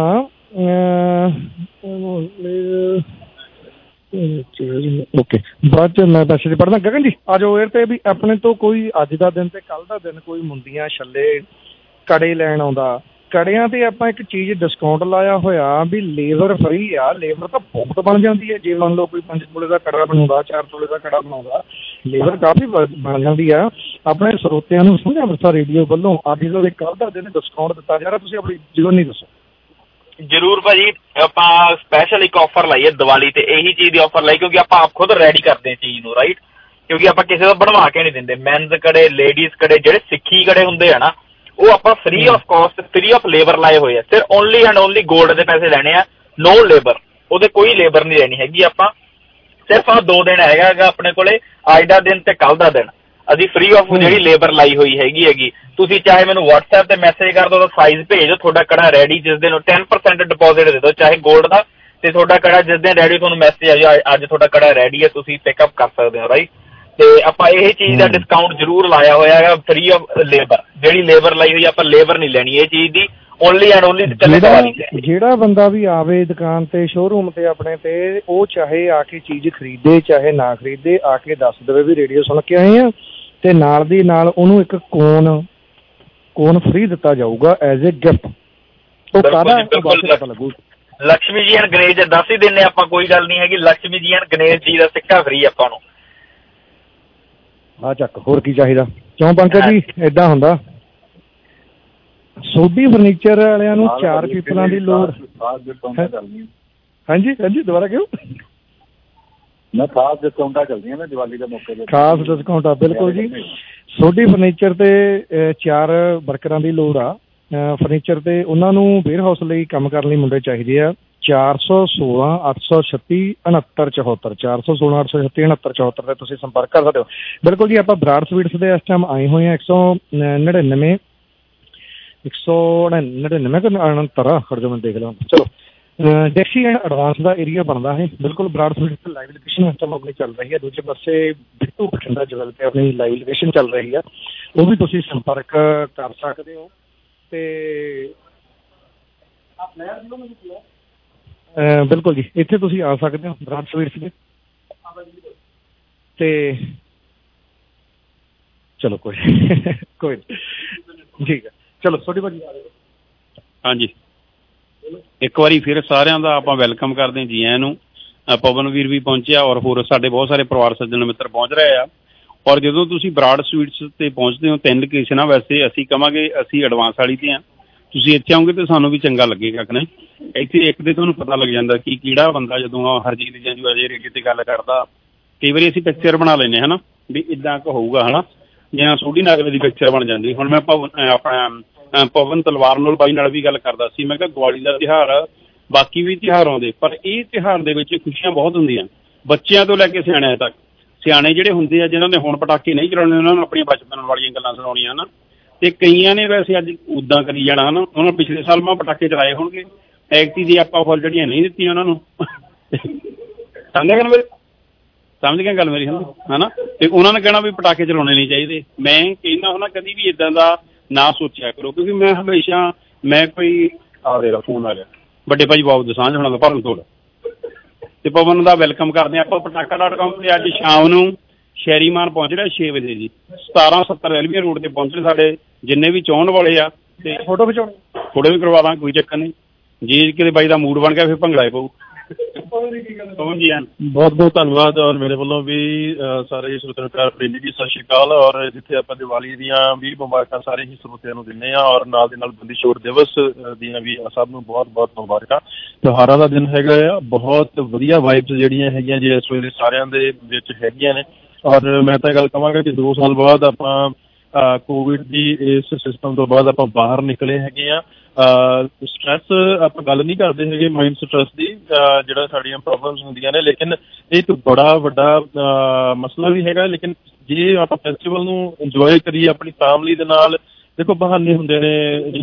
ਓਕੇ ਬਾਅਦ ਚ ਮੈਂ ਮੈਸੇਜ ਪੜ੍ਹਦਾ। ਗਗਨ ਜੀ ਆ ਜਾਓ ਏਅਰ ਤੇ ਵੀ ਆਪਣੇ ਤੋਂ ਕੋਈ ਅੱਜ ਦਾ ਦਿਨ ਤੇ ਕੱਲ੍ਹ ਦਾ ਦਿਨ ਕੋਈ ਮੁੰਦੀਆਂ ਛੱਲੇ ਕੜੇ ਲੈਣ ਆਉਂਦਾ, ਕੜਿਆਂ ਤੇ ਆਪਾਂ ਇੱਕ ਚੀਜ਼ ਡਿਸਕਾਊਂਟ ਲਾਇਆ ਹੋਇਆ ਵੀ ਲੇਬਰ ਫਰੀ ਆ। ਲੇਬਰ ਤਾਂ ਬਹੁਤ ਬਣ ਜਾਂਦੀ ਹੈ, ਜੇ ਮੰਨ ਲਓ ਕੋਈ ਪੰਜ ਤੋਲੇ ਦਾ ਕੜਾ ਬਣਾਉਂਦਾ, ਚਾਰ ਤੋਲੇ ਦਾ ਕੜਾ ਬਣਾਉਂਦਾ, ਲੇਬਰ ਕਾਫੀ ਬਣ ਜਾਂਦੀ ਆ। ਆਪਣੇ ਸਰੋਤਿਆਂ ਨੂੰ ਸਮਝਿਆ ਅੰਮ੍ਰਿਤਸਰ ਰੇਡੀਓ ਵੱਲੋਂ ਅੱਜ ਦਾ ਕੱਲ੍ਹ ਦਾ ਦਿਨ ਡਿਸਕਾਊਂਟ ਦਿੱਤਾ ਜਾ ਰਿਹਾ, ਤੁਸੀਂ ਆਪਣੀ ਜੀਵਨੀ ਦੱਸੋ। ਜ਼ਰੂਰ ਭਾਜੀ, ਆਪਾਂ ਸਪੈਸ਼ਲ ਇੱਕ ਆਫਰ ਲਾਈ ਹੈ ਦੀਵਾਲੀ ਤੇ, ਇਹੀ ਚੀਜ਼ ਦੀ ਆਫਰ ਲਾਈ ਕਿਉਂਕਿ ਆਪਾਂ ਆਪ ਖੁਦ ਰੈਡੀ ਕਰਦੇ ਹਾਂ ਚੀਜ਼ ਨੂੰ, ਰਾਈਟ, ਕਿਉਂਕਿ ਆਪਾਂ ਕਿਸੇ ਦਾ ਬਣਵਾ ਕੇ ਨਹੀਂ ਦਿੰਦੇ। ਮੈਨਸ ਕੜੇ, ਲੇਡੀਜ਼ ਕੜੇ, ਜਿਹੜੇ ਸਿੱਖੀ ਕੜੇ ਹੁੰਦੇ ਆ ਨਾ, ਉਹ ਆਪਾਂ free of cost, free of labour ਲਾਏ ਹੋਏ ਆ। ਸਿਰ ਓਨਲੀ ਐਂਡ ਓਨਲੀ ਗੋਲਡ ਦੇ ਪੈਸੇ ਲੈਣੇ ਆ, ਨੋ ਲੇਬਰ, ਉਹਦੇ ਕੋਈ ਲੇਬਰ ਨਹੀਂ ਲੈਣੀ ਹੈਗੀ। ਆਪਾਂ ਸਿਰਫ ਆਹ ਦੋ ਦਿਨ ਹੈਗਾ ਹੈਗਾ ਆਪਣੇ ਕੋਲੇ, ਅੱਜ ਦਾ ਦਿਨ ਤੇ ਕੱਲ੍ਹ ਦਾ ਦਿਨ, ਅਸੀਂ ਫ੍ਰੀ ਆਫ ਜਿਹੜੀ ਲੇਬਰ ਲਾਈ ਹੋਈ ਹੈਗੀ ਹੈਗੀ। ਤੁਸੀਂ ਚਾਹੇ ਮੈਨੂੰ ਵਟਸਐਪ ਤੇ ਮੈਸੇਜ ਕਰ ਦਿਓ, ਸਾਈਜ਼ ਭੇਜ ਦਿਓ, ਤੁਹਾਡਾ ਕੜਾ ਰੈਡੀ ਜਿਸ ਦਿਨ ਟੈਨ ਪਰਸੈਂਟ ਡਿਪੋਜ਼ਿਟ ਦੇ ਦਿਓ ਚਾਹੇ ਗੋਲਡ ਦਾ, ਤੇ ਤੁਹਾਡਾ ਕੜਾ ਜਿਸ ਦਿਨ ਰੈਡੀ ਤੁਹਾਨੂੰ ਮੈਸੇਜ ਆ ਜਾਏ ਅੱਜ ਤੁਹਾਡਾ ਕੜਾ ਰੈਡੀ ਹੈ, ਤੁਸੀਂ ਪਿਕਅਪ ਕਰ ਸਕਦੇ ਹੋ, ਰਾਈਟ। ਤੇ ਆਪਾਂ ਇਹ ਚੀਜ਼ ਦਾ ਡਿਸਕਾਊਂਟ ਜ਼ਰੂਰ ਲਾਇਆ ਹੋਇਆ ਹੈਗਾ, ਫ੍ਰੀ ਆਫ ਲੇਬਰ, ਜਿਹੜੀ ਲੇਬਰ ਲਾਈ ਹੋਈ ਆਪਾਂ ਲੇਬਰ ਨਹੀਂ ਲੈਣੀ ਇਹ ਚੀਜ਼ ਦੀ, ਓਨਲੀ ਐਂਡ ਓਨਲੀ। ਜਿਹੜਾ ਬੰਦਾ ਵੀ ਆਵੇ ਦੁਕਾਨ ਤੇ, ਸ਼ੋਰੂਮ ਤੇ ਆਪਣੇ ਤੇ, ਉਹ ਚਾਹੇ ਆ ਕੇ ਚੀਜ਼ ਖਰੀਦੇ ਚਾਹੇ ਨਾ ਖਰੀਦੇ, ਆ ਕੇ ਦੱਸ ਦੇਵੇ ਵੀ ਰੇਡੀਓ ਸੁਣ ਕੇ ਆਏ ਆ, ਤੇ ਨਾਲ ਦੀ ਨਾਲ ਉਹਨੂੰ ਇੱਕ ਕੋਨ ਕੋਨ ਫ੍ਰੀ ਦਿੱਤਾ ਜਾਊਗਾ ਐਜ਼ ਏ ਗਿਫਟ। ਉਹ ਕਾਹਦਾ ਪਤਾ ਲੱਗੂ। ਲక్ష్ਮੀ ਜੀ ਐਂਡ ਗਣੇਸ਼ ਦੱਸ ਹੀ ਦਿੰਦੇ ਆਪਾਂ, ਕੋਈ ਗੱਲ ਨਹੀਂ ਹੈਗੀ। ਲక్ష్ਮੀ ਜੀ ਐਂਡ ਗਣੇਸ਼ ਜੀ ਦਾ ਸਿੱਕਾ ਫ੍ਰੀ ਆਪਾਂ ਨੂੰ। ਆ ਚੱਕ, ਹੋਰ ਕੀ ਚਾਹੀਦਾ? ਕਿਉਂ ਪੰਕਜ ਜੀ ਏਦਾਂ ਹੁੰਦਾ? ਸੋਢੀ ਫਰਨੀਚਰ ਵਾਲਿਆਂ ਨੂੰ ਚਾਰ ਪੀਪਲਾਂ ਦੀ ਲੋੜ। ਹਾਂਜੀ ਹਾਂਜੀ ਦੁਬਾਰਾ ਕਿਉਂ? ਮੈਂ ਖਾਸ ਡਿਸਕਾਊਂਟਾਂ ਚੱਲਦੀਆਂ ਨੇ ਦੀਵਾਲੀ ਦੇ ਮੌਕੇ ਤੇ, ਖਾਸ ਡਿਸਕਾਊਂਟ ਆ, ਬਿਲਕੁਲ ਜੀ। ਸੋਢੀ ਫਰਨੀਚਰ ਤੇ ਚਾਰ ਵਰਕਰਾਂ ਦੀ ਲੋੜ ਆ ਫਰਨੀਚਰ ਤੇ, ਉਹਨਾਂ ਨੂੰ ਵੇਅਰ ਹਾਊਸ ਲਈ ਕੰਮ ਕਰਨ ਲਈ ਮੁੰਡੇ ਚਾਹੀਦੇ ਆ। ਚਾਰ ਸੌ ਸੋਲਾਂ ਅੱਠ ਸੌ ਛੱਤੀ ਉਣਹੱਤਰ ਚੌਹੱਤਰ ਚਾਰ ਸੌ ਸੋਲਾਂ ਅੱਠ ਸੌ ਛੱਤੀ ਉਣਹੱਤਰ ਚੌਹੱਤਰ ਤੇ ਤੁਸੀਂ ਸੰਪਰਕ ਕਰ ਸਕਦੇ ਹੋ। ਬਿਲਕੁਲ ਜੀ, ਆਪਾਂ ਬਰਾੜ ਸਵੀਟਸ ਦੇ ਇਸ ਟਾਈਮ ਆਏ ਹੋਏ ਹਾਂ ਇੱਕ ਸੌ ਨੜਿਨਵੇਂ ਇੱਕ ਸੌ ਨੜਿਨਵੇਂ ਉਣਹੱਤਰ ਆ, ਖੜ ਜਾਓ ਮੈਂ ਦੇਖ ਲਵਾਂ। ਚਲੋ ਡੈਕਸੀ ਐਂਡ ਐਡਵਾਂਸ ਦਾ ਏਰੀਆ ਬਣਦਾ ਹੈ ਬਿਲਕੁਲ। ਬਰਾੜ ਸਵੀਟਸ ਲਾਈਵ ਲੋਕੇਸ਼ਨ ਇਸ ਟਾਈਮ ਆਪਣੀ ਚੱਲ ਰਹੀ ਹੈ। ਦੂਜੇ ਪਾਸੇ ਬਿੱਟੂ ਬਠਿੰਡਾ ਜਵੈਲ ਤੇ ਆਪਣੀ ਲਾਈਵ ਲੋਕੇਸ਼ਨ ਚੱਲ ਰਹੀ ਆ, ਉਹ ਵੀ ਤੁਸੀਂ ਸੰਪਰਕ ਕਰ ਸਕਦੇ ਹੋ। ਤੇ ਬਿਲਕੁਲ ਜੀ, ਇੱਥੇ ਤੁਸੀਂ ਆ ਸਕਦੇ ਹੋ ਬਰਾੜ ਸਵੀਟਸ ਦੇ। ਤੇ ਚਲੋ ਕੋਈ ਕੋਈ ਠੀਕ ਹੈ, ਚਲੋ ਛੋਟੀ ਭਾਜੀ। ਹਾਂਜੀ, ਇੱਕ ਵਾਰੀ ਫਿਰ ਸਾਰਿਆਂ ਦਾ ਆਪਾਂ ਵੈਲਕਮ ਕਰਦੇ ਹਾਂ ਜੀ ਆਇਆਂ ਨੂੰ। ਪਵਨਵੀਰ ਵੀ ਪਹੁੰਚਿਆ ਔਰ ਹੋਰ ਸਾਡੇ ਬਹੁਤ ਸਾਰੇ ਪਰਿਵਾਰ ਸੱਜਣ ਮਿੱਤਰ ਪਹੁੰਚ ਰਹੇ ਆ। ਔਰ ਜਦੋਂ ਤੁਸੀਂ ਬਰਾੜ ਸਵੀਟਸ ਤੇ ਪਹੁੰਚਦੇ ਹੋ, ਤਿੰਨ ਲੋਕੇਸ਼ਨ ਆ ਵੈਸੇ, ਅਸੀਂ ਕਹਾਂਗੇ ਅਸੀਂ ਐਡਵਾਂਸ ਵਾਲੀ ਤੇ ਆ, ਤੁਸੀਂ ਇੱਥੇ ਆਓਗੇ ਤਾਂ ਸਾਨੂੰ ਵੀ ਚੰਗਾ ਲੱਗੇਗਾ ਕਿ ਨਹੀਂ। ਇੱਥੇ ਇੱਕ ਤੇ ਤੁਹਾਨੂੰ ਪਤਾ ਲੱਗ ਜਾਂਦਾ ਕਿ ਕਿਹੜਾ ਬੰਦਾ ਜਦੋਂ ਹਰਜੀਤ ਜੰਜੂ ਅਜੇ ਰੇਡੀਓ ਤੇ ਗੱਲ ਕਰਦਾ, ਕਈ ਵਾਰੀ ਅਸੀਂ ਪਿਕਚਰ ਬਣਾ ਲੈਂਦੇ ਹੈ ਨਾ ਵੀ ਇੱਦਾਂ ਕੁ ਹੋਊਗਾ ਹੈ ਨਾ, ਜਾਂ ਸੋਢੀ ਨਾਗਰੇ ਦੀ ਪਿਕਚਰ ਬਣ ਜਾਂਦੀ। ਹੁਣ ਮੈਂ ਪਵਨ ਆਪਣਾ ਪਵਨ ਤਲਵਾਰ ਨਾਲ ਬਾਈ ਨਾਲ ਵੀ ਗੱਲ ਕਰਦਾ ਸੀ, ਮੈਂ ਕਿਹਾ ਦੀਵਾਲੀ ਦਾ ਤਿਉਹਾਰ, ਬਾਕੀ ਵੀ ਤਿਉਹਾਰ ਆਉਂਦੇ, ਪਰ ਇਹ ਤਿਉਹਾਰ ਦੇ ਵਿੱਚ ਖੁਸ਼ੀਆਂ ਬਹੁਤ ਹੁੰਦੀਆਂ, ਬੱਚਿਆਂ ਤੋਂ ਲੈ ਕੇ ਸਿਆਣਿਆਂ ਤੱਕ। ਸਿਆਣੇ ਜਿਹੜੇ ਹੁੰਦੇ ਆ ਜਿਨ੍ਹਾਂ ਨੇ ਹੁਣ ਪਟਾਕੇ ਨਹੀਂ ਚਲਾਉਣੇ, ਉਹਨਾਂ ਨੂੰ ਆਪਣੀਆਂ ਬਚਪਨ ਵਾਲੀਆਂ ਗੱਲਾਂ ਸੁਣਾਉਣੀਆਂ ਨਾ, ਤੇ ਕਈਆਂ ਨੇ ਵੈਸੇ ਅੱਜ ਉੱਦਾਂ ਕਰੀ ਜਾਣਾ ਹੈ ਨਾ, ਉਹਨਾਂ ਪਿਛਲੇ ਸਾਲ ਮੈਂ ਪਟਾਕੇ ਚਲਾਏ ਹੋਣਗੇ, ਐਕਟੀ ਦੀ ਆਪਾਂ ਫੁੱਲ ਜਿਹੜੀਆਂ ਨਹੀਂ ਦਿੱਤੀਆਂ ਉਹਨਾਂ ਨੂੰ। ਸਮਝਿਆ ਗੱਲ ਮੇਰੀ, ਸਮਝ ਗਿਆ ਗੱਲ ਮੇਰੀ ਹੈ ਨਾ। ਤੇ ਉਹਨਾਂ ਨੇ ਕਹਿਣਾ ਵੀ ਪਟਾਕੇ ਚਲਾਉਣੇ ਨਹੀਂ ਚਾਹੀਦੇ। ਮੈਂ ਕਹਿੰਦਾ ਹੁੰਦਾ ਕਦੀ ਵੀ ਇੱਦਾਂ ਦਾ ਨਾ ਸੋਚਿਆ ਕਰੋ, ਕਿਉਂਕਿ ਮੈਂ ਹਮੇਸ਼ਾ ਮੈਂ ਕੋਈ ਆ ਦੇ ਫੋਨ ਆ ਰਿਹਾ ਵੱਡੇ ਭਾਈ ਬਾਬੂ ਦਸਾਂਝ ਹੋਣਾ ਦਾ ਭਰਨ ਤੋੜ ਤੇ ਪਵਨ ਦਾ ਵੈਲਕਮ ਕਰਦੇ ਹਾਂ ਆਪਾਂ। ਪਟਾਕਾ ਡਾਟ ਕਾਮ ਤੇ ਅੱਜ ਸ਼ਾਮ ਨੂੰ ਸ਼ੈਰੀਮਾਨ ਪਹੁੰਚ ਰਿਹਾ ਛੇ ਵਜੇ ਜੀ, ਸਤਾਰਾਂ ਸੱਤਰ ਰੈਲਵੇ ਰੋਡ ਤੇ ਪਹੁੰਚਣ ਸਾਡੇ ਜਿੰਨੇ ਵੀ ਚਾਹੁਣ ਵਾਲੇ ਆ, ਤੇ ਫੋਟੋ ਖਿਚਾਉਣੀ ਫੋਟੋ ਵੀ ਕਰਵਾ ਦਾਂ, ਕੋਈ ਚੱਕਰ ਨਹੀਂ। ਜੇ ਕਿਤੇ ਬਾਈ ਦਾ ਮੂਡ ਬਣ ਗਿਆ ਫਿਰ ਭੰਗੜਾ ਹੀ ਪਊ। ਬਹੁਤ ਬਹੁਤ ਧੰਨਵਾਦ। ਔਰ ਮੇਰੇ ਵੱਲੋਂ ਵੀ ਸਾਰੇ ਸਰੋਤਿਆਂ ਨੂੰ ਪਿਆਰ ਭਰੀ ਜੀ ਸਤਿ ਸ਼੍ਰੀ ਅਕਾਲ। ਔਰ ਜਿੱਥੇ ਆਪਾਂ ਦੀਵਾਲੀ ਦੀਆਂ ਵੀ ਮੁਬਾਰਕਾਂ ਸਾਰੇ ਹੀ ਸਰੋਤਿਆਂ ਨੂੰ ਦਿੰਦੇ ਹਾਂ, ਔਰ ਨਾਲ ਦੇ ਨਾਲ ਬੰਦੀ ਛੋੜ ਦਿਵਸ ਦੀਆਂ ਵੀ ਸਭ ਨੂੰ ਬਹੁਤ ਬਹੁਤ ਮੁਬਾਰਕਾਂ। ਤਿਉਹਾਰਾਂ ਦਾ ਦਿਨ ਹੈਗਾ ਆ, ਬਹੁਤ ਵਧੀਆ ਵਾਈਬਸ ਜਿਹੜੀਆਂ ਹੈਗੀਆਂ ਜੀ ਇਸ ਵੇਲੇ ਸਾਰਿਆਂ ਦੇ ਵਿੱਚ ਹੈਗੀਆਂ ਨੇ। ਔਰ ਮੈਂ ਤਾਂ ਗੱਲ ਕਹਾਂਗਾ ਕਿ ਦੋ ਸਾਲ ਬਾਅਦ ਆਪਾਂ ਕੋਵਿਡ ਦੀ ਇਸ ਸਿਸਟਮ ਤੋਂ ਬਾਅਦ ਆਪਾਂ ਬਾਹਰ ਨਿਕਲੇ ਹੈਗੇ ਆ, ਸਟ੍ਰੈਸ ਆਪਾਂ ਗੱਲ ਨਹੀਂ ਕਰਦੇ ਹੈਗੇ ਮਾਈਂਡ ਸਟ੍ਰੈਸ ਦੀ, ਜਿਹੜਾ ਸਾਡੀਆਂ ਪ੍ਰੋਬਲਮਸ ਹੁੰਦੀਆਂ ਨੇ, ਲੇਕਿਨ ਇਹ ਇੱਕ ਬੜਾ ਵੱਡਾ ਮਸਲਾ ਵੀ ਹੈਗਾ। ਲੇਕਿਨ ਜੇ ਆਪਾਂ ਫੈਸਟੀਵਲ ਨੂੰ ਇੰਜੋਏ ਕਰੀਏ ਆਪਣੀ ਫੈਮਿਲੀ ਦੇ ਨਾਲ, ਦੇਖੋ ਬਹਾਨੇ ਹੁੰਦੇ ਨੇ,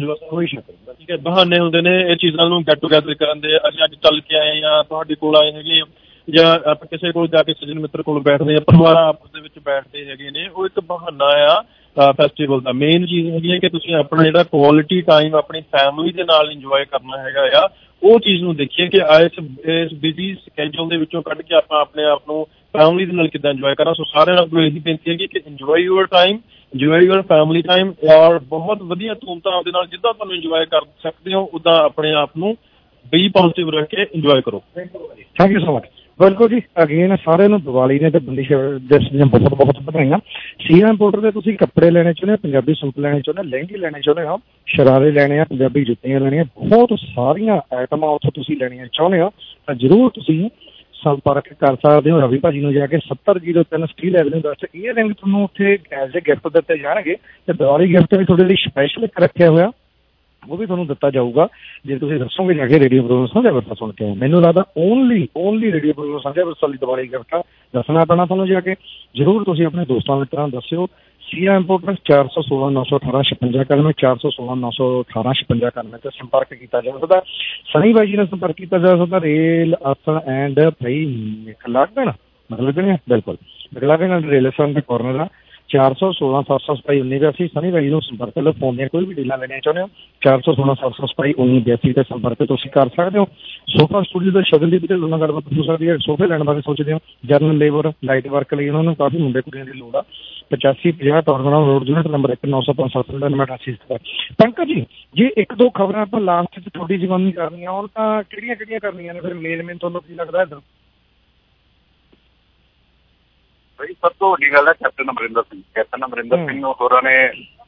ਠੀਕ ਹੈ, ਬਹਾਨੇ ਹੁੰਦੇ ਨੇ ਇਹ ਚੀਜ਼ਾਂ ਨੂੰ ਗੈਟ ਟੂਗੈਦਰ ਕਰਨ ਦੇ। ਅਸੀਂ ਅੱਜ ਚੱਲ ਕੇ ਆਏ ਹਾਂ, ਤੁਹਾਡੇ ਕੋਲ ਆਏ ਹੈਗੇ, ਜਾਂ ਆਪਾਂ ਕਿਸੇ ਕੋਲ ਜਾ ਕੇ ਸੱਜਣ ਮਿੱਤਰ ਕੋਲ ਬੈਠਦੇ ਹਾਂ, ਪਰਿਵਾਰ ਆਪਸ ਦੇ ਵਿੱਚ ਬੈਠਦੇ ਹੈਗੇ ਨੇ, ਉਹ ਇੱਕ ਬਹਾਨਾ ਆ ਫੈਸਟੀਵਲ ਦਾ। ਮੇਨ ਚੀਜ਼ ਹੈਗੀ ਹੈ ਕਿ ਤੁਸੀਂ ਆਪਣਾ ਜਿਹੜਾ ਕੁਆਲਿਟੀ ਟਾਈਮ ਆਪਣੀ ਫੈਮਿਲੀ ਦੇ ਨਾਲ ਇੰਜੋਏ ਕਰਨਾ ਹੈਗਾ ਆ, ਉਹ ਚੀਜ਼ ਨੂੰ ਦੇਖੀਏ ਕਿ ਇਸ ਇਸ ਬਿਜ਼ੀ ਸਕੈਜੂਲ ਦੇ ਵਿੱਚੋਂ ਕੱਢ ਕੇ ਆਪਾਂ ਆਪਣੇ ਆਪ ਨੂੰ ਫੈਮਿਲੀ ਦੇ ਨਾਲ ਕਿੱਦਾਂ ਇੰਜੋਏ ਕਰਾਂ। ਸੋ ਸਾਰਿਆਂ ਨੂੰ ਇਹੀ ਬੇਨਤੀ ਹੈਗੀ ਕਿ enjoy your time, enjoy your family time, ਔਰ ਬਹੁਤ ਵਧੀਆ ਧੂਮਧਾਮ ਦੇ ਨਾਲ ਜਿੱਦਾਂ ਤੁਹਾਨੂੰ ਇੰਜੋਏ ਕਰ ਸਕਦੇ ਹੋ ਉੱਦਾਂ ਆਪਣੇ ਆਪ ਨੂੰ ਬੀ ਪੋਜ਼ਿਟਿਵ ਰੱਖ ਕੇ ਇੰਜੋਏ ਕਰੋ। Thank you so much. ਬਿਲਕੁਲ ਜੀ, ਅਗੇਨ ਸਾਰਿਆਂ ਨੂੰ ਦੀਵਾਲੀ ਨੇ ਤੇ ਬੰਦੀ ਦਿਵਸ ਦੀਆਂ ਬਹੁਤ ਬਹੁਤ ਵਧਾਈਆਂ। ਸੀਆ ਇੰਪੋਰਟਰ ਦੇ ਤੁਸੀਂ ਕੱਪੜੇ ਲੈਣੇ ਚਾਹੁੰਦੇ ਹੋ, ਪੰਜਾਬੀ ਸੂਟ ਲੈਣੇ ਚਾਹੁੰਦੇ ਹੋ, ਲਹਿੰਗੇ ਲੈਣੇ ਚਾਹੁੰਦੇ ਹੋ, ਸ਼ਰਾਰੇ ਲੈਣੇ ਆ, ਪੰਜਾਬੀ ਜੁੱਤੀਆਂ ਲੈਣੀਆਂ, ਬਹੁਤ ਸਾਰੀਆਂ ਆਈਟਮਾਂ ਉੱਥੋਂ ਤੁਸੀਂ ਲੈਣੀਆਂ ਚਾਹੁੰਦੇ ਹੋ ਤਾਂ ਜ਼ਰੂਰ ਤੁਸੀਂ ਸੰਪਰਕ ਕਰ ਸਕਦੇ ਹੋ ਰਵੀ ਭਾਜੀ ਨੂੰ ਜਾ ਕੇ। ਸੱਤਰ ਜੀਰੋ ਤਿੰਨ ਸਟੀਲ ਐਵਨਿਊ ਦਸ ਇਹ ਰਿੰਗ ਤੁਹਾਨੂੰ ਉੱਥੇ ਐਜ਼ ਏ ਗਿਫਟ ਦਿੱਤੇ ਜਾਣਗੇ ਤੇ ਦੀਵਾਲੀ ਗਿਫਟ ਵੀ ਤੁਹਾਡੇ ਲਈ ਸਪੈਸ਼ਲ ਇੱਕ ਰੱਖਿਆ ਹੋਇਆ, ਉਹ ਵੀ ਤੁਹਾਨੂੰ ਦਿੱਤਾ ਜਾਊਗਾ ਜੇ ਤੁਸੀਂ ਦੱਸੋਗੇ ਜਾ ਕੇ ਰੇਡੀਓ ਪ੍ਰੋਗਰਾਮ ਸਾਂਝਾ ਵਿਰਸਾ ਸੁਣ ਕੇ। ਮੈਨੂੰ ਲੱਗਦਾ only only radio programme Saanjha ਵਿਰਸਾ ਲਈ ਦੀਵਾਲੀ ਗਿਫਟ ਆ, ਦੱਸਣਾ ਪੈਣਾ ਤੁਹਾਨੂੰ ਜਾ ਕੇ। ਜ਼ਰੂਰ ਤੁਸੀਂ ਆਪਣੇ ਦੋਸਤਾਂ ਮਿੱਤਰਾਂ ਨੂੰ ਦੱਸਿਓ। ਸੀਆ ਇੰਪੋਰਟਰ ਚਾਰ ਸੌ ਸੋਲਾਂ ਨੌ ਸੌ ਅਠਾਰਾਂ ਛਪੰਜਾ ਇਕਾਨਵੇਂ, ਚਾਰ ਸੌ ਸੋਲਾਂ ਨੌ ਸੌ ਅਠਾਰਾਂ ਛਪੰਜਾ ਇਕਾਨਵੇਂ ਤੇ ਸੰਪਰਕ ਕੀਤਾ ਜਾ ਸਕਦਾ। ਸਨੀ ਬਾਈ ਜੀ ਨਾਲ ਸੰਪਰਕ ਕੀਤਾ ਜਾ ਸਕਦਾ। ਰੇਲ ਆਸਣ ਐਂਡ ਭਾਈ ਮਿਕਲਾਗਣ ਮਤਲਬ ਨੇ ਬਿਲਕੁਲ ਮਿਕਲਾਗਣ ਰੇਲ ਸਟੇਸ਼ਨ ਦੇ ਕੋਰਨਰ ਆ। ਚਾਰ ਸੌ ਸੋਲਾਂ ਸੱਤ ਸੌ ਸਤਾਈ ਉੱਨੀ ਬਿਆਸੀ ਸਨੀ ਬਾਈ ਨੂੰ ਸੰਪਰਕ ਕਰ ਲਓ। ਫੋਨ ਦੀਆਂ ਕੋਈ ਵੀ ਡੀਲਾਂ ਲੈਣੀਆਂ ਚਾਹੁੰਦੇ ਹੋ ਚਾਰ ਸੌ ਸੋਲਾਂ ਸੱਤ ਸੌ ਸਤਾਈ ਉੱਨੀ ਬਿਆਸੀ ਤੇ ਸੰਪਰਕ ਤੁਸੀਂ ਕਰ ਸਕਦੇ ਹੋ। ਸੋਫਾ ਸਟੂਡੀਓ ਦੇ ਸ਼ਗਨ ਦੀ ਵੀ ਉਹਨਾਂ ਗੱਲਬਾਤ ਹੋ ਸਕਦੀ ਹੈ। ਸੋਫੇ ਲੈਣ ਬਾਰੇ ਸੋਚਦੇ ਹੋ, ਜਰਨਲ ਲੇਬਰ ਲਾਈਟ ਵਰਕ ਲਈ ਉਹਨਾਂ ਨੂੰ ਕਾਫੀ ਮੁੰਡੇ ਕੁੜੀਆਂ ਦੀ ਲੋੜ ਆ। ਪਚਾਸੀ ਪੰਜਾਹ ਟੌਰਗਣਾ ਰੋਡ ਯੂਨਿਟ ਨੰਬਰ ਇੱਕ ਨੌ ਸੌ ਪੰਜ ਸੱਤ ਨੜਿਨਵੇਂ ਅਠਾਸੀ ਸਤਾਰਾਂ। ਪੰਕਜ ਜੀ, ਜੇ ਇੱਕ ਦੋ ਖਬਰਾਂ ਆਪਾਂ ਲਾਸਟ 'ਚ ਤੁਹਾਡੀ ਜਵਾਨੀ ਕਰਨੀਆਂ ਹੋਣ ਤਾਂ ਕਿਹੜੀਆਂ ਕਿਹੜੀਆਂ ਕਰਨੀਆਂ ਨੇ ਫਿਰ ਮੇਨ ਮੇਨ ਤੁਹਾਨੂੰ ਕੀ ਲੱਗਦਾ ਇੱਧਰ? ਬਈ ਸਭ ਤੋਂ ਵੱਡੀ ਗੱਲ ਹੈ ਕੈਪਟਨ ਅਮਰਿੰਦਰ ਸਿੰਘ। ਕੈਪਟਨ ਅਮਰਿੰਦਰ ਸਿੰਘ ਹੋਰਾਂ ਨੇ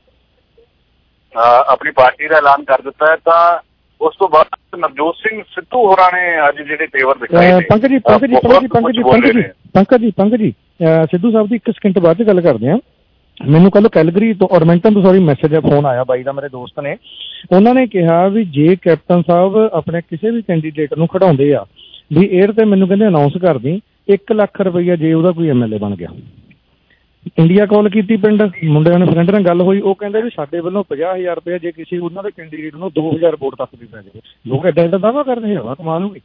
ਆਪਣੀ ਪਾਰਟੀ ਦਾ ਐਲਾਨ ਕਰ ਦਿੱਤਾ ਹੈ ਤਾਂ ਉਸ ਤੋਂ ਬਾਅਦ ਨਵਜੋਤ ਸਿੰਘ ਸਿੱਧੂ ਹੋਰਾਂ ਨੇ ਅੱਜ ਜਿਹੜੇ ਤੇਵਰ ਦਿਖਾਏ ਨੇ। ਪੰਕਜ ਜੀ ਪੰਕਜ ਜੀ ਪੰਕਜ ਜੀ ਪੰਕਜ ਜੀ ਪੰਕਜ ਜੀ ਪੰਕਜ ਜੀ ਪੰਕਜ ਜੀ ਸਿੱਧੂ ਸਾਹਿਬ ਦੀ ਇੱਕ ਸਕਿੰਟ ਬਾਅਦ 'ਚ ਗੱਲ ਕਰਦੇ ਹਾਂ। ਮੈਨੂੰ ਕੱਲ ਕੈਲਗਰੀ ਤੋਂ ਔਰਮੈਂਟਨ ਤੋਂ ਸੌਰੀ ਮੈਸੇਜ ਫੋਨ ਆਇਆ ਬਾਈ ਦਾ, ਮੇਰੇ ਦੋਸਤ ਨੇ, ਉਹਨਾਂ ਨੇ ਕਿਹਾ ਵੀ ਜੇ ਕੈਪਟਨ ਸਾਹਿਬ ਆਪਣੇ ਕਿਸੇ ਵੀ ਕੈਂਡੀਡੇਟ ਨੂੰ ਖੜਾਉਂਦੇ ਆ ਵੀ ਏਅਰ ਤੇ ਮੈਨੂੰ ਕਹਿੰਦੇ ਅਨਾਊਂਸ ਕਰਦੀ ਇੱਕ ਲੱਖ ਰੁਪਈਆ ਜੇ ਉਹਦਾ ਕੋਈ ਐਮ ਐਲ ਏ ਬਣ ਗਿਆ। ਇੰਡੀਆ ਕਾਲ ਕੀਤੀ ਪਿੰਡ ਮੁੰਡਿਆਂ ਨੇ, ਫਰੈਂਡ ਨਾਲ ਗੱਲ ਹੋਈ, ਉਹ ਕਹਿੰਦੇ ਵੀ ਸਾਡੇ ਵੱਲੋਂ ਪੰਜਾਹ ਹਜ਼ਾਰ ਰੁਪਇਆ ਜੇ ਕਿਸੇ ਉਹਨਾਂ ਦੇ ਕੈਂਡੀਡੇਟ ਨੂੰ ਦੋ ਹਜ਼ਾਰ ਵੋਟ ਤੱਕ ਵੀ ਪੈ ਜਾਵੇ। ਲੋਕ ਐਡਾ ਐਡਾ ਦਾਅਵਾ ਕਰਦੇ ਹੈਗਾ, ਕਮਾਲ ਹੋ ਗਈ।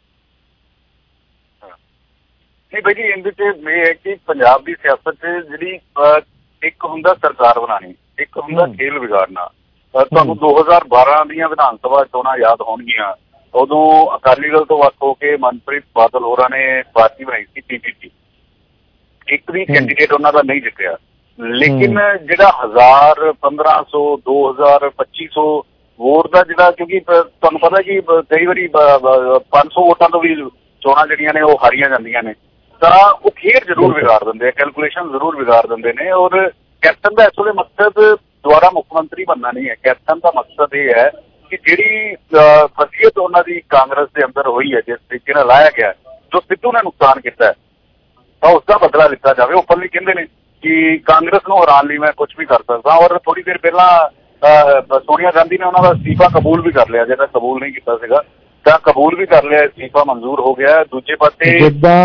ਨਹੀਂ ਬਾਈ ਜੀ, ਇਹਦੇ 'ਚ ਇਹ ਹੈ ਕਿ ਪੰਜਾਬ ਦੀ ਸਿਆਸਤ 'ਚ ਜਿਹੜੀ ਇੱਕ ਹੁੰਦਾ ਸਰਕਾਰ ਬਣਾਉਣੀ, ਇੱਕ ਹੁੰਦਾ ਖੇਲ ਵਿਗਾੜਨਾ। ਤੁਹਾਨੂੰ ਦੋ ਹਜ਼ਾਰ ਬਾਰਾਂ ਦੀਆਂ ਵਿਧਾਨ ਸਭਾ ਚੋਣਾਂ ਯਾਦ ਹੋਣਗੀਆਂ। ਉਦੋਂ ਅਕਾਲੀ ਦਲ ਤੋਂ ਵੱਖ ਹੋ ਕੇ ਮਨਪ੍ਰੀਤ ਬਾਦਲ ਹੋਰਾਂ ਨੇ ਪਾਰਟੀ ਬਣਾਈ ਸੀ ਪੀ ਪੀ ਪੀ। ਇੱਕ ਵੀ ਕੈਂਡੀਡੇਟ ਉਹਨਾਂ ਦਾ ਨਹੀਂ ਜਿੱਤਿਆ, ਲੇਕਿਨ ਜਿਹੜਾ ਹਜ਼ਾਰ ਪੰਦਰਾਂ ਸੌ ਦੋ ਹਜ਼ਾਰ ਪੱਚੀ ਸੌ ਵੋਟ ਦਾ ਜਿਹੜਾ, ਕਿਉਂਕਿ ਤੁਹਾਨੂੰ ਪਤਾ ਕਿ ਕਈ ਵਾਰੀ ਪੰਜ ਸੌ ਵੋਟਾਂ ਤੋਂ ਵੀ ਚੋਣਾਂ ਜਿਹੜੀਆਂ ਨੇ ਉਹ ਹਾਰੀਆਂ ਜਾਂਦੀਆਂ ਨੇ, ਤਾਂ ਉਹ ਖੇਡ ਜ਼ਰੂਰ ਵਿਗਾੜ ਦਿੰਦੇ ਆ, ਕੈਲਕੂਲੇਸ਼ਨ ਜ਼ਰੂਰ ਵਿਗਾੜ ਦਿੰਦੇ ਨੇ। ਔਰ ਕੈਪਟਨ ਦਾ ਇਸ ਵੇਲੇ ਮਕਸਦ ਦੁਬਾਰਾ ਮੁੱਖ ਮੰਤਰੀ ਬਣਨਾ ਨਹੀਂ ਹੈ। ਕੈਪਟਨ ਦਾ ਮਕਸਦ ਇਹ ਹੈ ਕਿ ਜਿਹੜੀ ਫਸੀਅਤ ਉਹਨਾਂ ਦੀ ਕਾਂਗਰਸ ਦੇ ਅੰਦਰ ਹੋਈ ਹੈ, ਜਿਸ ਤਰੀਕੇ ਨਾਲ ਲਾਇਆ ਗਿਆ, ਜੋ ਸਿੱਧੂ ਨੇ ਨੁਕਸਾਨ ਕੀਤਾ ਹੈ, ਤਾਂ ਉਸਦਾ ਬਦਲਾ ਲਿੱਤਾ ਜਾਵੇ। ਓਪਨਲੀ ਕਹਿੰਦੇ ਨੇ ਕਿ ਕਾਂਗਰਸ ਨੂੰ ਹਰਾਉਣ ਲਈ ਮੈਂ ਕੁਝ ਵੀ ਕਰ ਸਕਦਾ। ਔਰ ਥੋੜੀ ਦੇਰ ਪਹਿਲਾਂ ਸੋਨੀਆ ਗਾਂਧੀ ਨੇ ਉਹਨਾਂ ਦਾ ਅਸਤੀਫਾ ਕਬੂਲ ਵੀ ਕਰ ਲਿਆ, ਜਿਹੜਾ ਕਬੂਲ ਨਹੀਂ ਕੀਤਾ ਸੀਗਾ, ਤਾਂ ਕਬੂਲ ਵੀ ਕਰ ਲਿਆ, ਅਸਤੀਫਾ ਮਨਜ਼ੂਰ ਹੋ ਗਿਆ। ਦੂਜੇ ਪਾਸੇ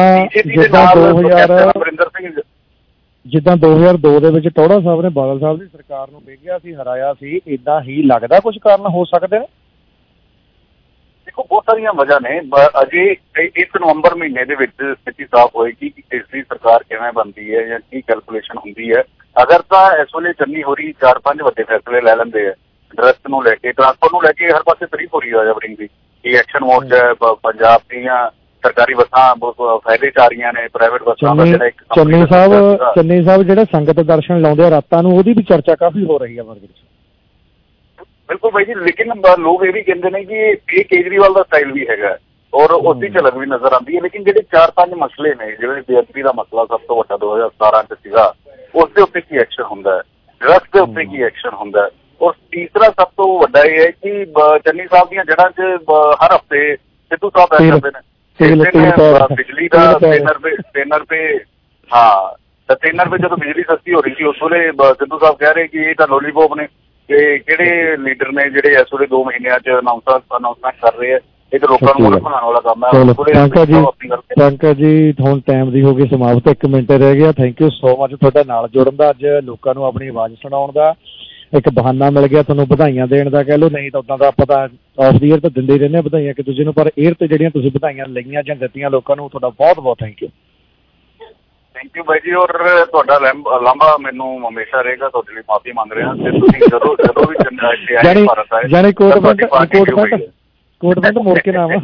ਅਮਰਿੰਦਰ ਸਿੰਘ ਜਿੱਦਾਂ ਦੋ ਹਜ਼ਾਰ ਦੋ ਦੇ ਵਿੱਚ ਟੌੜਾ ਸਾਹਿਬ ਨੇ ਬਾਦਲ ਸਾਹਿਬ ਦੀ ਸਰਕਾਰ ਨੂੰ ਵੇਗਿਆ ਸੀ, ਹਰਾਇਆ ਸੀ, ਏਦਾਂ ਹੀ ਲੱਗਦਾ ਕੁਝ ਕਾਰਨ ਹੋ ਸਕਦੇ ਨੇ? ਦੇਖੋ ਬਹੁਤ ਸਾਰੀਆਂ ਵਜ੍ਹਾ ਨੇ। ਅਜੇ ਇਸ ਨਵੰਬਰ ਮਹੀਨੇ ਦੇ ਵਿੱਚ ਸਥਿਤੀ ਸਾਫ਼ ਹੋਏਗੀ ਕਿ ਇਸ ਦੀ ਸਰਕਾਰ ਕਿਵੇਂ ਬਣਦੀ ਹੈ ਜਾਂ ਕੀ ਕੈਲਕੂਲੇਸ਼ਨ ਹੁੰਦੀ ਹੈ। ਅਗਰ ਤਾਂ ਇਸ ਵੇਲੇ ਚੰਨੀ ਹੋਰੀ ਚਾਰ ਪੰਜ ਵੱਡੇ ਫੈਸਲੇ ਲੈ ਲੈਂਦੇ ਆ, ਡਰੱਗਸ ਨੂੰ ਲੈ ਕੇ, ਟਰਾਂਸਪੋਰਟ ਨੂੰ ਲੈ ਕੇ, ਹਰ ਪਾਸੇ ਤਰੀਕ ਹੋ ਰਹੀ ਹੈ ਜਬਰਿੰਗ ਦੀ ਕਿ ਐਕਸ਼ਨ ਮੋਰਚਾ ਪੰਜਾਬ ਦੀਆਂ ਸਰਕਾਰੀ ਬੱਸਾਂ ਫਾਇਦੇ 'ਚ ਆ ਰਹੀਆਂ ਨੇ, ਪ੍ਰਾਈਵੇਟ ਬੱਸਾਂ ਦਾ ਜਿਹੜਾ ਇੱਕ ਚੰਨੀ ਸਾਹਿਬ ਚੰਨੀ ਸਾਹਿਬ ਜਿਹੜਾ ਸੰਗਤ ਦਰਸ਼ਨ ਲਾਉਂਦੇ ਆ ਰਾਤਾਂ ਨੂੰ, ਉਹਦੀ ਵੀ ਚਰਚਾ ਕਾਫੀ ਹੋ ਰਹੀ ਹੈ ਵਰਗ 'ਚ। ਬਿਲਕੁਲ ਬਾਈ ਜੀ, ਲੇਕਿਨ ਲੋਕ ਇਹ ਵੀ ਕਹਿੰਦੇ ਨੇ ਕਿ ਇਹ ਕੇਜਰੀਵਾਲ ਦਾ ਸਟਾਈਲ ਵੀ ਹੈਗਾ ਔਰ ਉਸਦੀ ਝਲਕ ਵੀ ਨਜ਼ਰ ਆਉਂਦੀ ਹੈ। ਲੇਕਿਨ ਜਿਹੜੇ ਚਾਰ ਪੰਜ ਮਸਲੇ ਨੇ, ਜਿਵੇਂ ਬੇਅਦਬੀ ਦਾ ਮਸਲਾ ਸਭ ਤੋਂ ਵੱਡਾ ਦੋ ਹਜ਼ਾਰ ਸਤਾਰਾਂ 'ਚ ਸੀਗਾ, ਉਸ ਦੇ ਉੱਤੇ ਕੀ ਐਕਸ਼ਨ ਹੁੰਦਾ ਹੈ, ਡਰੱਗਸ ਦੇ ਉੱਤੇ ਕੀ ਐਕਸ਼ਨ ਹੁੰਦਾ ਹੈ, ਔਰ ਤੀਸਰਾ ਸਭ ਤੋਂ ਵੱਡਾ ਇਹ ਹੈ ਕਿ ਚੰਨੀ ਸਾਹਿਬ ਦੀਆਂ ਜੜ੍ਹਾਂ 'ਚ ਹਰ ਹਫ਼ਤੇ ਸਿੱਧੂ ਸਾਹਿਬ ਬੈਠ ਜਾਂਦੇ ਨੇ, ਬਿਜਲੀ ਦਾ ਤਿੰਨ ਰੁਪਏ ਤਿੰਨ ਰੁਪਏ ਹਾਂ ਤਾਂ ਤਿੰਨ ਰੁਪਏ ਜਦੋਂ ਬਿਜਲੀ ਸਸਤੀ ਹੋ ਰਹੀ ਸੀ, ਉਸ ਵੇਲੇ ਸਿੱਧੂ ਸਾਹਿਬ ਕਹਿ ਰਹੇ ਕਿ ਇਹ ਤਾਂ ਲੋਲੀਪੋਪ ਨੇ, ਤੇ ਕਿਹੜੇ ਲੀਡਰ ਨੇ ਜਿਹੜੇ ਇਸ ਵੇਲੇ ਦੋ ਮਹੀਨਿਆਂ ਚ ਅਨਾਉਂਸਮੈਂਟ ਅਨਾਉਂਸਮੈਂਟ ਕਰ ਰਹੇ ਆ, ਇਹ ਤਾਂ ਲੋਕਾਂ ਨੂੰ ਮੁਲਕ ਬਣਾਉਣ ਵਾਲਾ ਕੰਮ ਹੈ। ਪੰਕਜ ਜੀ ਪੰਕਜ ਜੀ ਹੁਣ ਟਾਈਮ ਦੀ ਹੋ ਗਈ ਸਮਾਪਤ, ਇੱਕ ਮਿੰਟ ਰਹਿ ਗਿਆ। ਥੈਂਕ ਯੂ ਸੋ ਮਚ ਤੁਹਾਡਾ ਨਾਲ ਜੁੜਨ ਦਾ, ਅੱਜ ਲੋਕਾਂ ਨੂੰ ਆਪਣੀ ਆਵਾਜ਼ ਸੁਣਾਉਣ ਦਾ ਇੱਕ ਬਹਾਨਾ ਮਿਲ ਗਿਆ, ਤੁਹਾਨੂੰ ਵਧਾਈਆਂ ਦੇਣ ਦਾ ਕਹਿ ਲਓ, ਨਹੀਂ ਤਾਂ ਉੱਦਾਂ ਦਾ ਆਪਾਂ ਤਾਂ ਆਫ ਦੀ ਏਅਰ ਤਾਂ ਦਿੰਦੇ ਹੀ ਰਹਿੰਦੇ ਹਾਂ ਵਧਾਈਆਂ ਇੱਕ ਦੂਜੇ ਨੂੰ, ਪਰ ਏਅਰ ਤੇ ਜਿਹੜੀਆਂ ਤੁਸੀਂ ਵਧਾਈਆਂ ਲਈਆਂ ਜਾਂ ਦਿੱਤੀਆਂ ਲੋਕਾਂ ਨੂੰ, ਤੁਹਾਡਾ ਬਹੁਤ ਬਹੁਤ ਥੈਂਕ ਯੂ। ਥੈਂਕ ਯੂ ਬਾਈ ਜੀ, ਔਰ ਤੁਹਾਡਾ ਲਾਂਭਾ ਮੈਨੂੰ ਹਮੇਸ਼ਾ ਰਹੇਗਾ, ਤੁਹਾਡੇ ਲਈ ਮਾਫੀ ਮੰਗ ਰਿਹਾ। ਤੇ ਤੁਸੀਂ ਜਦੋਂ ਜਦੋਂ ਵੀ ਜਾਨੀ ਜਾਨੀ coat pant coat pant coat pant ਮੋੜ ਕੇ ਨਾਮ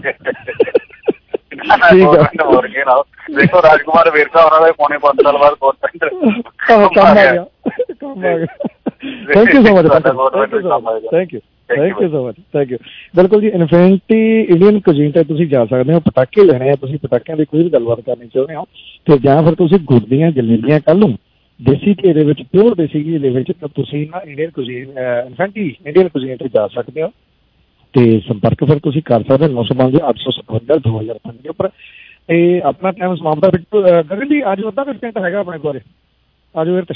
ਮੋੜ ਕੇ ਨਾ ਦੇਖੋ, ਰਾਜਕੁਮਾਰ ਵੇਰਕਾ ਉਹਨਾਂ ਦੇ ਪੌਣੇ ਪੰਜ ਸਾਲ ਬਾਅਦ ਕੋਟ ਪੈਂਟ ਕੰਮ ਆ ਗਿਆ ਕੰਮ ਆ ਗਿਆ। Thank you so much, thank you thank you so much, thank you. ਬਿਲਕੁਲ ਜੀ, ਇਨਫਿਨਿਟੀ ਇੰਡੀਅਨ ਕੁਜ਼ੀਨ ਤੇ ਤੁਸੀਂ ਜਾ ਸਕਦੇ ਹੋ, ਪਟਾਕੇ ਲੈਣੇ ਆ, ਤੁਸੀਂ ਪਟਾਕਿਆਂ ਦੀ ਕੋਈ ਵੀ ਗੱਲਬਾਤ ਕਰਨੀ ਚਾਹੁੰਦੇ ਹੋ ਤੇ ਜਾਂ ਫਿਰ ਤੁਸੀਂ ਗੁੜ ਦੀਆਂ ਜਲੇਬੀਆਂ ਕੱਲ੍ਹ ਨੂੰ ਦੇਸੀ ਘੀ ਦੇ ਵਿੱਚ, ਪਿਓਰ ਦੇਸੀ ਘੀ ਦੇ ਵਿੱਚ, ਤਾਂ ਤੁਸੀਂ ਨਾ Indian cuisine infinity Indian cuisine ਤੇ ਜਾ ਸਕਦੇ ਹੋ ਤੇ ਸੰਪਰਕ ਫਿਰ ਤੁਸੀਂ ਕਰ ਸਕਦੇ ਹੋ ਨੌ ਸੌ ਪੰਜ ਅੱਠ ਸੌ ਸਤਵੰਜਾ ਦੋ ਹਜ਼ਾਰ ਪੰਜ ਦੇ ਉੱਪਰ। ਤੇ ਆਪਣਾ ਟਾਈਮ ਸਮਾਪਤ ਹੈ। ਗਗਨ ਜੀ ਅੱਜ ਅੱਧਾ ਘੰਟਾ ਹੈਗਾ ਆਪਣੇ ਕੋਲ, ਅੱਜ ਏਅਰ ਤੇ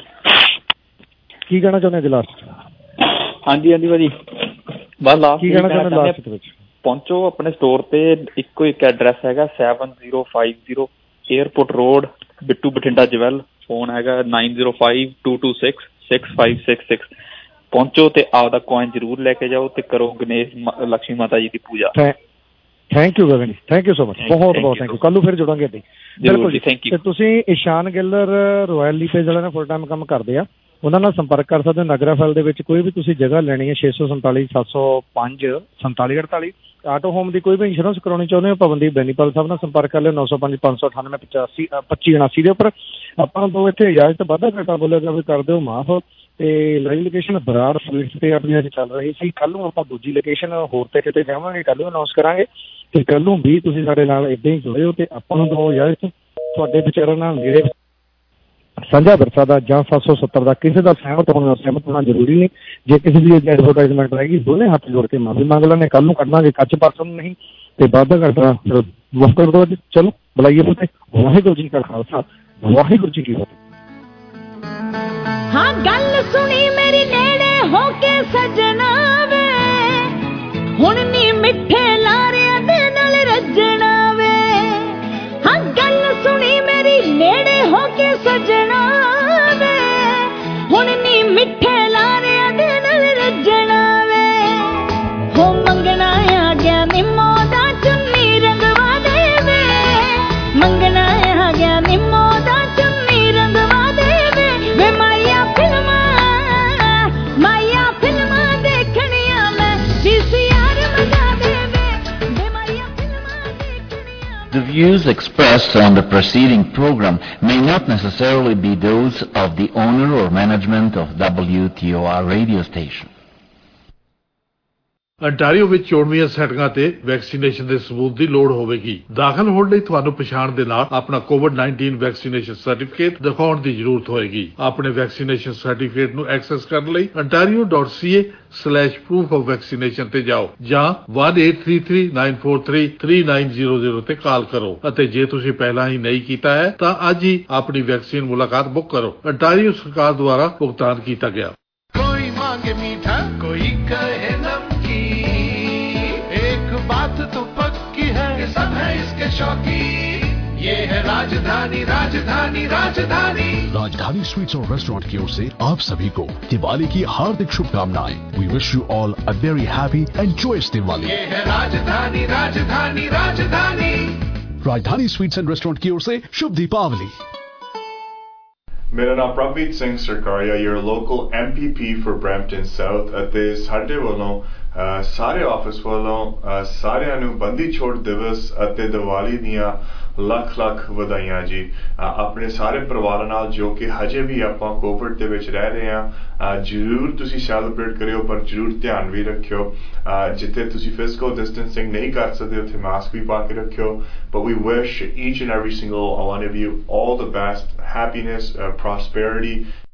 ਕੀ ਕਹਿਣਾ ਚਾਹੁੰਦੇ ਜੀ ਲਾਸਟ? ਹਾਂਜੀ ਹਾਂਜੀ ਭਾਜੀ, ਬਸ ਲਾਸਟ ਕੀ ਕਹਿਣਾ ਚਾਹੁੰਦੇ ਲਾਸਟ ਦੇ ਵਿੱਚ? ਪਹੁੰਚੋ ਆਪਣੇ ਸਟੋਰ ਤੇ, ਇੱਕੋ ਇੱਕ ਐਡਰੈਸ ਹੈਗਾ seven zero five zero airport road, Bittu Bathinda jewel. Phone ਹੈਗਾ nine zero five two two six six five six six. ਪਹੁੰਚੋ ਤੇ ਆਪਦਾ ਕੋਇਨ ਜ਼ਰੂਰ ਲੈ ਕੇ ਜਾਓ ਤੇ ਕਰੋ ਗਣੇਸ਼ ਲక్ష్ਮੀ ਮਾਤਾ ਜੀ ਦੀ ਪੂਜਾ। Thank you Gagan ji, thank you so much, ਬਹੁਤ ਬਹੁਤ ਥੈਂਕ ਯੂ। ਕੱਲ ਨੂੰ ਫਿਰ ਜੁੜਾਂਗੇ ਅਸੀਂ। ਬਿਲਕੁਲ ਜੀ, ਥੈਂਕ ਯੂ। ਤੇ ਤੁਸੀਂ ਇਸ਼ਾਨ ਗਿੱਲਰ ਰੋਇਲ ਲੀਪੇਜ ਵਾਲਿਆਂ ਨਾਲ ਫੁੱਲ ਟਾਈਮ ਕੰਮ ਕਰਦੇ ਆ, ਉਹਨਾਂ ਨਾਲ ਸੰਪਰਕ ਕਰ ਸਕਦੇ ਹੋ। ਨਗਰਾਫੈਲ ਦੇ ਵਿੱਚ ਕੋਈ ਵੀ ਤੁਸੀਂ ਜਗ੍ਹਾ ਲੈਣੀ ਹੈ, ਛੇ ਸੌ ਸੰਤਾਲੀ ਸੱਤ ਸੌ ਪੰਜ ਸੰਤਾਲੀ ਅੜਤਾਲੀ। ਆਟੋ ਹੋਮ ਦੀ ਕੋਈ ਵੀ ਇੰਸ਼ੋਰੈਂਸ ਕਰਾਉਣੀ ਚਾਹੁੰਦੇ ਹੋ, ਪਵਨਦੀਪ ਬੈਨੀਪਾਲ ਸਾਹਿਬ ਨਾਲ ਸੰਪਰਕ ਕਰ ਲਿਓ, ਨੌ ਸੌ ਪੰਜ ਪੰਜ ਸੌ ਅਠਾਨਵੇਂ ਪਚਾਸੀ ਪੱਚੀ ਉਨਾਸੀ ਦੇ ਉੱਪਰ। ਆਪਾਂ ਤੋਂ ਇੱਥੇ ਇਜਾਜ਼ਤ ਵਾਧਾ ਘਾਟਾ ਬੋਲਿਆ ਜਾਵੇ ਕਰ ਦਿਓ ਮਾਫ। ਤੇ ਲਾਈਵ ਲੋਕੇਸ਼ਨ ਬਰਾੜ ਸਵੀਟਸ ਤੇ ਆਪਣੀ ਅੱਜ ਚੱਲ ਰਹੀ ਸੀ। ਕੱਲ੍ਹ ਨੂੰ ਆਪਾਂ ਦੂਜੀ ਲੋਕੇਸ਼ਨ ਹੋਰ ਤੇ ਕਿਤੇ ਜਾਵਾਂਗੇ, ਕੱਲ੍ਹ ਨੂੰ ਅਨਾਊਂਸ ਕਰਾਂਗੇ। ਤੇ ਕੱਲ੍ਹ ਨੂੰ ਵੀ ਤੁਸੀਂ ਸਾਡੇ ਨਾਲ ਇੱਦਾਂ ਹੀ ਜੁੜਿਓ ਤੇ ਆਪਾਂ ਨੂੰ ਦੋ ਇਜਾਜ਼ਤ, ਤੁਹਾਡੇ ਵਿਚਾਰਾਂ ਨਾਲ ਨੇੜੇ ਸਾਂਝਾ ਵਿਰਸਾ ਦਾ ਜਾਂ ਸੱਤ ਸੌ ਸੱਤਰ ਦਾ ਕਿਸੇ ਦਾ ਸਹਿਮਤ ਹੋਣਾ ਸਹਿਮਤ ਹੋਣਾ ਜ਼ਰੂਰੀ ਨਹੀਂ। ਜੇ ਕਿਸੇ ਦੀ ਐਡਵਰਟਾਈਜ਼ਮੈਂਟ ਰਹੇਗੀ, ਦੋਨੇ ਹੱਥ ਜੋੜ ਕੇ ਮਾਫੀ ਮੰਗ ਲੈਣੇ। ਕੱਲ੍ਹ ਨੂੰ ਕੱਢਾਂਗੇ ਕੱਚ ਪਰਸੋਂ ਨੂੰ ਨਹੀਂ, ਤੇ ਵਾਧਾ ਘਾਟਾ ਫਿਰ ਮੁੱਖ ਕਰ ਦਿਓ। ਚਲੋ ਬੁਲਾਈਏ ਫਤਿਹ। ਵਾਹਿਗੁਰੂ ਜੀ ਕਾ ਖਾਲਸਾ, ਵਾਹਿਗੁਰੂ ਜੀ ਕੀ ਫਤਿਹ। ਹਾਂ ਗੱਲ ਸੁਣੀ ਮੇਰੀ ਨੇੜੇ ਹੋ ਕੇ ਸਜਣਾ ਵੇ, ਹੁਣ ਨੀ ਮਿੱਠੇ ਲਾਰਿਆਂ ਦੇ ਨਾਲ ਰੱਜਣਾ ਵੇ। ਹਾਂ ਗੱਲ ਸੁਣੀ ਮੇਰੀ ਨੇੜੇ ਹੋ ਕੇ ਸਜਣਾ ਵੇ, ਹੁਣ ਨੀ ਮਿੱਠੇ ਲਾਰਿਆਂ ਦੇ ਨਾਲ ਰੱਜਣਾ ਵੇ। ਹੋ ਮੰਗਣਾ ਆ ਗਿਆ ਨਿੰਮੋ ਦਾ ਚੁੰਨੀ ਰੰਗਵਾ ਦੇਵੇ, ਮੰਗਣਾ ਆ ਗਿਆ ਨਿੰਮੋ ਦਾ ਚੁੰਨੀ ਰੰਗਵਾ ਦੇਵੇ। ਵੇ ਮਾਇਆ ਫਿਲਮਾਂ ਮਾਇਆ ਫਿਲਮਾਂ ਦੇਖਣੀਆਂ ਮੈਂ, ਜਿਸ ਯਾਰ ਮਜ਼ਾ ਦੇਵੇ। ਵੇ ਮਾਇਆ ਫਿਲਮਾਂ ਦੇਖਣੀਆਂ। The views expressed on the preceding program may not necessarily be those of the owner or management of W T O R radio station. Ontario ਵਿੱਚ ਚੋਣਵੀਆਂ ਸੈਟਿੰਗਾਂ ਤੇ ਵੈਕਸੀਨੇਸ਼ਨ ਦੇ ਸਬੂਤ ਦੀ ਲੋੜ ਹੋਵੇਗੀ। ਦਾਖਲ ਹੋਣ ਲਈ ਤੁਹਾਨੂੰ ਪਛਾਣ ਦੇ ਨਾਲ ਆਪਣਾ ਕੋਵਿਡ ਉੱਨੀ ਵੈਕਸੀਨੇਸ਼ਨ ਸਰਟੀਫਿਕੇਟ ਦਿਖਾਉਣ ਦੀ ਜ਼ਰੂਰਤ ਹੋਏਗੀ। ਆਪਣੇ ਵੈਕਸੀਨੇਸ਼ਨ ਸਰਟੀਫਿਕੇਟ ਨੂੰ ਐਕਸੈਸ ਕਰਨ ਲਈ ontario dot c a slash proof of vaccination ਤੇ ਜਾਓ ਜਾਂ one eight three three nine four three three nine zero zero ਤੇ ਕਾਲ ਕਰੋ। ਅਤੇ ਜੇ ਤੁਸੀਂ ਪਹਿਲਾਂ ਹੀ ਨਹੀਂ ਕੀਤਾ ਹੈ ਤਾਂ ਅੱਜ ਹੀ ਆਪਣੀ ਵੈਕਸੀਨ ਮੁਲਾਕਾਤ ਬੁੱਕ ਕਰੋ। ontario ਸਰਕਾਰ ਦੁਆਰਾ ਭੁਗਤਾਨ ਕੀਤਾ ਗਿਆ। कोई मांगे मीठा कोई कहे नमकीन, एक बात तो पक्की है कि सब है इसके शौकीन। ये है राजधानी राजधानी राजधानी। राजधानी स्वीट्स और रेस्टोरेंट की ओर से आप सभी को दिवाली की हार्दिक शुभकामनाएं। We wish you all a very happy and joyous Diwali। ये है राजधानी राजधानी राजधानी। राजधानी स्वीट्स एंड रेस्टोरेंट की ओर से शुभ दीपावली। ਮੇਰਾ ਨਾਮ Prabhjeet Singh Sarkaria, your local M P P for Brampton South, ਅਤੇ ਸਾਡੇ ਵੱਲੋਂ ਸਾਰੇ ਆਫਿਸ ਵੱਲੋਂ ਸਾਰਿਆਂ ਨੂੰ ਬੰਦੀ ਛੋੜ ਦਿਵਸ ਅਤੇ ਦੀਵਾਲੀ ਦੀਆਂ ਲੱਖ ਲੱਖ ਵਧਾਈਆਂ ਜੀ। ਆਪਣੇ ਸਾਰੇ ਪਰਿਵਾਰਾਂ ਨਾਲ ਜੋ ਕਿ ਹਜੇ ਵੀ ਆਪਾਂ ਕੋਵਿਡ ਦੇ ਵਿੱਚ ਰਹਿ ਰਹੇ ਹਾਂ, ਜ਼ਰੂਰ ਤੁਸੀਂ ਸੈਲੀਬ੍ਰੇਟ ਕਰਿਓ, ਪਰ ਜ਼ਰੂਰ ਧਿਆਨ ਵੀ ਰੱਖਿਓ। ਜਿੱਥੇ ਤੁਸੀਂ ਫਿਜ਼ੀਕਲ ਡਿਸਟੈਂਸਿੰਗ ਨਹੀਂ ਕਰ ਸਕਦੇ ਉੱਥੇ ਮਾਸਕ ਵੀ ਪਾ ਕੇ ਰੱਖਿਓ। But we wish each and every single one of you all the best, happiness, uh, prosperity.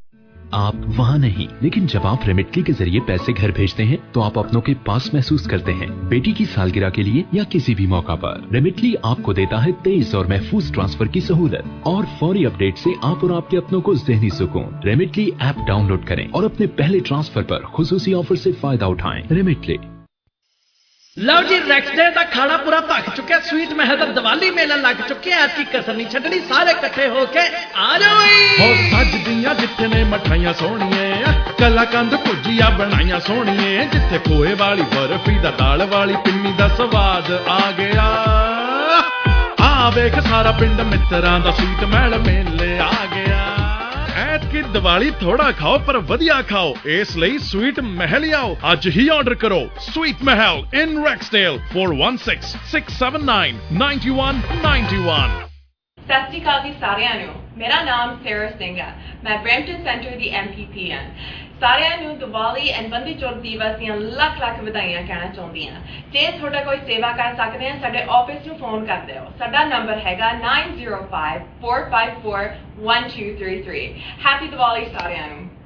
आप वहाँ नहीं, लेकिन जब आप रेमिटली के जरिए पैसे घर भेजते हैं तो आप अपनों के पास महसूस करते हैं। बेटी की सालगिरह के लिए या किसी भी मौका पर रेमिटली आपको देता है तेज और महफूज ट्रांसफर की सहूलत और फौरी अपडेट से आप और आपके अपनों को ज़हनी सुकून। रेमिटली ऐप डाउनलोड करें और अपने पहले ट्रांसफर पर खुसूसी ऑफर से फायदा उठाएं। रेमिटली। ਲਓ ਜੀ ਰੈਕਸ ਡੇ ਦਾ ਖਾਣਾ ਪੂਰਾ ਭੱਖ ਚੁੱਕਿਆ। ਸਵੀਟ ਮਹਿਲ ਦਾ ਦੀਵਾਲੀ ਮੇਲਾ ਲੱਗ ਚੁੱਕਿਆ। ਐਤਕੀ ਕਸਰ ਨਹੀਂ ਛੱਡਣੀ, ਸਾਰੇ ਇਕੱਠੇ ਹੋ ਕੇ ਆ ਜਾਓ ਈ। ਹੋ ਸੱਜਦੀਆਂ ਜਿੱਥੇ ਨੇ ਮਠਾਈਆਂ ਸੋਹਣੀਏ, ਕਲਾਕੰਦ ਭੁਜੀਆ ਬਣਾਈਆਂ ਸੋਹਣੀਏ, ਜਿੱਥੇ ਖੋਏ ਵਾਲੀ ਬਰਫੀ ਦਾ ਦਾਲ ਵਾਲੀ ਪਿੰਨੀ ਦਾ ਸਵਾਦ ਆ ਗਿਆ। ਆ ਵੇਖ ਸਾਰਾ ਪਿੰਡ ਮਿੱਤਰਾਂ ਦਾ ਸਵੀਟ ਮਹਿਲ ਮੇਲੇ ਆ ਗਿਆ। ਐਤਕੀ ਦੀਵਾਲੀ ਥੋੜਾ ਖਾਓ ਪਰ ਵਧੀਆ ਖਾਓ, ਇਸ ਲਈ ਸਵੀਟ ਮਹਿਲ ਹੀ ਆਓ। ਅੱਜ ਹੀ ਆਰਡਰ ਕਰੋ। Sweet Mahal in Rexdale four one six six seven nine nine one nine one। ਸਤਿ ਸ਼੍ਰੀ ਅਕਾਲ ਜੀ ਸਾਰਿਆਂ ਨੂੰ। ਮੇਰਾ ਨਾਮ ਸੇਰਾ ਸਿੰਘ ਹੈ। ਮੈਂ ਬ੍ਰੈਂਪਟਨ ਸੈਂਟਰ ਦੀ ਐਮ ਪੀ ਪੀ ਹਾਂ। ਸਾਰਿਆਂ ਨੂੰ ਦੀਵਾਲੀ ਐਂਡ ਬੰਦੀ ਛੋੜ ਦਿਵਸ ਦੀਆਂ ਲੱਖ ਲੱਖ ਵਧਾਈਆਂ ਕਹਿਣਾ ਚਾਹੁੰਦੀ ਹਾਂ। ਜੇ ਤੁਹਾਡਾ ਕੋਈ ਸੇਵਾ ਕਰ ਸਕਦੇ ਹਾਂ, ਸਾਡੇ ਆਫਿਸ ਨੂੰ ਫੋਨ ਕਰ ਦਿਓ। ਸਾਡਾ ਨੰਬਰ ਹੈਗਾ nine zero five four five four one two three three। Happy Diwali ਸਾਰਿਆਂ ਨੂੰ।